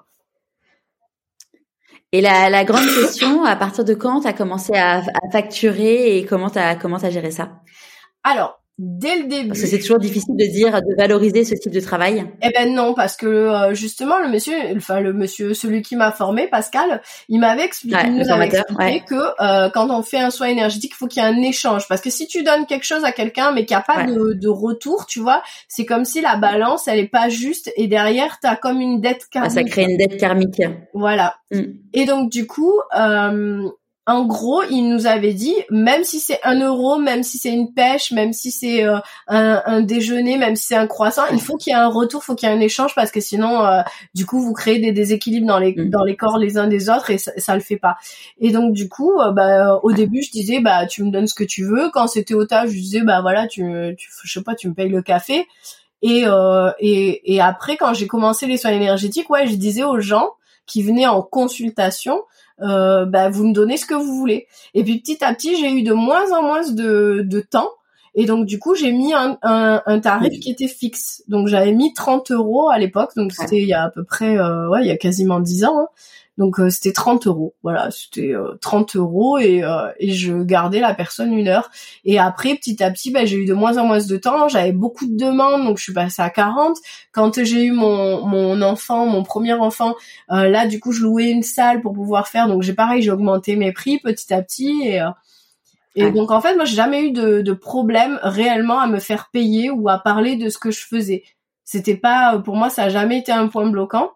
Et la, la grande question, à partir de quand t'as commencé à, à facturer et comment t'as comment t'as géré ça? Alors dès le début. Parce que c'est toujours difficile de dire, de valoriser ce type de travail. Eh ben non, parce que euh, justement le monsieur, enfin le monsieur, celui qui m'a formé, Pascal, il m'avait expliqué, ouais, il nous avait expliqué ouais. que euh, quand on fait un soin énergétique, il faut qu'il y ait un échange. Parce que si tu donnes quelque chose à quelqu'un mais qu'il n'y a pas ouais. de, de retour, tu vois, c'est comme si la balance elle est pas juste et derrière t'as comme une dette karmique. Ah, ça crée une dette karmique. Voilà. Mm. Et donc du coup. Euh, En gros, il nous avait dit, même si c'est un euro, même si c'est une pêche, même si c'est euh, un, un déjeuner, même si c'est un croissant, il faut qu'il y ait un retour, il faut qu'il y ait un échange parce que sinon, euh, du coup, vous créez des déséquilibres dans les mmh. dans les corps les uns des autres et ça, ça le fait pas. Et donc du coup, euh, bah au début, je disais, bah tu me donnes ce que tu veux. Quand c'était au taf, je disais, bah voilà, tu, tu je sais pas, tu me payes le café. Et euh, et et après, quand j'ai commencé les soins énergétiques, ouais, je disais aux gens qui venaient en consultation. Euh, bah vous me donnez ce que vous voulez. Et puis petit à petit j'ai eu de moins en moins de, de temps et donc du coup j'ai mis un, un, un tarif qui était fixe. Donc j'avais mis trente euros à l'époque, donc c'était il y a à peu près euh, ouais il y a quasiment dix ans hein. Donc euh, c'était trente euros, voilà, c'était euh, trente euros et euh, et je gardais la personne une heure. Et après petit à petit, bah, j'ai eu de moins en moins de temps, j'avais beaucoup de demandes, donc je suis passée à quarante. Quand j'ai eu mon mon enfant, mon premier enfant, euh, là du coup je louais une salle pour pouvoir faire, donc j'ai pareil, j'ai augmenté mes prix petit à petit et euh, et ouais. donc en fait moi j'ai jamais eu de de problème réellement à me faire payer ou à parler de ce que je faisais. C'était pas, pour moi ça a jamais été un point bloquant.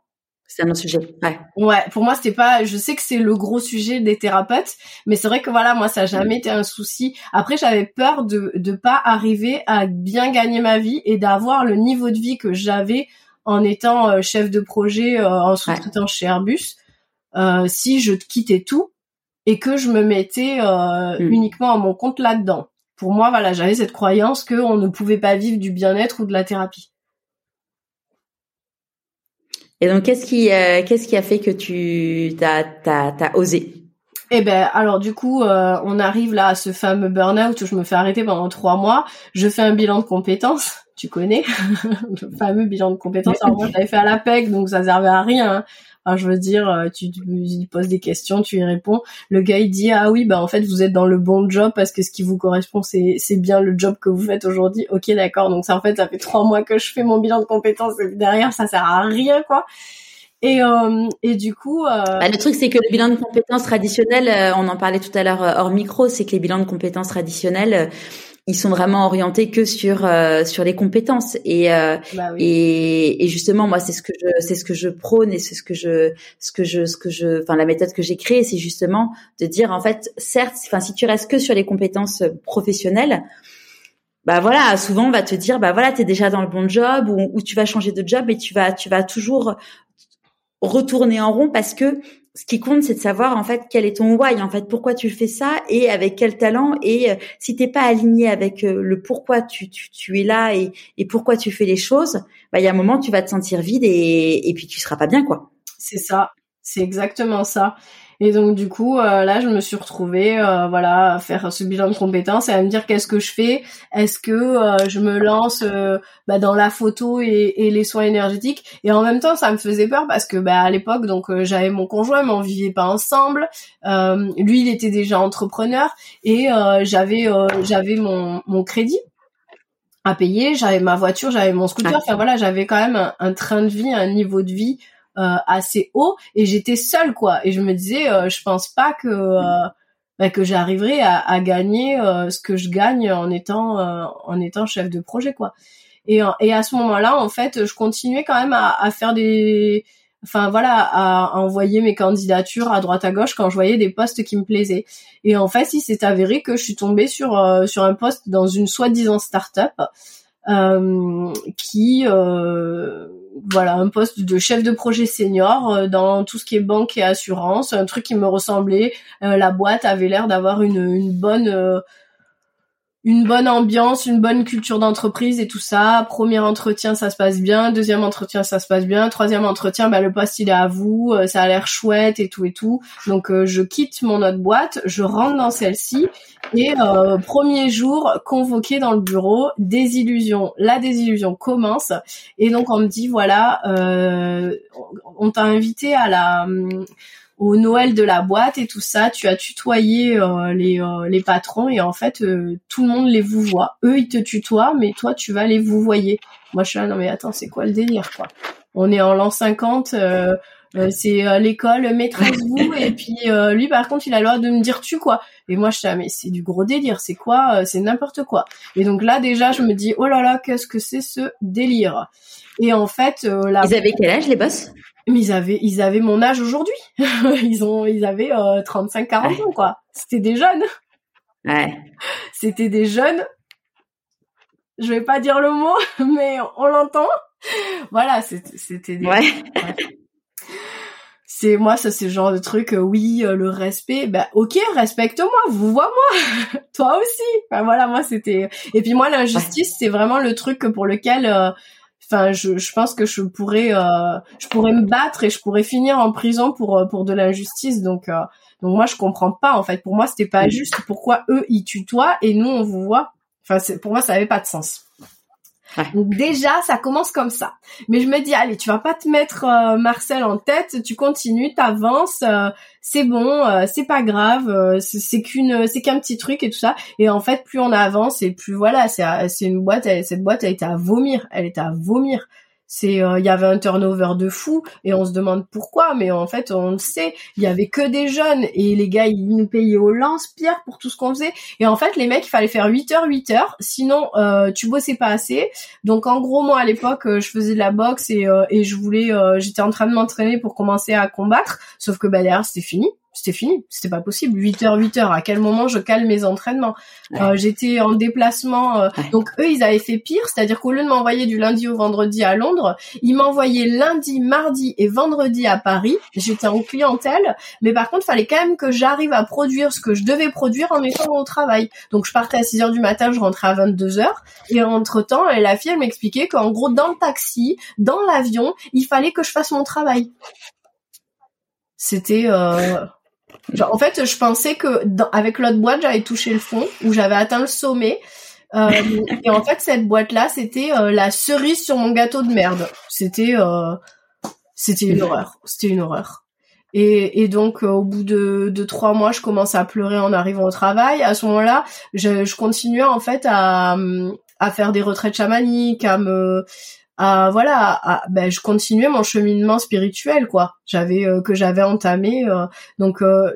C'est un autre sujet. Ouais. Ouais, pour moi c'était pas. Je sais que c'est le gros sujet des thérapeutes, mais c'est vrai que voilà, moi ça a jamais été un souci. Après, j'avais peur de de pas arriver à bien gagner ma vie et d'avoir le niveau de vie que j'avais en étant euh, chef de projet euh, en sous-traitant ouais. chez Airbus. Euh, si je quittais tout et que je me mettais euh, mmh. uniquement à mon compte là-dedans. Pour moi, voilà, j'avais cette croyance que on ne pouvait pas vivre du bien-être ou de la thérapie. Et donc, qu'est-ce qui, euh, qu'est-ce qui a fait que tu t'as, t'as, t'as osé? Eh ben, alors du coup, euh, on arrive là à ce fameux burn-out où je me fais arrêter pendant trois mois. Je fais un bilan de compétences, tu connais, le fameux bilan de compétences. Alors moi, je l'avais fait à l'A P E C, donc ça servait à rien. Hein. Alors je veux dire, tu, tu lui poses des questions, tu y réponds. Le gars il dit ah oui bah en fait vous êtes dans le bon job parce que ce qui vous correspond c'est c'est bien le job que vous faites aujourd'hui. Ok d'accord, donc ça en fait ça fait trois mois que je fais mon bilan de compétences et derrière ça sert à rien quoi. Et euh, et du coup euh... bah, le truc c'est que le bilan de compétences traditionnel, euh, on en parlait tout à l'heure euh, hors micro, c'est que les bilans de compétences traditionnels euh, ils sont vraiment orientés que sur euh, sur les compétences et euh, bah oui. et et justement moi c'est ce que je c'est ce que je prône et c'est ce que je ce que je ce que je enfin la méthode que j'ai créée, c'est justement de dire en fait certes enfin si tu restes que sur les compétences professionnelles, bah voilà, souvent on va te dire bah voilà, tu es déjà dans le bon job ou, ou tu vas changer de job et tu vas tu vas toujours retourner en rond parce que ce qui compte, c'est de savoir en fait quel est ton why, en fait pourquoi tu fais ça et avec quel talent. Et euh, si t'es pas aligné avec euh, le pourquoi tu, tu tu es là et et pourquoi tu fais les choses, bah il y a un moment tu vas te sentir vide et et puis tu seras pas bien quoi. C'est ça, c'est exactement ça. Et donc du coup euh, là je me suis retrouvée euh, voilà à faire ce bilan de compétences et à me dire qu'est-ce que je fais, est-ce que euh, je me lance euh, bah, dans la photo et, et les soins énergétiques, et en même temps ça me faisait peur parce que bah à l'époque donc euh, j'avais mon conjoint mais on vivait pas ensemble, euh, lui il était déjà entrepreneur et euh, j'avais euh, j'avais mon mon crédit à payer, j'avais ma voiture, j'avais mon scooter, enfin voilà, j'avais quand même un, un train de vie, un niveau de vie Euh, assez haut et j'étais seule quoi, et je me disais euh, je pense pas que euh, bah, que j'arriverai à, à gagner euh, ce que je gagne en étant euh, en étant chef de projet quoi. Et et à ce moment-là en fait je continuais quand même à, à faire des enfin voilà à, à envoyer mes candidatures à droite à gauche quand je voyais des postes qui me plaisaient. Et en fait il s'est avéré que je suis tombée sur euh, sur un poste dans une soi-disant start-up euh, qui euh, voilà, un poste de chef de projet senior euh, dans tout ce qui est banque et assurance, un truc qui me ressemblait. Euh, la boîte avait l'air d'avoir une, une bonne euh, une bonne ambiance, une bonne culture d'entreprise et tout ça. Premier entretien, ça se passe bien. Deuxième entretien, ça se passe bien. Troisième entretien, bah le poste il est à vous, euh, ça a l'air chouette et tout et tout. Donc euh, je quitte mon autre boîte, je rentre dans celle-ci et euh, premier jour convoqué dans le bureau, désillusion. La désillusion commence et donc on me dit voilà, euh, on t'a invité à la au Noël de la boîte et tout ça, tu as tutoyé euh, les euh, les patrons et en fait euh, tout le monde les vouvoie. Eux ils te tutoient mais toi tu vas les vouvoyer. Moi je suis là non mais attends, c'est quoi le délire quoi. On est en l'an cinquante, euh, euh, c'est euh, l'école maîtresse vous et puis euh, lui par contre il a le droit de me dire tu quoi. Et moi je suis là mais c'est du gros délire, c'est quoi, c'est n'importe quoi. Et donc là déjà je me dis oh là là qu'est-ce que c'est ce délire. Et en fait euh, là ils avaient quel âge les boss? Mais ils avaient, ils avaient mon âge aujourd'hui. ils ont, ils avaient euh, trente-cinq quarante ouais. ans, quoi. C'était des jeunes. Ouais. C'était des jeunes. Je vais pas dire le mot, mais on l'entend. Voilà, c'était, c'était des... Ouais. C'est, moi, ça, c'est le genre de truc, euh, oui, euh, le respect, ben, ok, respecte-moi, vous vois-moi. Toi aussi. Enfin, voilà, moi, c'était... Et puis moi, l'injustice, ouais. c'est vraiment le truc pour lequel... Euh, Enfin, je, je pense que je pourrais, euh, je pourrais me battre et je pourrais finir en prison pour pour de l'injustice. Donc, euh, donc moi, je comprends pas. En fait, pour moi, c'était pas juste. Pourquoi eux ils tutoient et nous on vous voit. Enfin, c'est, pour moi, ça avait pas de sens. Ouais. Donc déjà, ça commence comme ça. Mais je me dis, allez, tu vas pas te mettre euh, Marcel en tête. Tu continues, t'avances. Euh, c'est bon, euh, c'est pas grave. Euh, c'est, c'est qu'une, c'est qu'un petit truc et tout ça. Et en fait, plus on avance et plus voilà, c'est, c'est une boîte. Elle, cette boîte, elle était à vomir. Elle était à vomir. C'est, il euh, y avait un turnover de fou et on se demande pourquoi, mais en fait on le sait, il y avait que des jeunes et les gars ils nous payaient au lance-pierre pour tout ce qu'on faisait. Et en fait les mecs il fallait faire huit heures huit heures, sinon euh, tu bossais pas assez. Donc en gros moi à l'époque euh, je faisais de la boxe et euh, et je voulais, euh, j'étais en train de m'entraîner pour commencer à combattre, sauf que bah derrière c'était fini. C'était fini, c'était pas possible. huit heures, huit heures, à quel moment je cale mes entraînements? Ouais. Euh, j'étais en déplacement, euh, ouais. Donc eux, ils avaient fait pire, c'est-à-dire qu'au lieu de m'envoyer du lundi au vendredi à Londres, ils m'envoyaient lundi, mardi et vendredi à Paris. J'étais en clientèle, mais par contre, il fallait quand même que j'arrive à produire ce que je devais produire en étant au travail. Donc je partais à six heures du matin, je rentrais à vingt-deux heures, et entre-temps, la fille, elle m'expliquait qu'en gros, dans le taxi, dans l'avion, il fallait que je fasse mon travail. C'était... Euh... Genre, en fait, je pensais que dans, avec l'autre boîte, j'avais touché le fond, où j'avais atteint le sommet. Euh, et en fait, cette boîte-là, c'était euh, la cerise sur mon gâteau de merde. C'était, euh, c'était une horreur. C'était une horreur. Et, et donc, euh, au bout de, de trois mois, je commence à pleurer en arrivant au travail. À ce moment-là, je, je continuais en fait à, à faire des retraites chamaniques, à me à voilà à, ben je continuais mon cheminement spirituel quoi j'avais euh, que j'avais entamé euh, donc euh,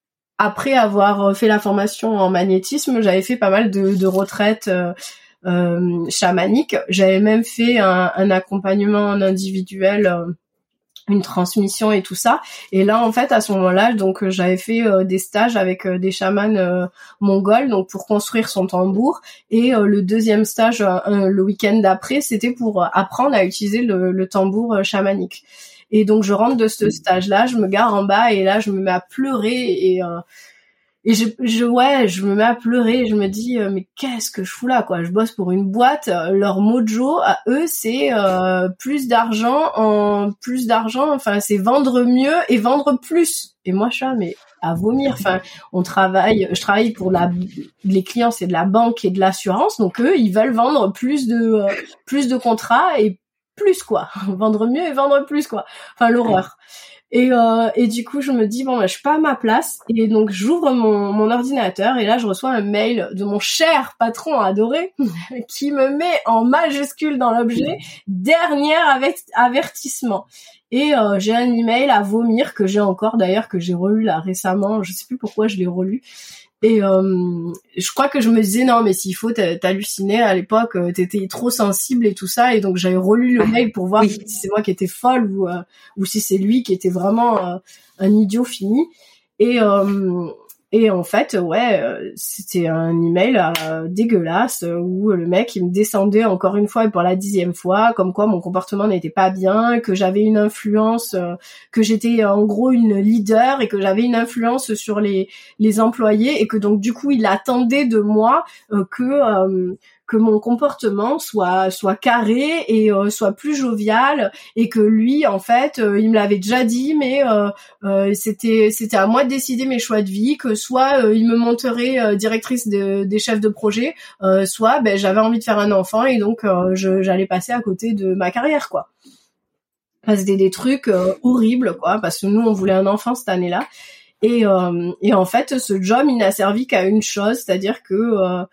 après avoir fait la formation en magnétisme j'avais fait pas mal de, de retraites euh, euh, chamaniques. J'avais même fait un, un accompagnement en individuel, euh, une transmission et tout ça. Et là, en fait, à ce moment-là, donc j'avais fait euh, des stages avec euh, des chamans euh, mongols, donc pour construire son tambour. Et euh, le deuxième stage, euh, le week-end d'après, c'était pour apprendre à utiliser le, le tambour euh, chamanique. Et donc je rentre de ce stage-là, je me gare en bas et là je me mets à pleurer et euh, et je, je ouais, je me mets à pleurer. Je me dis euh, mais qu'est-ce que je fous là quoi? Je bosse pour une boîte. Leur mojo à eux c'est euh, plus d'argent en plus d'argent. Enfin c'est vendre mieux et vendre plus. Et moi je suis là, mais à vomir. Enfin on travaille, je travaille pour la les clients c'est de la banque et de l'assurance. Donc eux ils veulent vendre plus de euh, plus de contrats et plus quoi, vendre mieux et vendre plus quoi. Enfin l'horreur. Et euh, et du coup je me dis bon bah je suis pas à ma place et donc j'ouvre mon mon ordinateur et là je reçois un mail de mon cher patron adoré qui me met en majuscule dans l'objet dernier avertissement. Et euh, j'ai un email à vomir que j'ai encore d'ailleurs que j'ai relu là récemment, je sais plus pourquoi je l'ai relu. Et euh, je crois que je me disais non mais s'il faut t'halluciner à l'époque, t'étais trop sensible et tout ça, et donc j'avais relu le mail pour voir oui. si c'est moi qui étais folle ou euh, ou si c'est lui qui était vraiment euh, un idiot fini. Et euh, et en fait ouais c'était un email euh, dégueulasse où le mec il me descendait encore une fois et pour la dixième fois comme quoi mon comportement n'était pas bien, que j'avais une influence, euh, que j'étais en gros une leader et que j'avais une influence sur les les employés et que donc du coup il attendait de moi euh, que euh, que mon comportement soit soit carré et euh, soit plus jovial et que lui en fait euh, il me l'avait déjà dit mais euh, euh, c'était c'était à moi de décider mes choix de vie, que soit euh, il me monterait euh, directrice de, des chefs de projet, euh, soit ben j'avais envie de faire un enfant et donc euh, je, j'allais passer à côté de ma carrière quoi. Enfin, c'était des trucs euh, horribles quoi parce que nous on voulait un enfant cette année-là et euh, et en fait ce job il n'a servi qu'à une chose, c'est-à-dire que euh,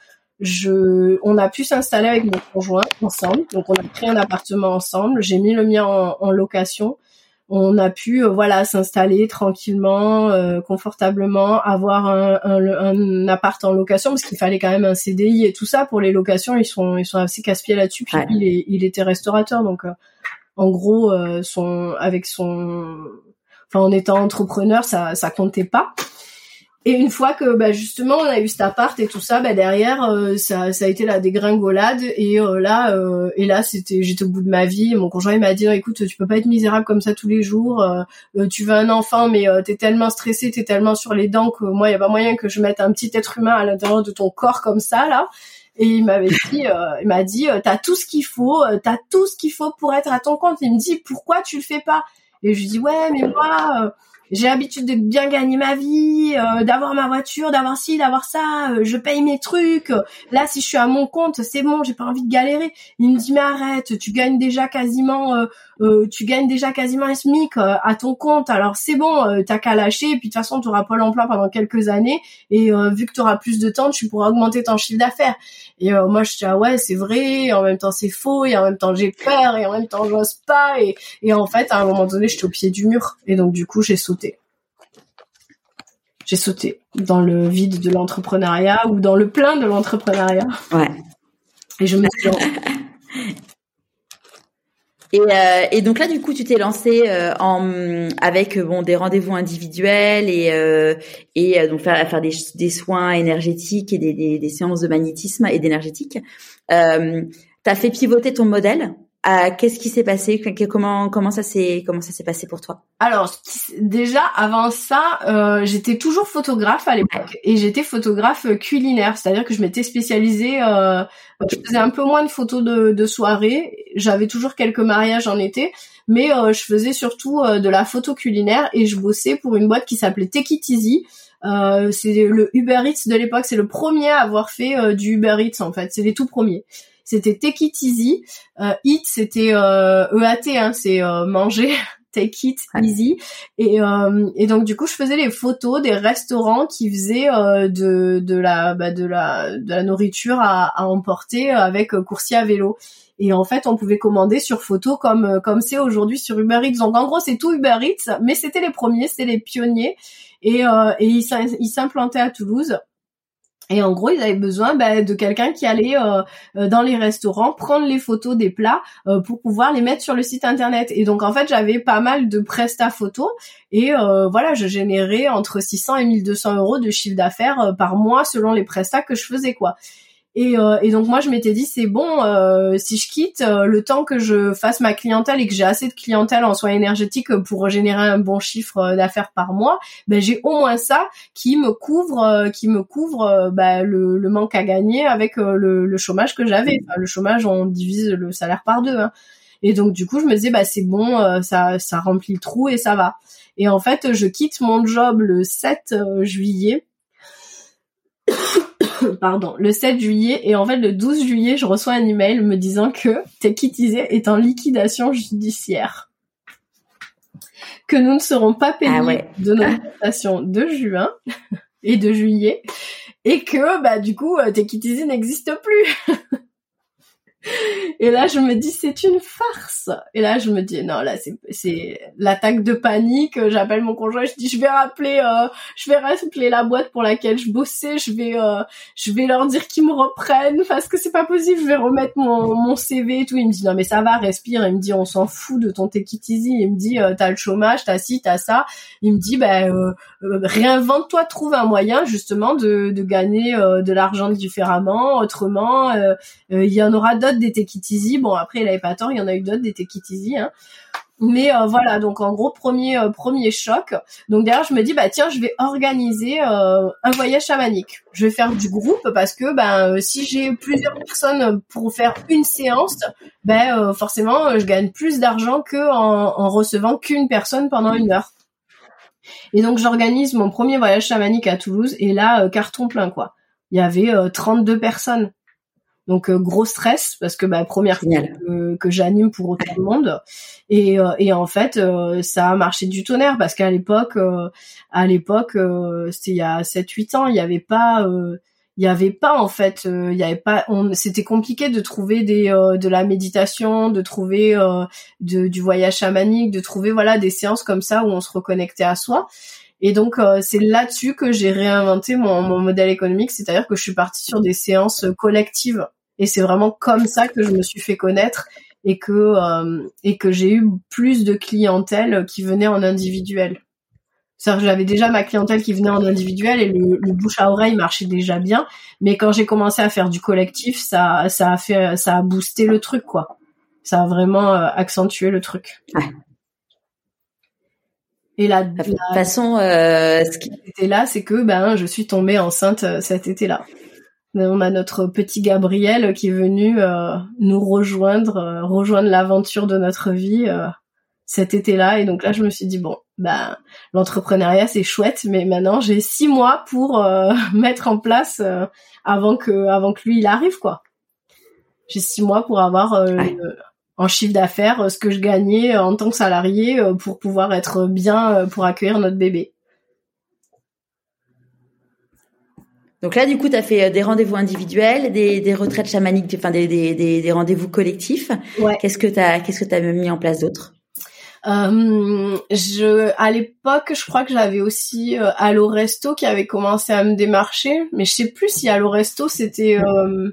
je, on a pu s'installer avec mon conjoint ensemble, donc on a pris un appartement ensemble. J'ai mis le mien en, en location. On a pu, euh, voilà, s'installer tranquillement, euh, confortablement, avoir un, un, un appart en location parce qu'il fallait quand même un C D I et tout ça pour les locations. Ils sont, ils sont assez casse-pieds là-dessus. Puis ouais. il, est, il était restaurateur, donc euh, en gros, euh, son, avec son, enfin en étant entrepreneur, ça, ça comptait pas. Et une fois que bah justement on a eu cet appart et tout ça, bah derrière euh, ça ça a été la dégringolade et euh, là euh, et là c'était j'étais au bout de ma vie. Mon conjoint il m'a dit non, écoute tu peux pas être misérable comme ça tous les jours. Euh, tu veux un enfant mais euh, t'es tellement stressé, t'es tellement sur les dents que moi il y a pas moyen que je mette un petit être humain à l'intérieur de ton corps comme ça là. Et il m'avait dit, euh, il m'a dit t'as tout ce qu'il faut, t'as tout ce qu'il faut pour être à ton compte. Il me dit pourquoi tu le fais pas? Et je lui dis ouais mais moi. Euh, j'ai l'habitude de bien gagner ma vie, euh, d'avoir ma voiture, d'avoir ci, d'avoir ça, euh, je paye mes trucs. Là, si je suis à mon compte, c'est bon, j'ai pas envie de galérer. Il me dit mais arrête, tu gagnes déjà quasiment, euh, euh, tu gagnes déjà quasiment un SMIC euh, à ton compte. Alors c'est bon, euh, t'as qu'à lâcher. Et puis de toute façon, tu auras Pôle emploi pendant quelques années. Et euh, vu que tu auras plus de temps, tu pourras augmenter ton chiffre d'affaires. Et euh, moi, je dis ah ouais, c'est vrai. Et en même temps, c'est faux. Et en même temps, j'ai peur. Et en même temps, j'ose pas. Et, et en fait, à un moment donné, j'étais au pied du mur. Et donc du coup, j'ai sauté. J'ai sauté dans le vide de l'entrepreneuriat ou dans le plein de l'entrepreneuriat. Ouais. Et je me suis Et, euh, et donc là, du coup, tu t'es lancée euh, en avec bon des rendez-vous individuels et euh, et euh, donc faire faire des des soins énergétiques et des des, des séances de magnétisme et d'énergétique. Euh, t'as fait pivoter ton modèle. Euh, qu'est-ce qui s'est passé? Comment comment ça s'est comment ça s'est passé pour toi? Alors déjà avant ça, euh, j'étais toujours photographe à l'époque et j'étais photographe culinaire, c'est-à-dire que je m'étais spécialisée. Euh, je faisais un peu moins de photos de, de soirée. J'avais toujours quelques mariages en été, mais euh, je faisais surtout euh, de la photo culinaire et je bossais pour une boîte qui s'appelait Take It Easy. Euh, c'est le Uber Eats de l'époque, c'est le premier à avoir fait euh, du Uber Eats en fait, c'est les tout premiers. C'était Take It Easy. Euh, Eat, c'était euh, E A T, hein, c'est euh, manger. Take It Easy. Et, euh, et donc du coup, je faisais les photos des restaurants qui faisaient euh, de de la bah, de la de la nourriture à, à emporter avec euh, coursier à vélo. Et en fait, on pouvait commander sur photo comme comme c'est aujourd'hui sur Uber Eats. Donc en gros, c'est tout Uber Eats, mais c'était les premiers, c'était les pionniers. Et euh, et ils ils s'implantaient à Toulouse. Et en gros, ils avaient besoin bah, de quelqu'un qui allait euh, dans les restaurants prendre les photos des plats euh, pour pouvoir les mettre sur le site internet. Et donc, en fait, j'avais pas mal de prestats photos et euh, voilà, je générais entre six cents et mille deux cents euros de chiffre d'affaires euh, par mois selon les prestats que je faisais, quoi. Et, euh, et donc moi je m'étais dit c'est bon, euh, si je quitte euh, le temps que je fasse ma clientèle et que j'ai assez de clientèle en soins énergétiques pour générer un bon chiffre d'affaires par mois, ben j'ai au moins ça qui me couvre, euh, qui me couvre euh, ben, le, le manque à gagner avec euh, le, le chômage que j'avais. Enfin, le chômage, on divise le salaire par deux. Hein. Et donc du coup je me disais bah c'est bon, euh, ça ça remplit le trou et ça va. Et en fait je quitte mon job le sept juillet. Pardon, le sept juillet, et en fait le douze juillet, je reçois un email me disant que Take It Easy est en liquidation judiciaire, que nous ne serons pas payés ah ouais. de notre prestation de juin et de juillet, et que bah du coup Take It Easy n'existe plus. Et là, je me dis, c'est une farce. Et là, je me dis, non, là, c'est, c'est l'attaque de panique. J'appelle mon conjoint, je dis, je vais rappeler, euh, je vais rappeler la boîte pour laquelle je bossais. Je vais, euh, je vais leur dire qu'ils me reprennent parce que c'est pas possible. Je vais remettre mon, mon C V et tout. Il me dit, non, mais ça va, respire. Il me dit, on s'en fout de ton Take It Easy. Il me dit, euh, t'as le chômage, t'as ci, t'as ça. Il me dit, ben, euh, euh, réinvente-toi, trouve un moyen, justement, de, de gagner euh, de l'argent différemment, autrement. Euh, euh, il y en aura d'autres des Take It Easy. Bon, après, il avait pas tort, il y en a eu d'autres des Take It Easy, hein. Mais euh, voilà, donc en gros, premier euh, premier choc. Donc derrière, je me dis, bah tiens, je vais organiser euh, un voyage chamanique. Je vais faire du groupe parce que ben euh, si j'ai plusieurs personnes pour faire une séance, ben euh, forcément, je gagne plus d'argent que en, en recevant qu'une personne pendant une heure. Et donc, j'organise mon premier voyage chamanique à Toulouse et là, euh, carton plein, quoi. Il y avait euh, trente-deux personnes. Donc euh, gros stress parce que bah première fois que, que j'anime pour tout le monde et euh, et en fait euh, ça a marché du tonnerre parce qu'à l'époque euh, à l'époque euh, c'était il y a sept huit ans, il y avait pas euh, il y avait pas en fait euh, il y avait pas on c'était compliqué de trouver des euh, de la méditation, de trouver euh, de du voyage chamanique, de trouver voilà des séances comme ça où on se reconnectait à soi. Et donc euh, c'est là-dessus que j'ai réinventé mon mon modèle économique, c'est-à-dire que je suis partie sur des séances collectives. Et c'est vraiment comme ça que je me suis fait connaître et que euh, et que j'ai eu plus de clientèle qui venait en individuel. C'est-à-dire que j'avais déjà ma clientèle qui venait en individuel et le, le bouche à oreille marchait déjà bien. Mais quand j'ai commencé à faire du collectif, ça ça a fait ça a boosté le truc, quoi. Ça a vraiment euh, accentué le truc. Ouais. Et la, de toute façon, euh, ce qui était là, c'est que ben je suis tombée enceinte cet été-là. On a notre petit Gabriel qui est venu euh, nous rejoindre, euh, rejoindre l'aventure de notre vie. Euh, cet été-là. Et donc là, je me suis dit bon, ben l'entrepreneuriat c'est chouette, mais maintenant j'ai six mois pour euh, mettre en place euh, avant que avant que lui il arrive quoi. J'ai six mois pour avoir euh, ouais. le, en chiffre d'affaires euh, ce que je gagnais euh, en tant que salarié euh, pour pouvoir être bien euh, pour accueillir notre bébé. Donc là, du coup, tu as fait des rendez-vous individuels, des, des retraites chamaniques, enfin des, des, des, des rendez-vous collectifs. Ouais. Qu'est-ce que tu as qu'est-ce que tu as mis en place d'autre? Euh, je, à l'époque, je crois que j'avais aussi euh, Allo Resto qui avait commencé à me démarcher, mais je sais plus si Allo Resto c'était euh,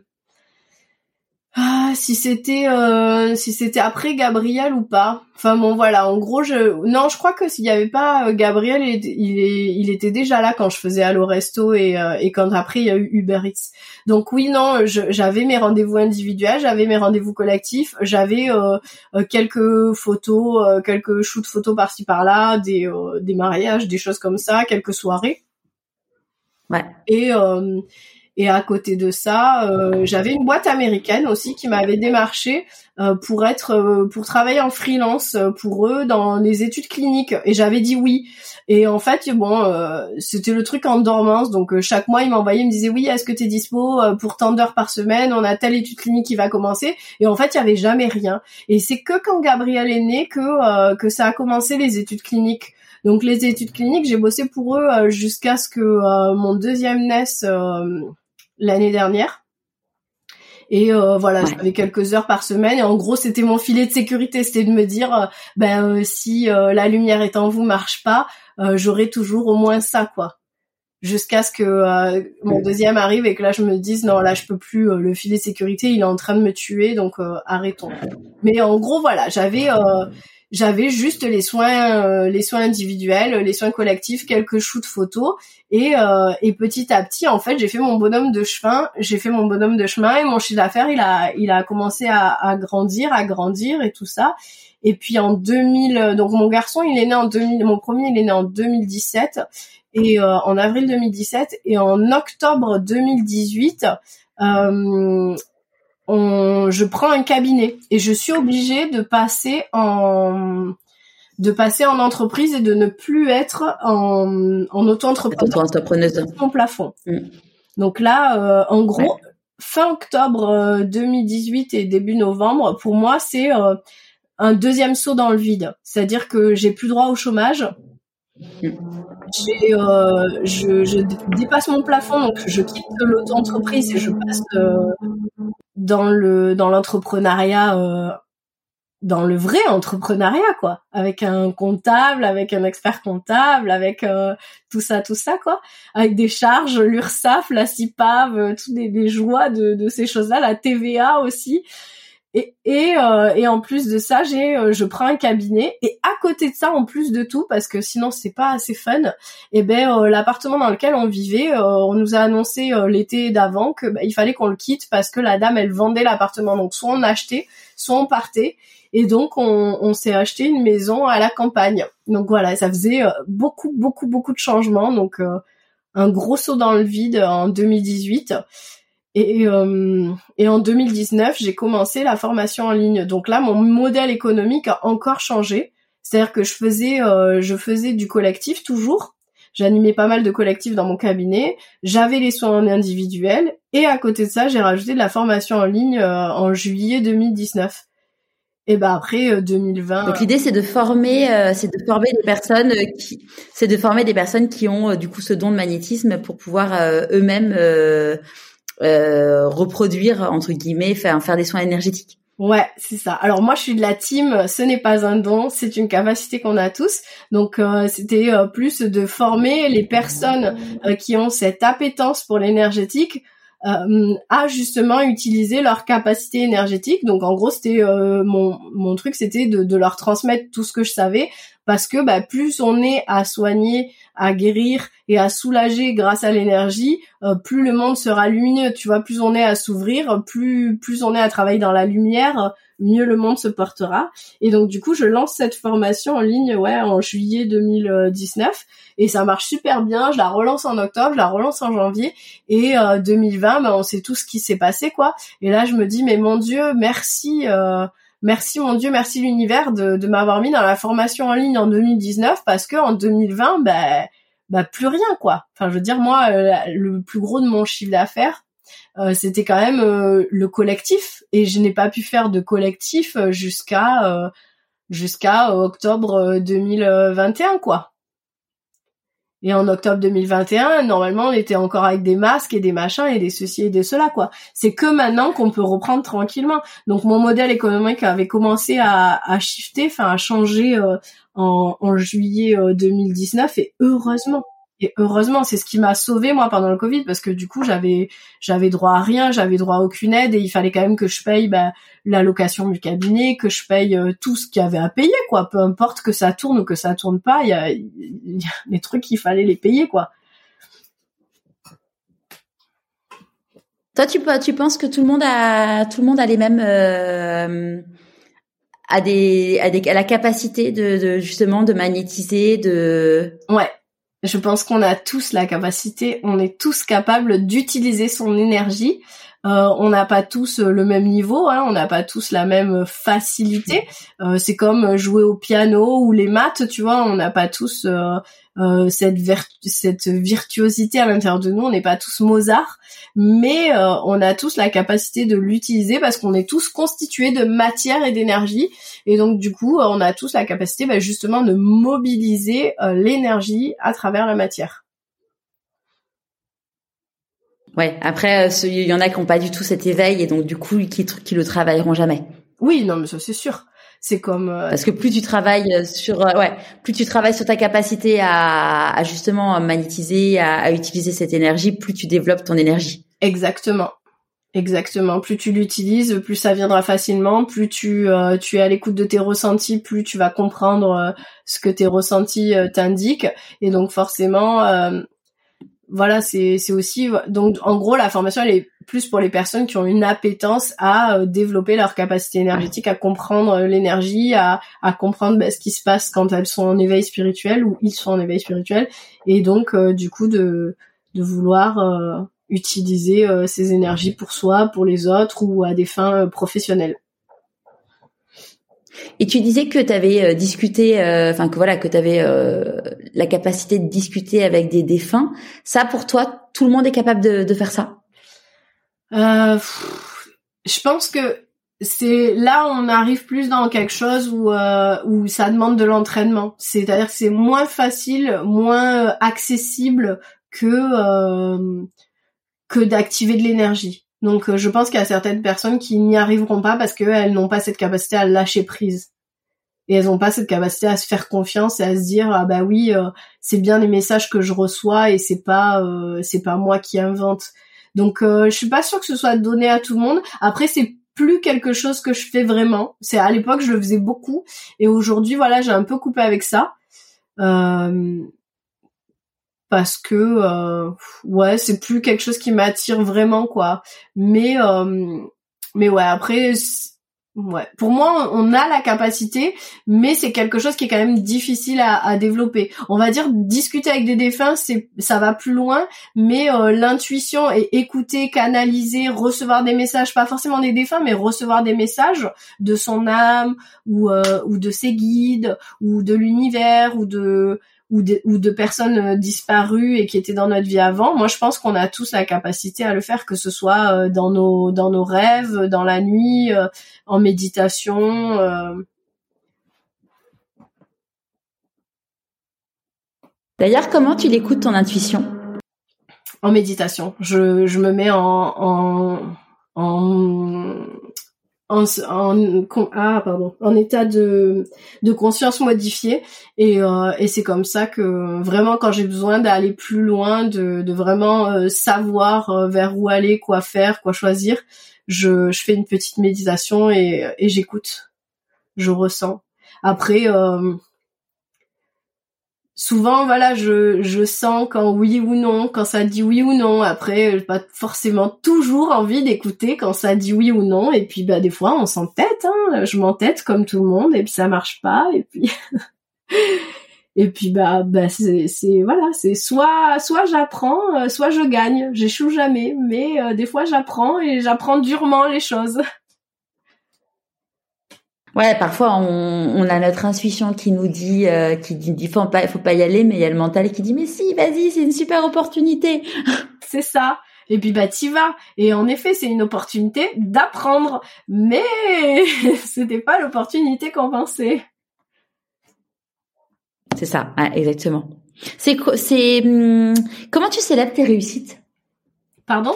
ah si c'était euh, si c'était après Gabriel ou pas. Enfin bon voilà, en gros je non, je crois que s'il y avait pas euh, Gabriel, il était, il, est, il était déjà là quand je faisais Allo Resto et euh, et quand après il y a eu Uber Eats. Donc oui non, je, j'avais mes rendez-vous individuels, j'avais mes rendez-vous collectifs, j'avais euh, euh, quelques photos, euh, quelques shoots photos par-ci par-là, des euh, des mariages, des choses comme ça, quelques soirées. Ouais. Et euh, Et à côté de ça, euh, j'avais une boîte américaine aussi qui m'avait démarché euh, pour être, euh, pour travailler en freelance euh, pour eux dans les études cliniques. Et j'avais dit oui. Et en fait, bon, euh, c'était le truc en dormance. Donc euh, chaque mois, ils m'envoyaient, ils me disaient oui, est-ce que t'es dispo euh, pour tant d'heures par semaine? On a telle étude clinique qui va commencer. Et en fait, il y avait jamais rien. Et c'est que quand Gabriel est né que euh, que ça a commencé les études cliniques. Donc les études cliniques, j'ai bossé pour eux euh, jusqu'à ce que euh, mon deuxième naisse. Euh, l'année dernière. Et euh, voilà, ouais. J'avais quelques heures par semaine et en gros, c'était mon filet de sécurité, c'était de me dire euh, ben euh, si euh, la lumière est en vous marche pas, euh, j'aurai toujours au moins ça quoi. Jusqu'à ce que euh, mon deuxième arrive et que là je me dise non, là je peux plus, euh, le filet de sécurité, il est en train de me tuer donc euh, arrêtons. Mais en gros voilà, j'avais euh, j'avais juste les soins euh, les soins individuels, les soins collectifs, quelques shoots photos et euh, et petit à petit en fait j'ai fait mon bonhomme de chemin j'ai fait mon bonhomme de chemin et mon chiffre d'affaires il a il a commencé à, à grandir à grandir et tout ça. Et puis en deux mille, donc mon garçon il est né en deux mille, mon premier il est né en deux mille dix-sept et euh, en avril deux mille dix-sept et en octobre deux mille dix-huit euh, on, je prends un cabinet et je suis obligée de passer en de passer en entreprise et de ne plus être en, en auto-entrepreneur. Auto-entrepreneuse. Mon plafond. Mm. Donc là, euh, en gros, ouais. Fin octobre euh, deux mille dix-huit et début novembre, pour moi, c'est euh, un deuxième saut dans le vide. C'est-à-dire que j'ai plus droit au chômage. Mm. J'ai, euh, je, je dépasse mon plafond, donc je quitte l'auto-entreprise et je passe euh, dans le dans l'entrepreneuriat. Euh, dans le vrai entrepreneuriat quoi, avec un comptable, avec un expert comptable, avec euh, tout ça tout ça quoi, avec des charges, l'URSSAF, la CIPAV, euh, toutes des, des joies de de ces choses-là, la T V A aussi. Et et euh, et en plus de ça, j'ai euh, je prends un cabinet et à côté de ça, en plus de tout, parce que sinon c'est pas assez fun, et ben euh, l'appartement dans lequel on vivait, euh, on nous a annoncé euh, l'été d'avant que bah, il fallait qu'on le quitte parce que la dame elle vendait l'appartement, donc soit on achetait, soit on partait. Et donc, on, on s'est acheté une maison à la campagne. Donc voilà, ça faisait euh, beaucoup, beaucoup, beaucoup de changements. Donc, euh, un gros saut dans le vide en deux mille dix-huit. Et, euh, et en deux mille dix-neuf, j'ai commencé la formation en ligne. Donc là, mon modèle économique a encore changé. C'est-à-dire que je faisais, euh, je faisais du collectif toujours. J'animais pas mal de collectifs dans mon cabinet. J'avais les soins individuels. Et à côté de ça, j'ai rajouté de la formation en ligne euh, en juillet deux mille dix-neuf. Et ben après euh, deux mille vingt. Donc l'idée c'est de former, euh, c'est de former des personnes euh, qui, c'est de former des personnes qui ont euh, du coup ce don de magnétisme pour pouvoir euh, eux-mêmes euh, euh, reproduire entre guillemets, faire faire des soins énergétiques. Ouais, c'est ça. Alors moi je suis de la team, ce n'est pas un don, c'est une capacité qu'on a tous. Donc euh, c'était euh, plus de former les personnes euh, qui ont cette appétence pour l'énergétique. Euh, à justement utiliser leur capacité énergétique. Donc en gros c'était euh, mon mon truc c'était de de leur transmettre tout ce que je savais parce que bah plus on est à soigner, à guérir et à soulager grâce à l'énergie, euh, plus le monde sera lumineux, tu vois, plus on est à s'ouvrir, plus plus on est à travailler dans la lumière, mieux le monde se portera. Et donc du coup, je lance cette formation en ligne ouais en juillet deux mille dix-neuf et ça marche super bien, je la relance en octobre, je la relance en janvier et euh, deux mille vingt, ben on sait tout ce qui s'est passé quoi. Et là, je me dis mais mon Dieu, merci euh, merci mon Dieu, merci l'univers de, de m'avoir mis dans la formation en ligne en deux mille dix-neuf parce que en deux mille vingt, bah, bah plus rien quoi. Enfin, je veux dire moi, euh, le plus gros de mon chiffre d'affaires, euh, c'était quand même euh, le collectif, et je n'ai pas pu faire de collectif jusqu'à euh, jusqu'à octobre deux mille vingt et un quoi. Et en octobre deux mille vingt et un, normalement, on était encore avec des masques et des machins et des ceci et des cela, quoi. C'est que maintenant qu'on peut reprendre tranquillement. Donc, mon modèle économique avait commencé à, à shifter, enfin, à changer euh, en, en juillet euh, deux mille dix-neuf, et heureusement. Et heureusement, c'est ce qui m'a sauvée, moi, pendant le Covid, parce que du coup, j'avais j'avais droit à rien, j'avais droit à aucune aide, et il fallait quand même que je paye bah, la location du cabinet, que je paye euh, tout ce qu'il y avait à payer, quoi. Peu importe que ça tourne ou que ça tourne pas, il y a, y a des trucs qu'il fallait les payer, quoi. Toi, tu, tu penses que tout le monde a tout le monde a les mêmes euh, a des a des a la capacité de, de justement de magnétiser, de ouais. Je pense qu'on a tous la capacité, on est tous capables d'utiliser son énergie. Euh, on n'a pas tous le même niveau, hein, on n'a pas tous la même facilité. Euh, c'est comme jouer au piano ou les maths, tu vois, on n'a pas tous euh, euh, cette, ver- cette virtuosité à l'intérieur de nous, on n'est pas tous Mozart, mais euh, on a tous la capacité de l'utiliser parce qu'on est tous constitués de matière et d'énergie, et donc du coup, on a tous la capacité bah, justement de mobiliser euh, l'énergie à travers la matière. Ouais, après, il y en a qui n'ont pas du tout cet éveil et donc du coup, qui, qui le travailleront jamais. Oui, non, mais ça c'est sûr. C'est comme euh... parce que plus tu travailles sur, euh, ouais, plus tu travailles sur ta capacité à, à justement magnétiser, à, à utiliser cette énergie, plus tu développes ton énergie. Exactement, exactement. Plus tu l'utilises, plus ça viendra facilement. Plus tu euh, tu es à l'écoute de tes ressentis, plus tu vas comprendre euh, ce que tes ressentis euh, t'indiquent. Et donc forcément. Euh, Voilà, c'est c'est aussi donc en gros la formation elle est plus pour les personnes qui ont une appétence à euh, développer leur capacité énergétique, à comprendre euh, l'énergie, à à comprendre bah, ce qui se passe quand elles sont en éveil spirituel ou ils sont en éveil spirituel, et donc euh, du coup de de vouloir euh, utiliser euh, ces énergies pour soi, pour les autres ou à des fins euh, professionnelles. Et tu disais que tu avais euh, discuté, enfin euh, que voilà, que tu avais euh, la capacité de discuter avec des défunts. Ça, pour toi, tout le monde est capable de, de faire ça? euh, pff, Je pense que c'est là on arrive plus dans quelque chose où euh, où ça demande de l'entraînement. C'est-à-dire que c'est moins facile, moins accessible que euh, que d'activer de l'énergie. Donc, euh, je pense qu'il y a certaines personnes qui n'y arriveront pas parce qu'elles n'ont pas cette capacité à lâcher prise. Et elles n'ont pas cette capacité à se faire confiance et à se dire, ah bah oui, euh, c'est bien les messages que je reçois et c'est pas euh, c'est pas moi qui invente. Donc, euh, je suis pas sûre que ce soit donné à tout le monde. Après, c'est plus quelque chose que je fais vraiment. C'est à l'époque, je le faisais beaucoup. Et aujourd'hui, voilà, j'ai un peu coupé avec ça. Euh... parce que euh, ouais, c'est plus quelque chose qui m'attire vraiment, quoi. Mais euh, mais ouais, après ouais, pour moi on a la capacité, mais c'est quelque chose qui est quand même difficile à, à développer. On va dire discuter avec des défunts, c'est ça va plus loin, mais euh, l'intuition et écouter, canaliser, recevoir des messages, pas forcément des défunts, mais recevoir des messages de son âme ou euh, ou de ses guides ou de l'univers ou de ou de, ou de personnes disparues et qui étaient dans notre vie avant. Moi, je pense qu'on a tous la capacité à le faire, que ce soit dans nos dans nos rêves, dans la nuit, euh, en méditation. Euh... D'ailleurs, comment tu l'écoutes ton intuition? En méditation. Je je me mets en en en En, en ah pardon en état de de conscience modifié, et euh, et c'est comme ça que vraiment quand j'ai besoin d'aller plus loin, de de vraiment euh, savoir euh, vers où aller, quoi faire, quoi choisir, je je fais une petite méditation et et j'écoute, je ressens. Après euh, souvent, voilà, je je sens quand oui ou non, quand ça dit oui ou non. Après, j'ai pas forcément toujours envie d'écouter quand ça dit oui ou non. Et puis, bah, des fois, on s'entête, hein. Je m'entête comme tout le monde, et puis ça marche pas. Et puis, et puis, bah, bah, c'est, c'est, voilà, c'est soit, soit j'apprends, soit je gagne. J'échoue jamais, mais euh, des fois, j'apprends et j'apprends durement les choses. Ouais, parfois on, on a notre intuition qui nous dit, euh, qui dit, dit faut pas, faut pas y aller, mais il y a le mental qui dit mais si, vas-y, c'est une super opportunité. C'est ça. Et puis bah t'y vas. Et en effet, c'est une opportunité d'apprendre, mais c'était pas l'opportunité qu'on pensait. C'est ça, ouais, exactement. C'est c'est hum, comment tu célèbres tes réussites? Pardon?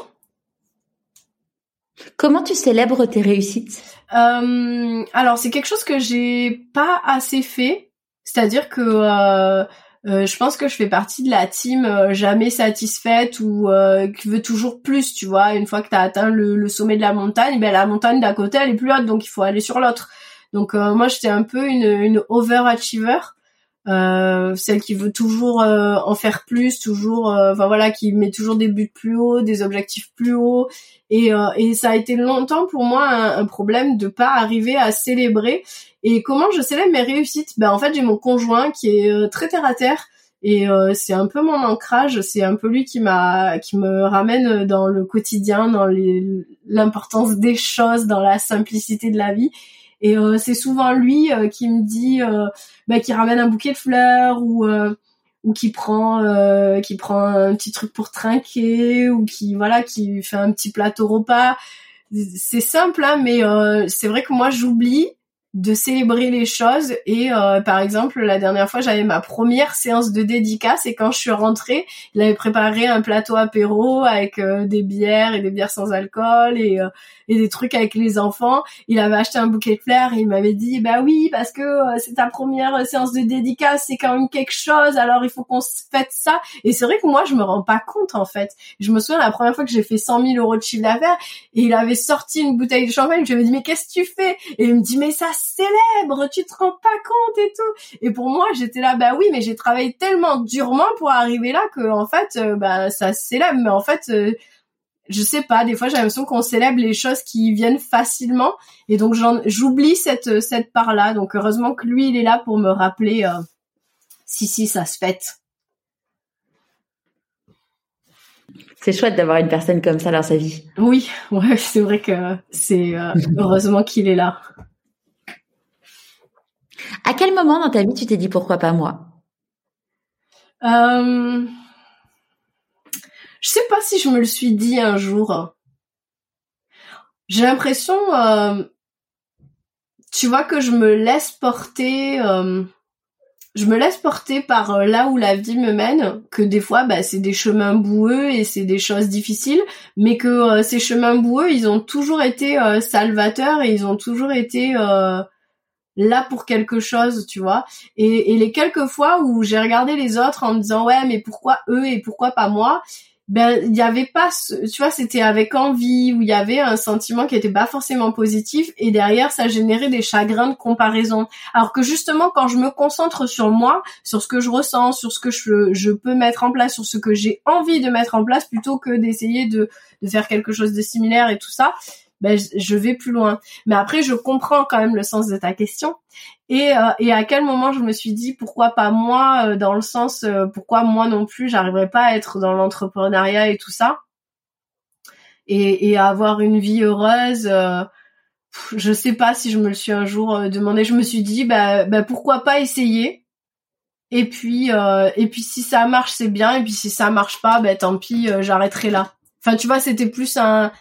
Comment tu célèbres tes réussites? Euh, alors c'est quelque chose que j'ai pas assez fait. C'est-à-dire que euh, euh, je pense que je fais partie de la team euh, jamais satisfaite ou euh, qui veut toujours plus, tu vois. Une fois que t'as atteint le, le sommet de la montagne, ben la montagne d'à côté elle est plus haute, donc il faut aller sur l'autre. Donc euh, moi j'étais un peu une, une overachiever. Euh, celle qui veut toujours euh, en faire plus, toujours, euh, enfin voilà, qui met toujours des buts plus hauts, des objectifs plus hauts, et euh, et ça a été longtemps pour moi un, un problème de pas arriver à célébrer. Et comment je célèbre mes réussites? Ben en fait j'ai mon conjoint qui est euh, très terre à terre, et euh, c'est un peu mon ancrage, c'est un peu lui qui m'a qui me ramène dans le quotidien, dans les, l'importance des choses, dans la simplicité de la vie. Et euh, c'est souvent lui euh, qui me dit, euh, bah, qui ramène un bouquet de fleurs ou euh, ou qui prend euh, qui prend un petit truc pour trinquer ou qui voilà qui fait un petit plateau repas. C'est simple hein, mais euh, c'est vrai que moi j'oublie de célébrer les choses. Et euh, par exemple la dernière fois j'avais ma première séance de dédicace et quand je suis rentrée il avait préparé un plateau apéro avec euh, des bières et des bières sans alcool et euh, et des trucs avec les enfants. Il avait acheté un bouquet de fleurs et il m'avait dit bah oui parce que euh, c'est ta première séance de dédicace, c'est quand même quelque chose, alors il faut qu'on se fête ça. Et c'est vrai que moi je me rends pas compte en fait. Je me souviens la première fois que j'ai fait cent mille euros de chiffre d'affaires et il avait sorti une bouteille de champagne. Je lui ai dit mais qu'est-ce que tu fais? Et il me dit mais ça célèbre, tu te rends pas compte et tout. Et pour moi j'étais là bah oui mais j'ai travaillé tellement durement pour arriver là que en fait euh, bah ça célèbre. Mais en fait euh, je sais pas, des fois j'ai l'impression qu'on célèbre les choses qui viennent facilement et donc j'en, j'oublie cette cette part-là. Donc heureusement que lui il est là pour me rappeler euh, si si ça se fête. C'est chouette d'avoir une personne comme ça dans sa vie. Oui, ouais, c'est vrai que c'est euh, heureusement qu'il est là. À quel moment dans ta vie tu t'es dit pourquoi pas moi? Euh... Je sais pas si je me le suis dit un jour. J'ai l'impression, euh, tu vois, que je me laisse porter, euh, je me laisse porter par euh, là où la vie me mène, que des fois, bah, c'est des chemins boueux et c'est des choses difficiles, mais que euh, ces chemins boueux, ils ont toujours été euh, salvateurs et ils ont toujours été euh, là pour quelque chose, tu vois. Et, et les quelques fois où j'ai regardé les autres en me disant ouais, mais pourquoi eux et pourquoi pas moi? Ben il y avait pas ce, tu vois, c'était avec envie, où il y avait un sentiment qui était pas forcément positif et derrière ça générait des chagrins de comparaison. Alors que justement quand je me concentre sur moi, sur ce que je ressens, sur ce que je je peux mettre en place, sur ce que j'ai envie de mettre en place plutôt que d'essayer de de faire quelque chose de similaire et tout ça, ben je vais plus loin. Mais après je comprends quand même le sens de ta question. Et, euh, et à quel moment je me suis dit pourquoi pas moi, euh, dans le sens euh, pourquoi moi non plus j'arriverais pas à être dans l'entrepreneuriat et tout ça et, et à avoir une vie heureuse. Euh, je sais pas si je me le suis un jour euh, demandé. Je me suis dit bah, bah pourquoi pas essayer. Et puis euh, et puis si ça marche c'est bien et puis si ça marche pas bah tant pis euh, j'arrêterai là. Enfin tu vois c'était plus un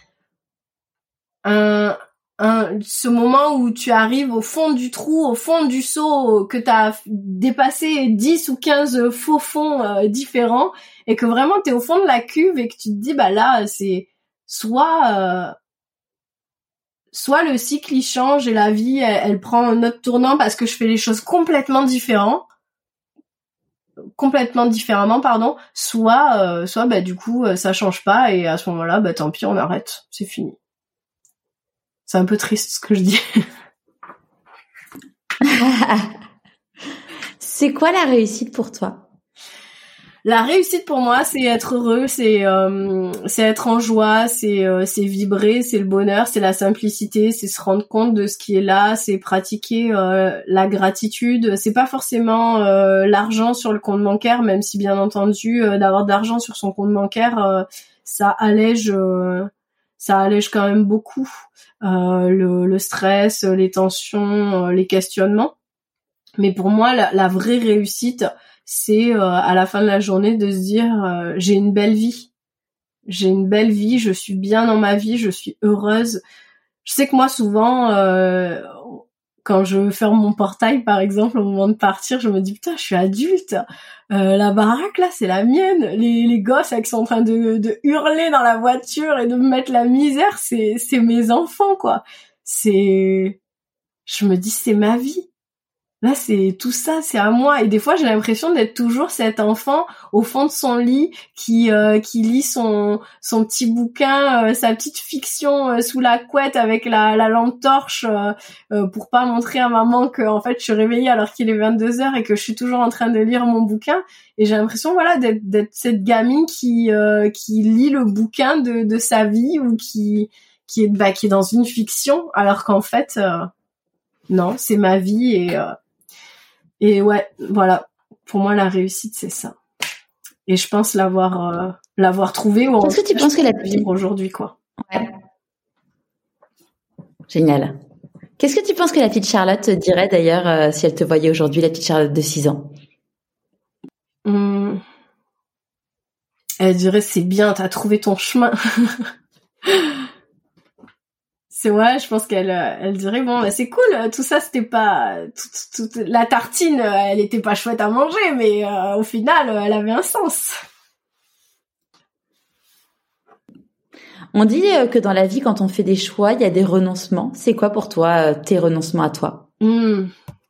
un Un, ce moment où tu arrives au fond du trou, au fond du seau, que tu as dépassé dix ou quinze faux fonds euh, différents et que vraiment tu es au fond de la cuve et que tu te dis bah là c'est soit euh, soit le cycle il change et la vie elle, elle prend un autre tournant parce que je fais les choses complètement différemment complètement différemment pardon, soit euh, soit bah du coup ça change pas et à ce moment-là bah tant pis on arrête, c'est fini. C'est un peu triste ce que je dis. C'est quoi la réussite pour toi? La réussite pour moi, c'est être heureux, c'est euh, c'est être en joie, c'est euh, c'est vibrer, c'est le bonheur, c'est la simplicité, c'est se rendre compte de ce qui est là, c'est pratiquer euh, la gratitude. C'est pas forcément euh, l'argent sur le compte bancaire, même si bien entendu euh, d'avoir de l'argent sur son compte bancaire, euh, ça allège. Euh, ça allège quand même beaucoup euh, le, le stress, les tensions, euh, les questionnements. Mais pour moi, la, la vraie réussite, c'est euh, à la fin de la journée de se dire euh, j'ai une belle vie, j'ai une belle vie, je suis bien dans ma vie, je suis heureuse. Je sais que moi souvent, euh, quand je ferme mon portail, par exemple, au moment de partir, je me dis putain, je suis adulte. Euh, la baraque là, c'est la mienne. Les, les gosses là, qui sont en train de, de hurler dans la voiture et de me mettre la misère, c'est, c'est mes enfants quoi. C'est, je me dis c'est ma vie. Là, c'est tout ça, c'est à moi. Et des fois, j'ai l'impression d'être toujours cet enfant au fond de son lit qui euh, qui lit son son petit bouquin, euh, sa petite fiction euh, sous la couette avec la la lampe torche euh, euh, pour pas montrer à maman que en fait je suis réveillée alors qu'il est vingt-deux heures et que je suis toujours en train de lire mon bouquin. Et j'ai l'impression voilà d'être d'être cette gamine qui euh, qui lit le bouquin de de sa vie ou qui qui est bah qui est dans une fiction alors qu'en fait euh, non, c'est ma vie et euh, Et ouais, voilà. Pour moi, la réussite, c'est ça. Et je pense l'avoir, euh, l'avoir trouvé. Ou Qu'est-ce que tu penses que la vivre aujourd'hui, quoi. Ouais. Génial. Qu'est-ce que tu penses que la petite Charlotte te dirait d'ailleurs euh, si elle te voyait aujourd'hui, la petite Charlotte de six ans? Hum. Elle dirait c'est bien, t'as trouvé ton chemin. C'est ouais, je pense qu'elle elle dirait bon bah c'est cool, tout ça c'était pas toute, toute, la tartine, elle était pas chouette à manger mais euh, au final elle avait un sens. On dit que dans la vie quand on fait des choix, il y a des renoncements. C'est quoi pour toi tes renoncements à toi? Mmh.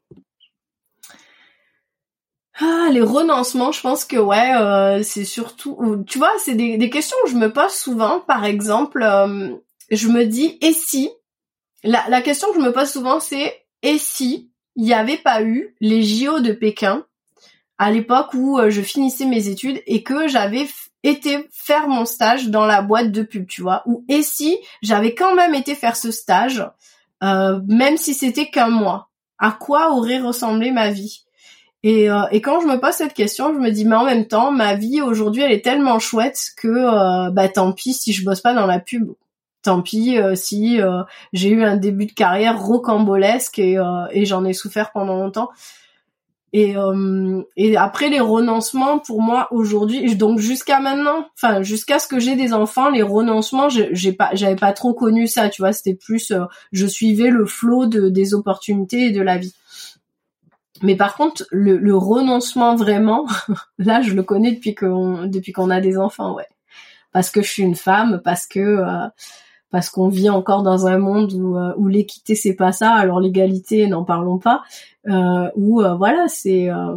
Ah, les renoncements, je pense que ouais, euh, c'est surtout tu vois, c'est des des questions que je me pose souvent par exemple euh, je me dis, et si, la, la question que je me pose souvent, c'est, et si il n'y avait pas eu les J O de Pékin, à l'époque où euh, je finissais mes études, et que j'avais f- été faire mon stage dans la boîte de pub, tu vois, ou et si j'avais quand même été faire ce stage, euh, même si c'était qu'un mois, à quoi aurait ressemblé ma vie ? Et, euh, et quand je me pose cette question, je me dis, mais en même temps, ma vie aujourd'hui, elle est tellement chouette que, euh, bah tant pis si je bosse pas dans la pub. Tant pis euh, si euh, j'ai eu un début de carrière rocambolesque et, euh, et j'en ai souffert pendant longtemps. Et, euh, et après les renoncements, pour moi aujourd'hui, donc jusqu'à maintenant, enfin jusqu'à ce que j'ai des enfants, les renoncements, j'ai, j'ai pas, j'avais pas trop connu ça, tu vois. C'était plus, euh, je suivais le flot de des opportunités et de la vie. Mais par contre, le, le renoncement vraiment, là, je le connais depuis qu'on depuis qu'on a des enfants, ouais. Parce que je suis une femme, parce que euh, parce qu'on vit encore dans un monde où, euh, où l'équité c'est pas ça, alors l'égalité n'en parlons pas, euh, où euh, voilà c'est euh,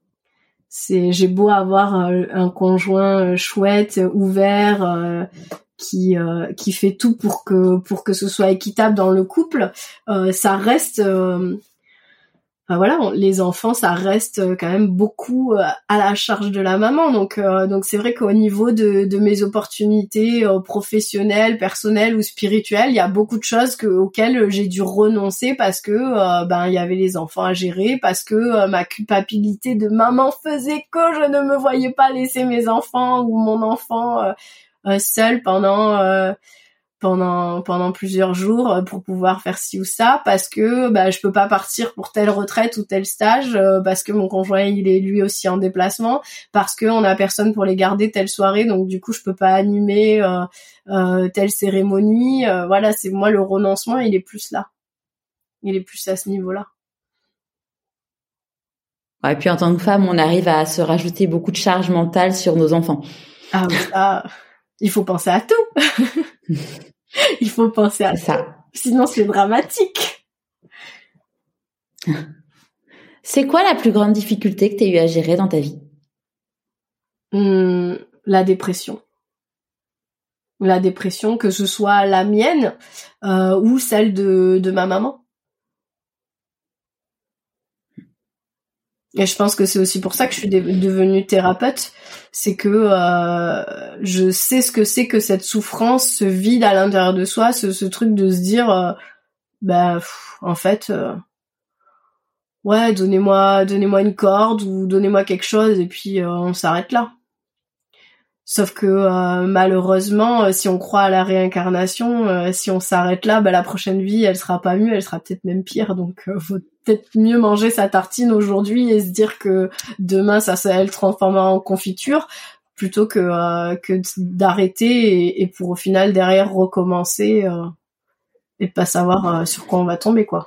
c'est j'ai beau avoir euh, un conjoint chouette, ouvert, euh, qui euh, qui fait tout pour que pour que ce soit équitable dans le couple, euh, ça reste euh, Enfin, voilà, on, les enfants, ça reste quand même beaucoup euh, à la charge de la maman. Donc, euh, donc c'est vrai qu'au niveau de, de mes opportunités euh, professionnelles, personnelles ou spirituelles, il y a beaucoup de choses que, auxquelles j'ai dû renoncer parce que euh, ben il y avait les enfants à gérer, parce que euh, ma culpabilité de maman faisait que je ne me voyais pas laisser mes enfants ou mon enfant euh, euh, seul pendant euh, pendant pendant plusieurs jours pour pouvoir faire ci ou ça, parce que bah je peux pas partir pour telle retraite ou tel stage, euh, parce que mon conjoint il est lui aussi en déplacement, parce que on a personne pour les garder telle soirée, donc du coup je peux pas animer euh, euh, telle cérémonie. Euh, voilà, c'est moi le renoncement, il est plus là, il est plus à ce niveau-là. Ouais, et puis en tant que femme, on arrive à se rajouter beaucoup de charges mentales sur nos enfants. Ah oui, ça, il faut penser à tout. Il faut penser à ça. Sinon, c'est dramatique. C'est quoi la plus grande difficulté que tu as eu à gérer dans ta vie ? Hum, la dépression. La dépression, que ce soit la mienne euh, ou celle de, de ma maman. Et je pense que c'est aussi pour ça que je suis de- devenue thérapeute. C'est que euh, je sais ce que c'est que cette souffrance, ce vide à l'intérieur de soi, ce, ce truc de se dire, euh, bah, pff, en fait, euh, ouais, donnez-moi, donnez-moi une corde ou donnez-moi quelque chose et puis euh, on s'arrête là. Sauf que euh, malheureusement, euh, si on croit à la réincarnation, euh, si on s'arrête là, bah, la prochaine vie, elle sera pas mieux, elle sera peut-être même pire. Donc, euh, faut peut-être mieux manger sa tartine aujourd'hui et se dire que demain, ça, ça elle transformera en confiture, plutôt que euh, que d'arrêter et, et pour au final derrière recommencer euh, et de pas savoir euh, sur quoi on va tomber, quoi.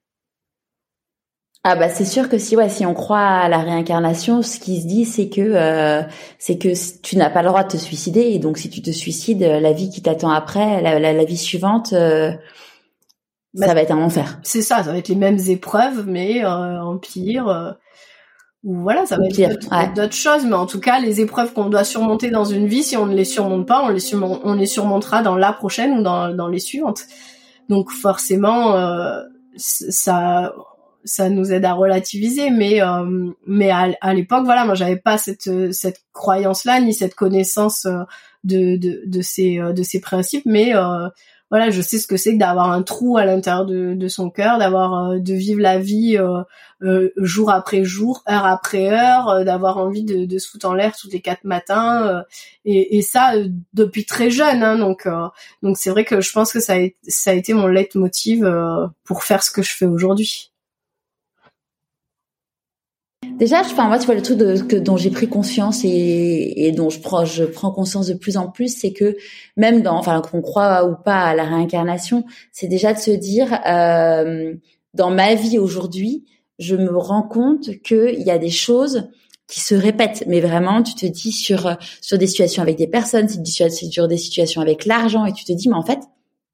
Ah bah c'est sûr que si ouais si on croit à la réincarnation, ce qui se dit c'est que euh, c'est que tu n'as pas le droit de te suicider et donc si tu te suicides, la vie qui t'attend après, la, la, la vie suivante, euh, bah, ça va être un enfer. C'est ça, ça va être les mêmes épreuves mais euh, en pire. Euh, ou voilà, ça va pire, être d'autres, ouais. d'autres choses, mais en tout cas les épreuves qu'on doit surmonter dans une vie, si on ne les surmonte pas, on les surmon- on les surmontera dans la prochaine ou dans dans les suivantes. Donc forcément, euh, ça. ça nous aide à relativiser, mais euh, mais à, à l'époque, voilà, moi j'avais pas cette cette croyance-là ni cette connaissance de de de ces de ces principes, mais euh, voilà, je sais ce que c'est que d'avoir un trou à l'intérieur de de son cœur, d'avoir de vivre la vie euh, euh, jour après jour, heure après heure, euh, d'avoir envie de de se foutre en l'air tous les quatre matins, euh, et et ça euh, depuis très jeune, hein, donc euh, donc c'est vrai que je pense que ça a ça a été mon leitmotiv euh, pour faire ce que je fais aujourd'hui. Déjà, enfin moi, tu vois le truc de, que dont j'ai pris conscience et, et dont je prends, je prends conscience de plus en plus, c'est que même dans, enfin qu'on croit ou pas à la réincarnation, c'est déjà de se dire, euh, dans ma vie aujourd'hui, je me rends compte que il y a des choses qui se répètent, mais vraiment, tu te dis sur sur des situations avec des personnes, c'est sur des situations avec l'argent, et tu te dis, mais en fait.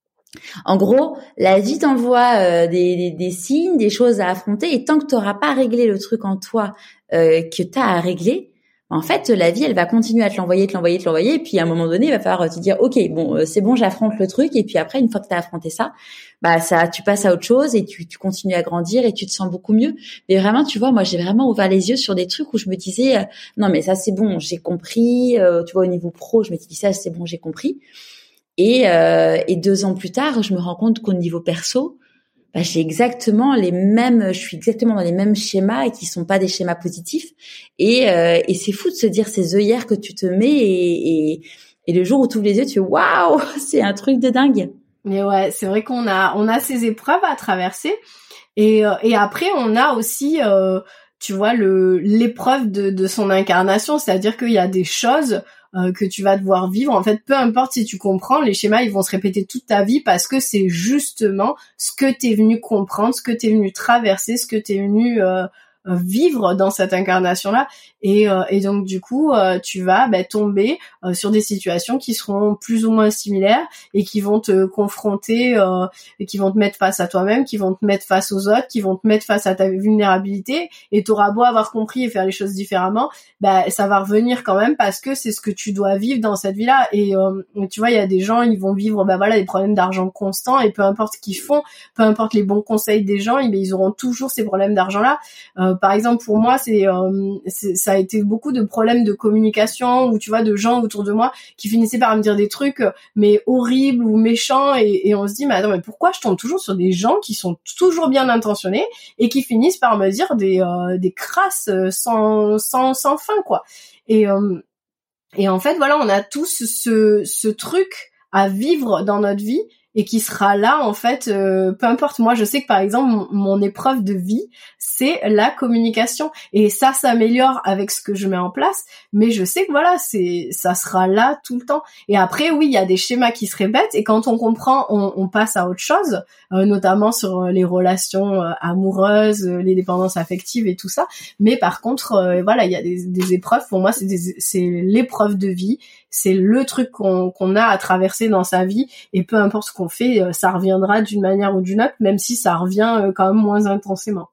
En gros, la vie t'envoie euh, des, des, des signes, des choses à affronter, et tant que tu n'auras pas réglé le truc en toi euh, que tu as à régler, en fait, la vie, elle va continuer à te l'envoyer, te l'envoyer, te l'envoyer, et puis à un moment donné, il va falloir te dire, ok, bon, euh, c'est bon, j'affronte le truc, et puis après, une fois que tu as affronté ça, bah ça, tu passes à autre chose et tu, tu continues à grandir et tu te sens beaucoup mieux. Mais vraiment, tu vois, moi, j'ai vraiment ouvert les yeux sur des trucs où je me disais, euh, non, mais ça, c'est bon, j'ai compris. Euh, tu vois, au niveau pro, je me dis ça, c'est bon, j'ai compris. Et, euh, et deux ans plus tard, je me rends compte qu'au niveau perso, bah, j'ai exactement les mêmes, je suis exactement dans les mêmes schémas et qui sont pas des schémas positifs. Et, euh, et c'est fou de se dire ces œillères que tu te mets et, et, et le jour où tu ouvres les yeux, tu fais waouh, c'est un truc de dingue. Mais ouais, c'est vrai qu'on a, on a ces épreuves à traverser. Et, euh, et après, on a aussi, euh, tu vois, le, l'épreuve de, de son incarnation, c'est-à-dire qu'il y a des choses Euh, que tu vas devoir vivre. En fait, peu importe si tu comprends, les schémas, ils vont se répéter toute ta vie parce que c'est justement ce que t'es venu comprendre, ce que t'es venu traverser, ce que t'es venu euh, vivre dans cette incarnation-là. Et, euh, et donc, du coup, euh, tu vas bah, tomber euh, sur des situations qui seront plus ou moins similaires et qui vont te confronter, euh, et qui vont te mettre face à toi-même, qui vont te mettre face aux autres, qui vont te mettre face à ta vulnérabilité. Et t'auras beau avoir compris et faire les choses différemment, bah, ça va revenir quand même parce que c'est ce que tu dois vivre dans cette vie-là. Et euh, tu vois, il y a des gens, ils vont vivre bah, voilà, des problèmes d'argent constants et peu importe ce qu'ils font, peu importe les bons conseils des gens, ils, ils auront toujours ces problèmes d'argent-là. Euh, par exemple, pour moi, c'est, euh, c'est ça a été beaucoup de problèmes de communication ou tu vois de gens autour de moi qui finissaient par me dire des trucs mais horribles ou méchants et, et on se dit mais attends mais pourquoi je tombe toujours sur des gens qui sont toujours bien intentionnés et qui finissent par me dire des euh, des crasses sans sans sans fin quoi. Et euh, et en fait voilà, on a tous ce ce truc à vivre dans notre vie et qui sera là en fait, euh, peu importe. Moi je sais que par exemple mon, mon épreuve de vie c'est la communication et ça s'améliore avec ce que je mets en place, mais je sais que voilà c'est ça sera là tout le temps. Et après oui il y a des schémas qui se répètent et quand on comprend on, on passe à autre chose, euh, notamment sur les relations euh, amoureuses, les dépendances affectives et tout ça. Mais par contre euh, voilà il y a des, des épreuves, pour moi c'est des, c'est l'épreuve de vie, c'est le truc qu'on, qu'on a à traverser dans sa vie et peu importe ce qu'on fait, ça reviendra d'une manière ou d'une autre, même si ça revient quand même moins intensément.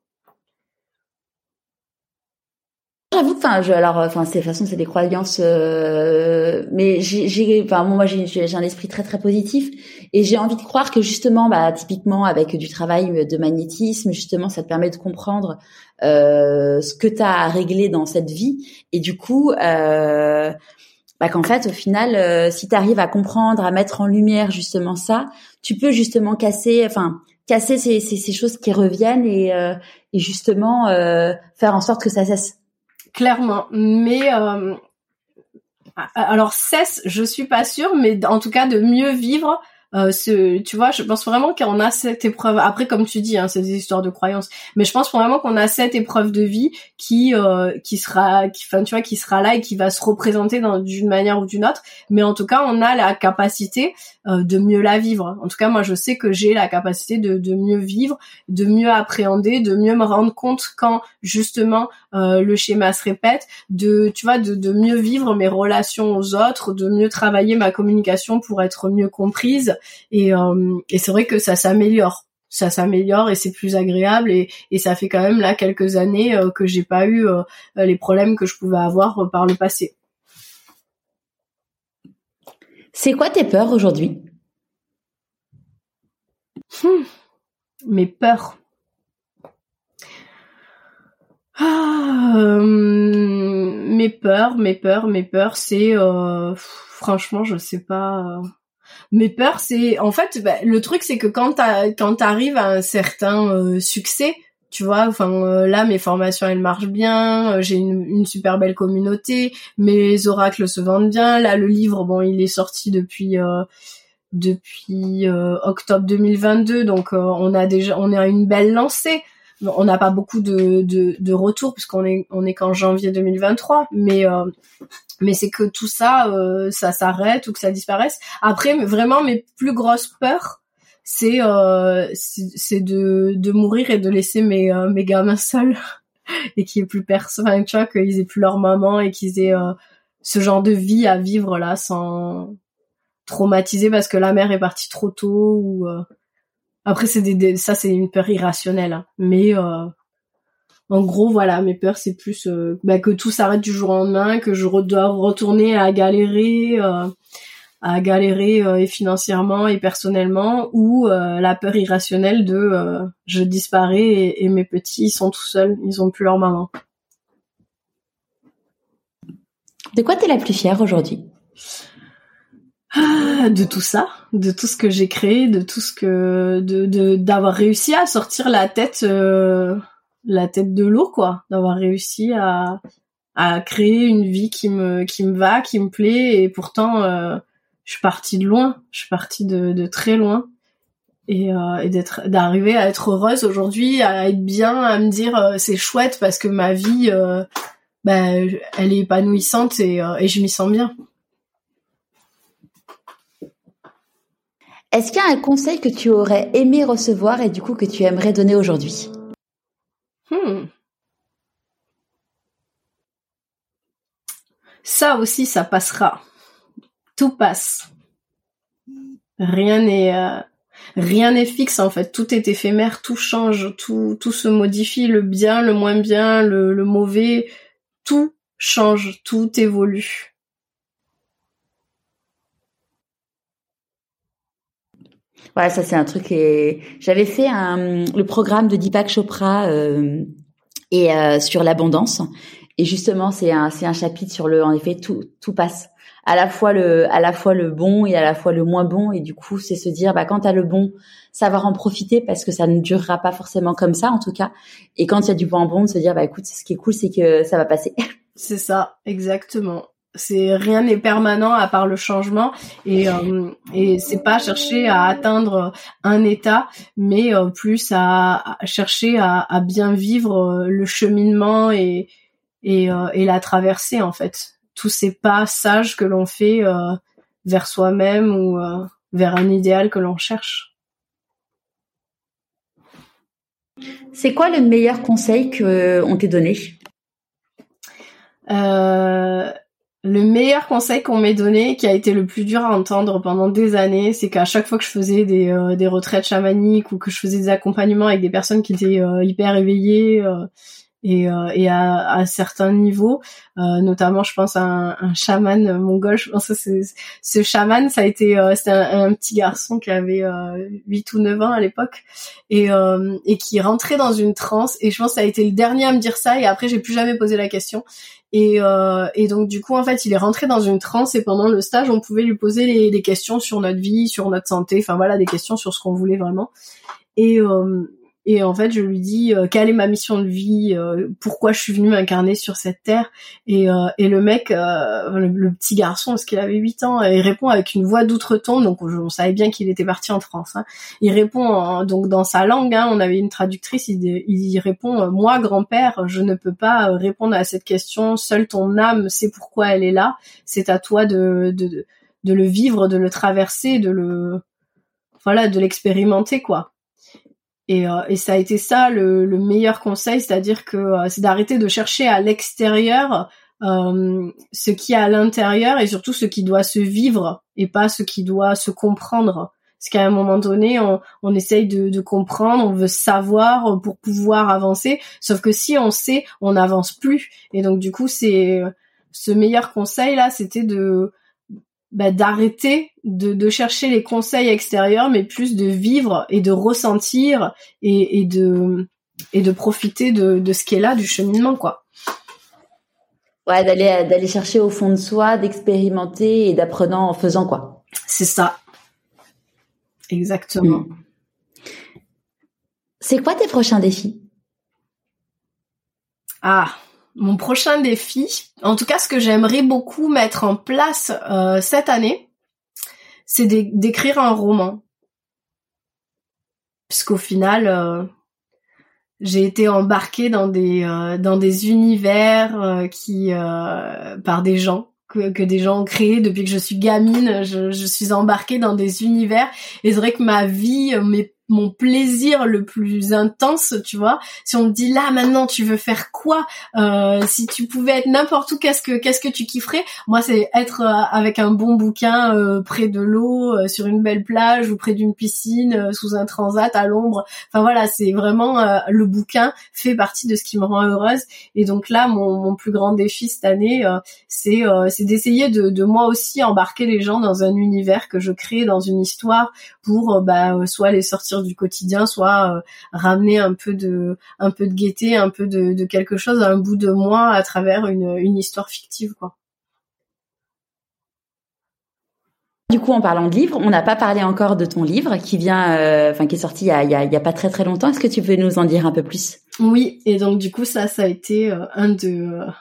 J'avoue que, enfin, je, alors, enfin, c'est de toute façon, c'est des croyances, euh, mais j'ai, j'ai, enfin, moi, j'ai, j'ai un esprit très, très positif, et j'ai envie de croire que justement, bah, typiquement, avec du travail de magnétisme, justement, ça te permet de comprendre euh, ce que t'as à régler dans cette vie, et du coup, euh, bah, qu'en fait, au final, euh, si t'arrives à comprendre, à mettre en lumière justement ça, tu peux justement casser, enfin, casser ces, ces, ces choses qui reviennent et, euh, et justement euh, faire en sorte que ça cesse. Clairement, mais euh, alors cesse, je suis pas sûre, mais en tout cas de mieux vivre. Euh, ce, tu vois, je pense vraiment qu'on a cette épreuve. Après, comme tu dis, hein, c'est des histoires de croyances, mais je pense vraiment qu'on a cette épreuve de vie qui, euh, qui sera, qui, enfin, tu vois, qui sera là et qui va se représenter dans, d'une manière ou d'une autre. Mais en tout cas, on a la capacité euh, de mieux la vivre. En tout cas, moi, je sais que j'ai la capacité de, de mieux vivre, de mieux appréhender, de mieux me rendre compte quand justement euh, le schéma se répète, de, tu vois, de, de mieux vivre mes relations aux autres, de mieux travailler ma communication pour être mieux comprise. Et, euh, et c'est vrai que ça s'améliore, ça s'améliore et c'est plus agréable et, et ça fait quand même là quelques années euh, que j'ai pas eu euh, les problèmes que je pouvais avoir euh, par le passé. C'est quoi tes peurs aujourd'hui? Hum, mes peurs. Ah, euh, mes peurs, mes peurs, mes peurs, c'est euh, franchement, je sais pas. Euh... Mes peurs, c'est en fait bah, le truc, c'est que quand t'as, quand t'arrives à un certain euh, succès, tu vois, enfin euh, là mes formations elles marchent bien, euh, j'ai une, une super belle communauté, mes oracles se vendent bien. Là le livre, bon, il est sorti depuis euh, depuis euh, octobre deux mille vingt-deux, donc euh, on a déjà on a une belle lancée. On n'a pas beaucoup de, de, de retours puisqu'on est on est qu'en janvier deux mille vingt-trois, mais euh, mais c'est que tout ça euh, ça s'arrête ou que ça disparaisse. Après, vraiment mes plus grosses peurs, c'est euh, c'est, c'est de de mourir et de laisser mes euh, mes gamins seuls et qu'il y ait plus personne, enfin, tu vois, qu'ils aient plus leur maman et qu'ils aient euh, ce genre de vie à vivre là sans traumatiser parce que la mère est partie trop tôt ou euh, après c'est des, des ça c'est une peur irrationnelle, hein. Mais euh, en gros voilà, mes peurs c'est plus euh, bah, que tout s'arrête du jour au lendemain, que je re- dois retourner à galérer euh, à galérer euh, et financièrement et personnellement, ou euh, la peur irrationnelle de euh, je disparais et, et mes petits ils sont tout seuls, ils ont plus leur maman. De quoi t'es la plus fière aujourd'hui? Ah, de tout ça, de tout ce que j'ai créé, de tout ce que de de d'avoir réussi à sortir la tête euh, la tête de l'eau, quoi, d'avoir réussi à à créer une vie qui me qui me va, qui me plaît, et pourtant euh, je suis partie de loin, je suis partie de de très loin, et euh, et d'être d'arriver à être heureuse aujourd'hui, à être bien, à me dire euh, c'est chouette parce que ma vie euh, ben elle est épanouissante et euh, et je m'y sens bien. Est-ce qu'il y a un conseil que tu aurais aimé recevoir et du coup que tu aimerais donner aujourd'hui? Hmm. Ça aussi, ça passera. Tout passe. Rien n'est euh, rien n'est fixe en fait. Tout est éphémère, tout change, tout tout se modifie, le bien, le moins bien, le, le mauvais, tout change, tout évolue. Voilà, ça c'est un truc. Et j'avais fait un, le programme de Deepak Chopra euh, et euh, sur l'abondance. Et justement, c'est un c'est un chapitre sur le, en effet, tout tout passe. À la fois le à la fois le bon et à la fois le moins bon. Et du coup, c'est se dire, bah quand t'as le bon, savoir en profiter parce que ça ne durera pas forcément comme ça, en tout cas. Et quand il y a du moins bon, de se dire, bah écoute, ce qui est cool, c'est que ça va passer. C'est ça, exactement. C'est rien n'est permanent à part le changement, et euh, et c'est pas chercher à atteindre un état, mais euh, plus à, à chercher à, à bien vivre le cheminement et et euh, et la traversée, en fait. Tous ces pas sages que l'on fait euh, vers soi-même ou euh, vers un idéal que l'on cherche. C'est quoi le meilleur conseil que on t'ait donné? Euh, le meilleur conseil qu'on m'ait donné, qui a été le plus dur à entendre pendant des années, c'est qu'à chaque fois que je faisais des, euh, des retraites chamaniques ou que je faisais des accompagnements avec des personnes qui étaient euh, hyper éveillées euh, et, euh, et à, à certains niveaux, euh, notamment je pense à un, un chaman mongol, je pense que c'est, ce chaman, ça a été euh, c'était un, un petit garçon qui avait euh, huit ou neuf ans à l'époque, et, euh, et qui rentrait dans une transe, et je pense que ça a été le dernier à me dire ça, et après j'ai plus jamais posé la question. Et, euh, et donc du coup en fait il est rentré dans une transe, et pendant le stage on pouvait lui poser les, des questions sur notre vie, sur notre santé, enfin voilà, des questions sur ce qu'on voulait vraiment. Et, euh, Et en fait, je lui dis euh, quelle est ma mission de vie, euh, pourquoi je suis venue m'incarner sur cette terre. Et, euh, et le mec, euh, le, le petit garçon, parce qu'il avait huit ans, il répond avec une voix d'outre-tombe, donc on, on savait bien qu'il était parti en France. Hein. Il répond en, donc dans sa langue, hein, on avait une traductrice, il, il répond « Moi, grand-père, je ne peux pas répondre à cette question, seule ton âme sait pourquoi elle est là, c'est à toi de, de, de le vivre, de le traverser, de le... voilà, de l'expérimenter, quoi. » Et, euh, et ça a été ça le, le meilleur conseil, c'est-à-dire que euh, c'est d'arrêter de chercher à l'extérieur euh, ce qui est à l'intérieur et surtout ce qui doit se vivre et pas ce qui doit se comprendre. Parce qu'à un moment donné, on, on essaye de, de comprendre, on veut savoir pour pouvoir avancer, sauf que si on sait, on n'avance plus. Et donc du coup, c'est ce meilleur conseil là, c'était de bah, d'arrêter de, de chercher les conseils extérieurs, mais plus de vivre et de ressentir et, et de et de profiter de, de ce qui est là, du cheminement, quoi. Ouais, d'aller d'aller chercher au fond de soi, d'expérimenter et d'apprenant en faisant, quoi. C'est ça. Exactement. Mmh. C'est quoi tes prochains défis? Ah, mon prochain défi, en tout cas ce que j'aimerais beaucoup mettre en place euh, cette année, c'est d'é- d'écrire un roman. Puisqu'au final, euh, j'ai été embarquée dans des euh, dans des univers euh, qui euh, par des gens que que des gens ont créés depuis que je suis gamine. Je, je suis embarquée dans des univers et c'est vrai que ma vie, mes mon plaisir le plus intense, tu vois, si on me dit là maintenant tu veux faire quoi, euh, si tu pouvais être n'importe où, qu'est-ce que qu'est-ce que tu kifferais? Moi c'est être euh, avec un bon bouquin euh, près de l'eau, euh, sur une belle plage ou près d'une piscine, euh, sous un transat à l'ombre. Enfin voilà, c'est vraiment euh, le bouquin fait partie de ce qui me rend heureuse. Et donc là mon, mon plus grand défi cette année, euh, c'est euh, c'est d'essayer de, de moi aussi embarquer les gens dans un univers que je crée, dans une histoire pour euh, bah euh, soit les sortir du quotidien, soit euh, ramener un peu de un peu de gaieté, un peu de, de quelque chose, un bout de moi à travers une, une histoire fictive, quoi. Du coup, en parlant de livres, on n'a pas parlé encore de ton livre qui vient, euh, enfin qui est sorti il y a, il y a, il y a pas très très longtemps. Est-ce que tu peux nous en dire un peu plus? Oui, et donc du coup ça, ça a été euh, un de euh,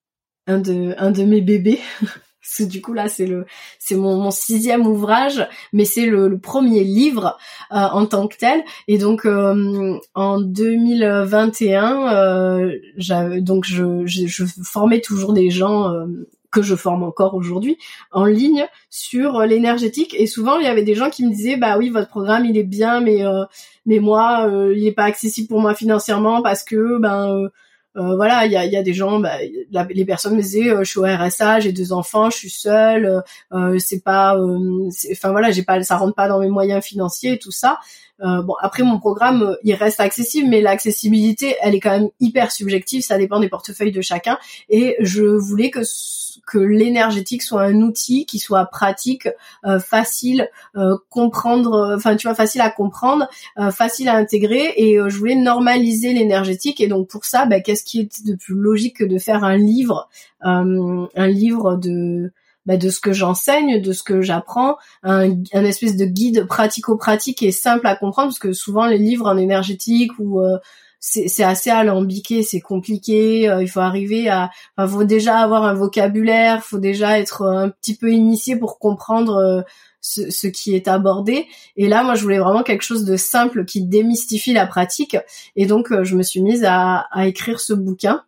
un de un de mes bébés. Parce que du coup là c'est le c'est mon, mon sixième ouvrage, mais c'est le, le premier livre euh, en tant que tel. Et donc euh, en deux mille vingt et un, euh, j'avais donc je, je je formais toujours des gens euh, que je forme encore aujourd'hui en ligne sur l'énergétique. Et souvent il y avait des gens qui me disaient bah oui votre programme il est bien, mais euh, mais moi euh, il est pas accessible pour moi financièrement parce que ben euh, Euh, voilà, il y a, y a des gens, bah, la, les personnes me disaient, euh, je suis au R S A, j'ai deux enfants, je suis seule, euh, c'est pas, enfin euh, voilà, j'ai pas, ça rentre pas dans mes moyens financiers et tout ça. Euh, bon, après mon programme, il reste accessible, mais l'accessibilité, elle est quand même hyper subjective, ça dépend des portefeuilles de chacun. Et je voulais que que l'énergétique soit un outil qui soit pratique, euh, facile, euh, comprendre, enfin tu vois, facile à comprendre, euh, facile à intégrer. Et euh, je voulais normaliser l'énergétique. Et donc pour ça, bah, qu'est-ce qui est de plus logique que de faire un livre, euh, un livre de Bah de ce que j'enseigne, de ce que j'apprends, un, un espèce de guide pratico-pratique et simple à comprendre, parce que souvent les livres en énergétique ou euh, c'est, c'est assez alambiqué, c'est compliqué, euh, il faut arriver à, enfin, faut déjà avoir un vocabulaire, faut déjà être un petit peu initié pour comprendre euh, ce, ce qui est abordé. Et là, moi, je voulais vraiment quelque chose de simple qui démystifie la pratique, et donc euh, je me suis mise à, à écrire ce bouquin.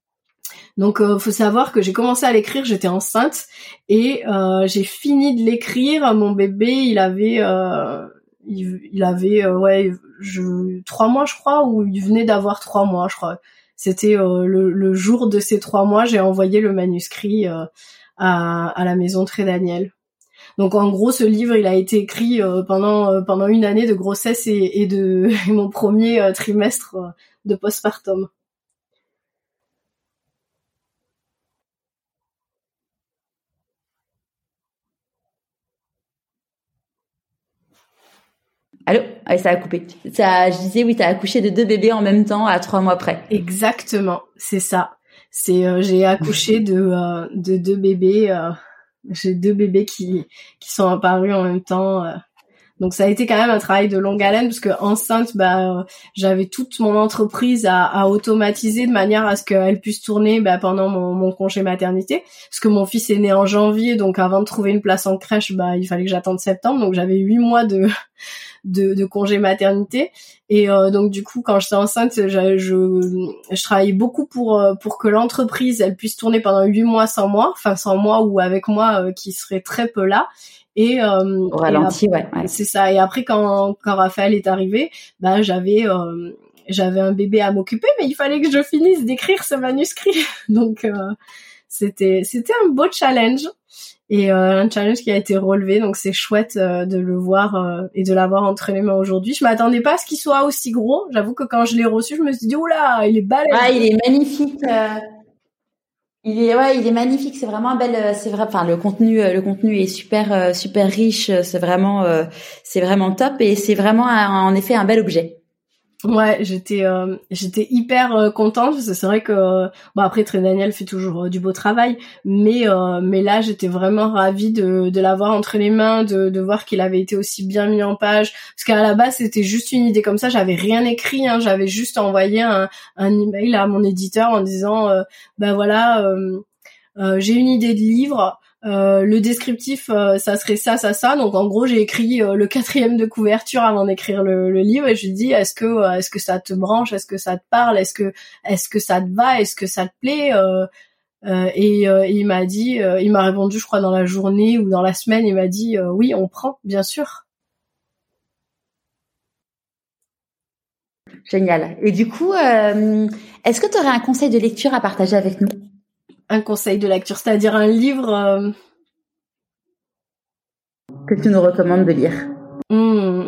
Donc, euh, faut savoir que j'ai commencé à l'écrire, j'étais enceinte et euh, j'ai fini de l'écrire. Mon bébé, il avait, euh, il, il avait, euh, ouais, je, trois mois, je crois, ou il venait d'avoir trois mois, je crois. C'était euh, le, le jour de ces trois mois, j'ai envoyé le manuscrit euh, à, à la maison Très Daniel. Donc, en gros, ce livre, il a été écrit euh, pendant euh, pendant une année de grossesse et, et de et mon premier euh, trimestre euh, de postpartum. Allô? Ah, ça a coupé. Ça, je disais oui, t'as accouché de deux bébés en même temps à trois mois près. Exactement, c'est ça. C'est euh, j'ai accouché de euh, de deux bébés. Euh, j'ai deux bébés qui qui sont apparus en même temps. Euh, Donc ça a été quand même un travail de longue haleine parce que enceinte, bah euh, j'avais toute mon entreprise à, à automatiser de manière à ce qu'elle puisse tourner bah, pendant mon, mon congé maternité. Parce que mon fils est né en janvier, donc avant de trouver une place en crèche, bah il fallait que j'attende septembre, donc j'avais huit mois de de, de congé maternité. Et euh, donc du coup, quand j'étais enceinte, je, je, je travaillais beaucoup pour pour que l'entreprise elle puisse tourner pendant huit mois sans moi, enfin sans moi ou avec moi euh, qui serait très peu là. Et euh, au ralenti, et après, ouais, ouais. C'est ça. Et après, quand quand Raphaël est arrivé, bah j'avais euh, j'avais un bébé à m'occuper, mais il fallait que je finisse d'écrire ce manuscrit. Donc euh, c'était c'était un beau challenge et euh, un challenge qui a été relevé. Donc c'est chouette euh, de le voir euh, et de l'avoir entre les mains aujourd'hui. Je m'attendais pas à ce qu'il soit aussi gros. J'avoue que quand je l'ai reçu, je me suis dit oula, il est balèze. Ah, il est magnifique. Euh... Il est ouais, il est magnifique. C'est vraiment un bel. C'est vrai. Enfin, le contenu, le contenu est super, super riche. C'est vraiment, c'est vraiment top et c'est vraiment un, en effet un bel objet. Ouais, j'étais, euh, j'étais hyper euh, contente parce que c'est vrai que euh, bon après Très Daniel fait toujours euh, du beau travail, mais euh, mais là j'étais vraiment ravie de de l'avoir entre les mains, de de voir qu'il avait été aussi bien mis en page. Parce qu'à la base c'était juste une idée comme ça, j'avais rien écrit, hein, j'avais juste envoyé un un email à mon éditeur en disant euh, ben voilà euh, euh, j'ai une idée de livre. Euh, le descriptif, euh, ça serait ça, ça, ça. Donc en gros, j'ai écrit euh, le quatrième de couverture avant d'écrire le, le livre et je lui dis est-ce que euh, est-ce que ça te branche, est-ce que ça te parle, est-ce que est-ce que ça te va, est-ce que ça te plaît euh, euh, et, euh, et il m'a dit, euh, il m'a répondu, je crois dans la journée ou dans la semaine, il m'a dit euh, oui, on prend, bien sûr. Génial. Et du coup, euh, est-ce que tu aurais un conseil de lecture à partager avec nous? Un conseil de lecture, c'est-à-dire un livre euh... que tu nous recommandes de lire. Mmh.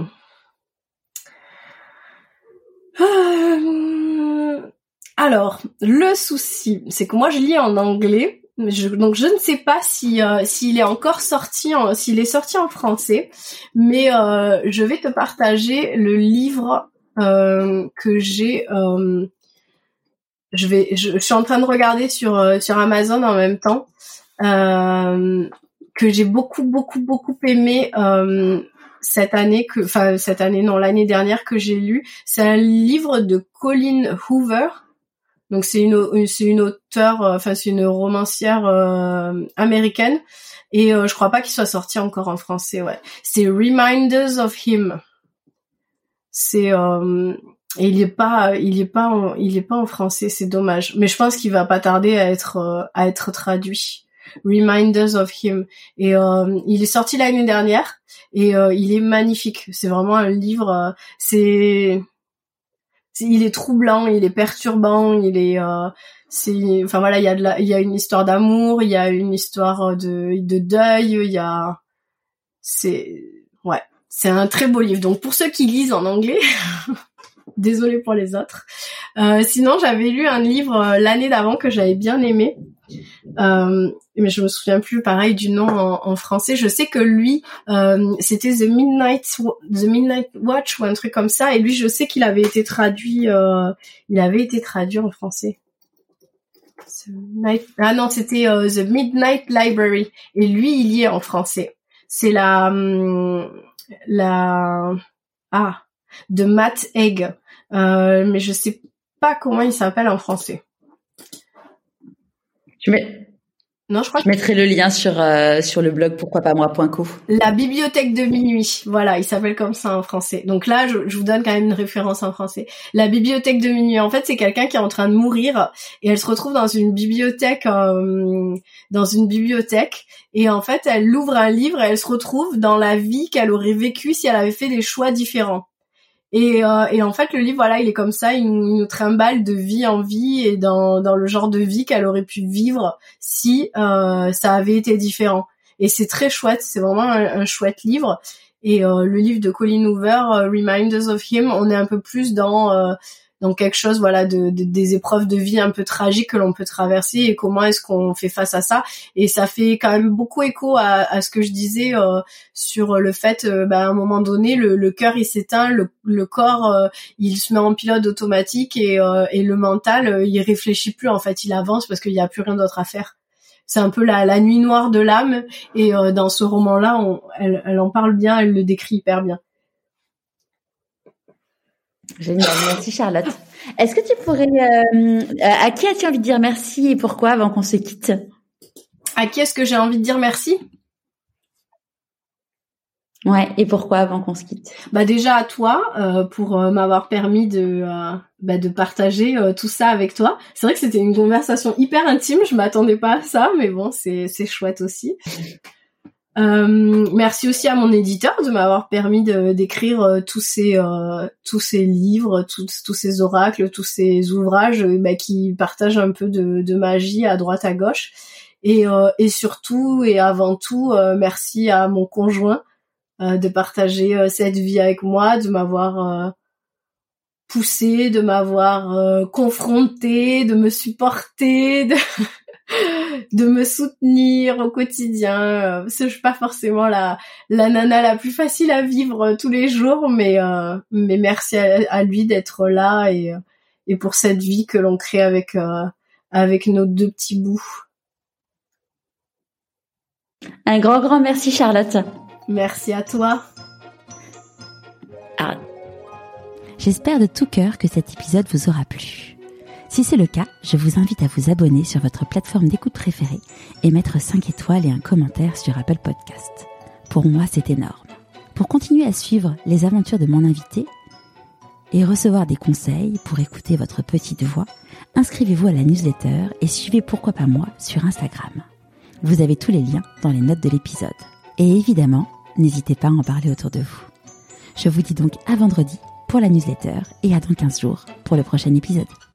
Euh... Alors, le souci, c'est que moi je lis en anglais, je, donc je ne sais pas si euh, s'il est encore sorti, en, s'il est sorti en français, mais euh, je vais te partager le livre euh, que j'ai. Euh, je vais, je, je suis en train de regarder sur euh, sur Amazon en même temps. Euh, que j'ai beaucoup beaucoup beaucoup aimé euh, cette année que enfin cette année non l'année dernière que j'ai lu, c'est un livre de Colleen Hoover. Donc c'est une c'est une auteure enfin c'est une romancière euh, américaine et euh, je crois pas qu'il soit sorti encore en français, ouais. C'est Reminders of Him. C'est euh, et il est pas il est pas en, il est pas en français, c'est dommage, mais je pense qu'il va pas tarder à être euh, à être traduit. Reminders of Him et euh, il est sorti l'année dernière et euh, il est magnifique. C'est vraiment un livre. Euh, c'est, c'est, il est troublant, il est perturbant, il est. Euh, c'est, enfin voilà, il y a de la, il y a une histoire d'amour, il y a une histoire de de deuil, il y a. C'est ouais, c'est un très beau livre. Donc pour ceux qui lisent en anglais. Désolée pour les autres. Euh, sinon, j'avais lu un livre euh, l'année d'avant que j'avais bien aimé. Euh, mais je me souviens plus pareil du nom en, en français. Je sais que lui euh, c'était The Midnight The Midnight Watch ou un truc comme ça et lui je sais qu'il avait été traduit euh, il avait été traduit en français. Night... Ah non, c'était euh, The Midnight Library et lui il y est en français. C'est la la ah de Matt Haig. Euh, mais je sais pas comment il s'appelle en français. Tu mets... Non, je crois je que... mettrai le lien sur euh, sur le blog pourquoi pas moi point co. La bibliothèque de minuit, voilà, il s'appelle comme ça en français. Donc là, je, je vous donne quand même une référence en français. La bibliothèque de minuit, en fait, c'est quelqu'un qui est en train de mourir et elle se retrouve dans une bibliothèque, euh, dans une bibliothèque et en fait, elle ouvre un livre et elle se retrouve dans la vie qu'elle aurait vécue si elle avait fait des choix différents. Et, euh, et en fait, le livre, voilà, il est comme ça, il nous, il nous trimballe de vie en vie et dans, dans le genre de vie qu'elle aurait pu vivre si euh, ça avait été différent. Et c'est très chouette, c'est vraiment un, un chouette livre. Et euh, le livre de Colleen Hoover, euh, Reminders of Him, on est un peu plus dans euh, dans quelque chose, voilà, de, de des épreuves de vie un peu tragiques que l'on peut traverser et comment est-ce qu'on fait face à ça. Et ça fait quand même beaucoup écho à, à ce que je disais euh, sur le fait, euh, bah, à un moment donné, le, le cœur il s'éteint, le, le corps euh, il se met en pilote automatique et, euh, et le mental euh, il réfléchit plus en fait, il avance parce qu'il y a plus rien d'autre à faire. c'est un peu la, la nuit noire de l'âme. Et euh, dans ce roman-là, on, elle, elle en parle bien, elle le décrit hyper bien. Génial, merci Charlotte. Est-ce que tu pourrais, euh, à qui as-tu envie de dire merci et pourquoi avant qu'on se quitte? À qui est-ce que j'ai envie de dire merci? Ouais, et pourquoi avant qu'on se quitte? Bah déjà à toi euh, pour euh, m'avoir permis de euh, bah, de partager euh, tout ça avec toi. C'est vrai que c'était une conversation hyper intime, je m'attendais pas à ça, mais bon, c'est c'est chouette aussi. Euh, merci aussi à mon éditeur de m'avoir permis de d'écrire euh, tous ces euh, tous ces livres, tous tous ces oracles, tous ces ouvrages euh, bah, qui partagent un peu de de magie à droite à gauche. Et euh, et surtout et avant tout euh, merci à mon conjoint euh, de partager euh, cette vie avec moi, de m'avoir euh, poussé, de m'avoir euh, confronté, de me supporter, de de me soutenir au quotidien. Euh, parce que je suis pas forcément la la nana la plus facile à vivre euh, tous les jours, mais euh, mais merci à, à lui d'être là et et pour cette vie que l'on crée avec euh, avec nos deux petits bouts. Un grand grand merci Charlotte. Merci à toi. Ah. J'espère de tout cœur que cet épisode vous aura plu. Si c'est le cas, je vous invite à vous abonner sur votre plateforme d'écoute préférée et mettre cinq étoiles et un commentaire sur Apple Podcast. Pour moi, c'est énorme. Pour continuer à suivre les aventures de mon invité et recevoir des conseils pour écouter votre petite voix, inscrivez-vous à la newsletter et suivez Pourquoi pas moi sur Instagram. Vous avez tous les liens dans les notes de l'épisode. Et évidemment, n'hésitez pas à en parler autour de vous. Je vous dis donc à vendredi pour la newsletter et à dans quinze jours pour le prochain épisode.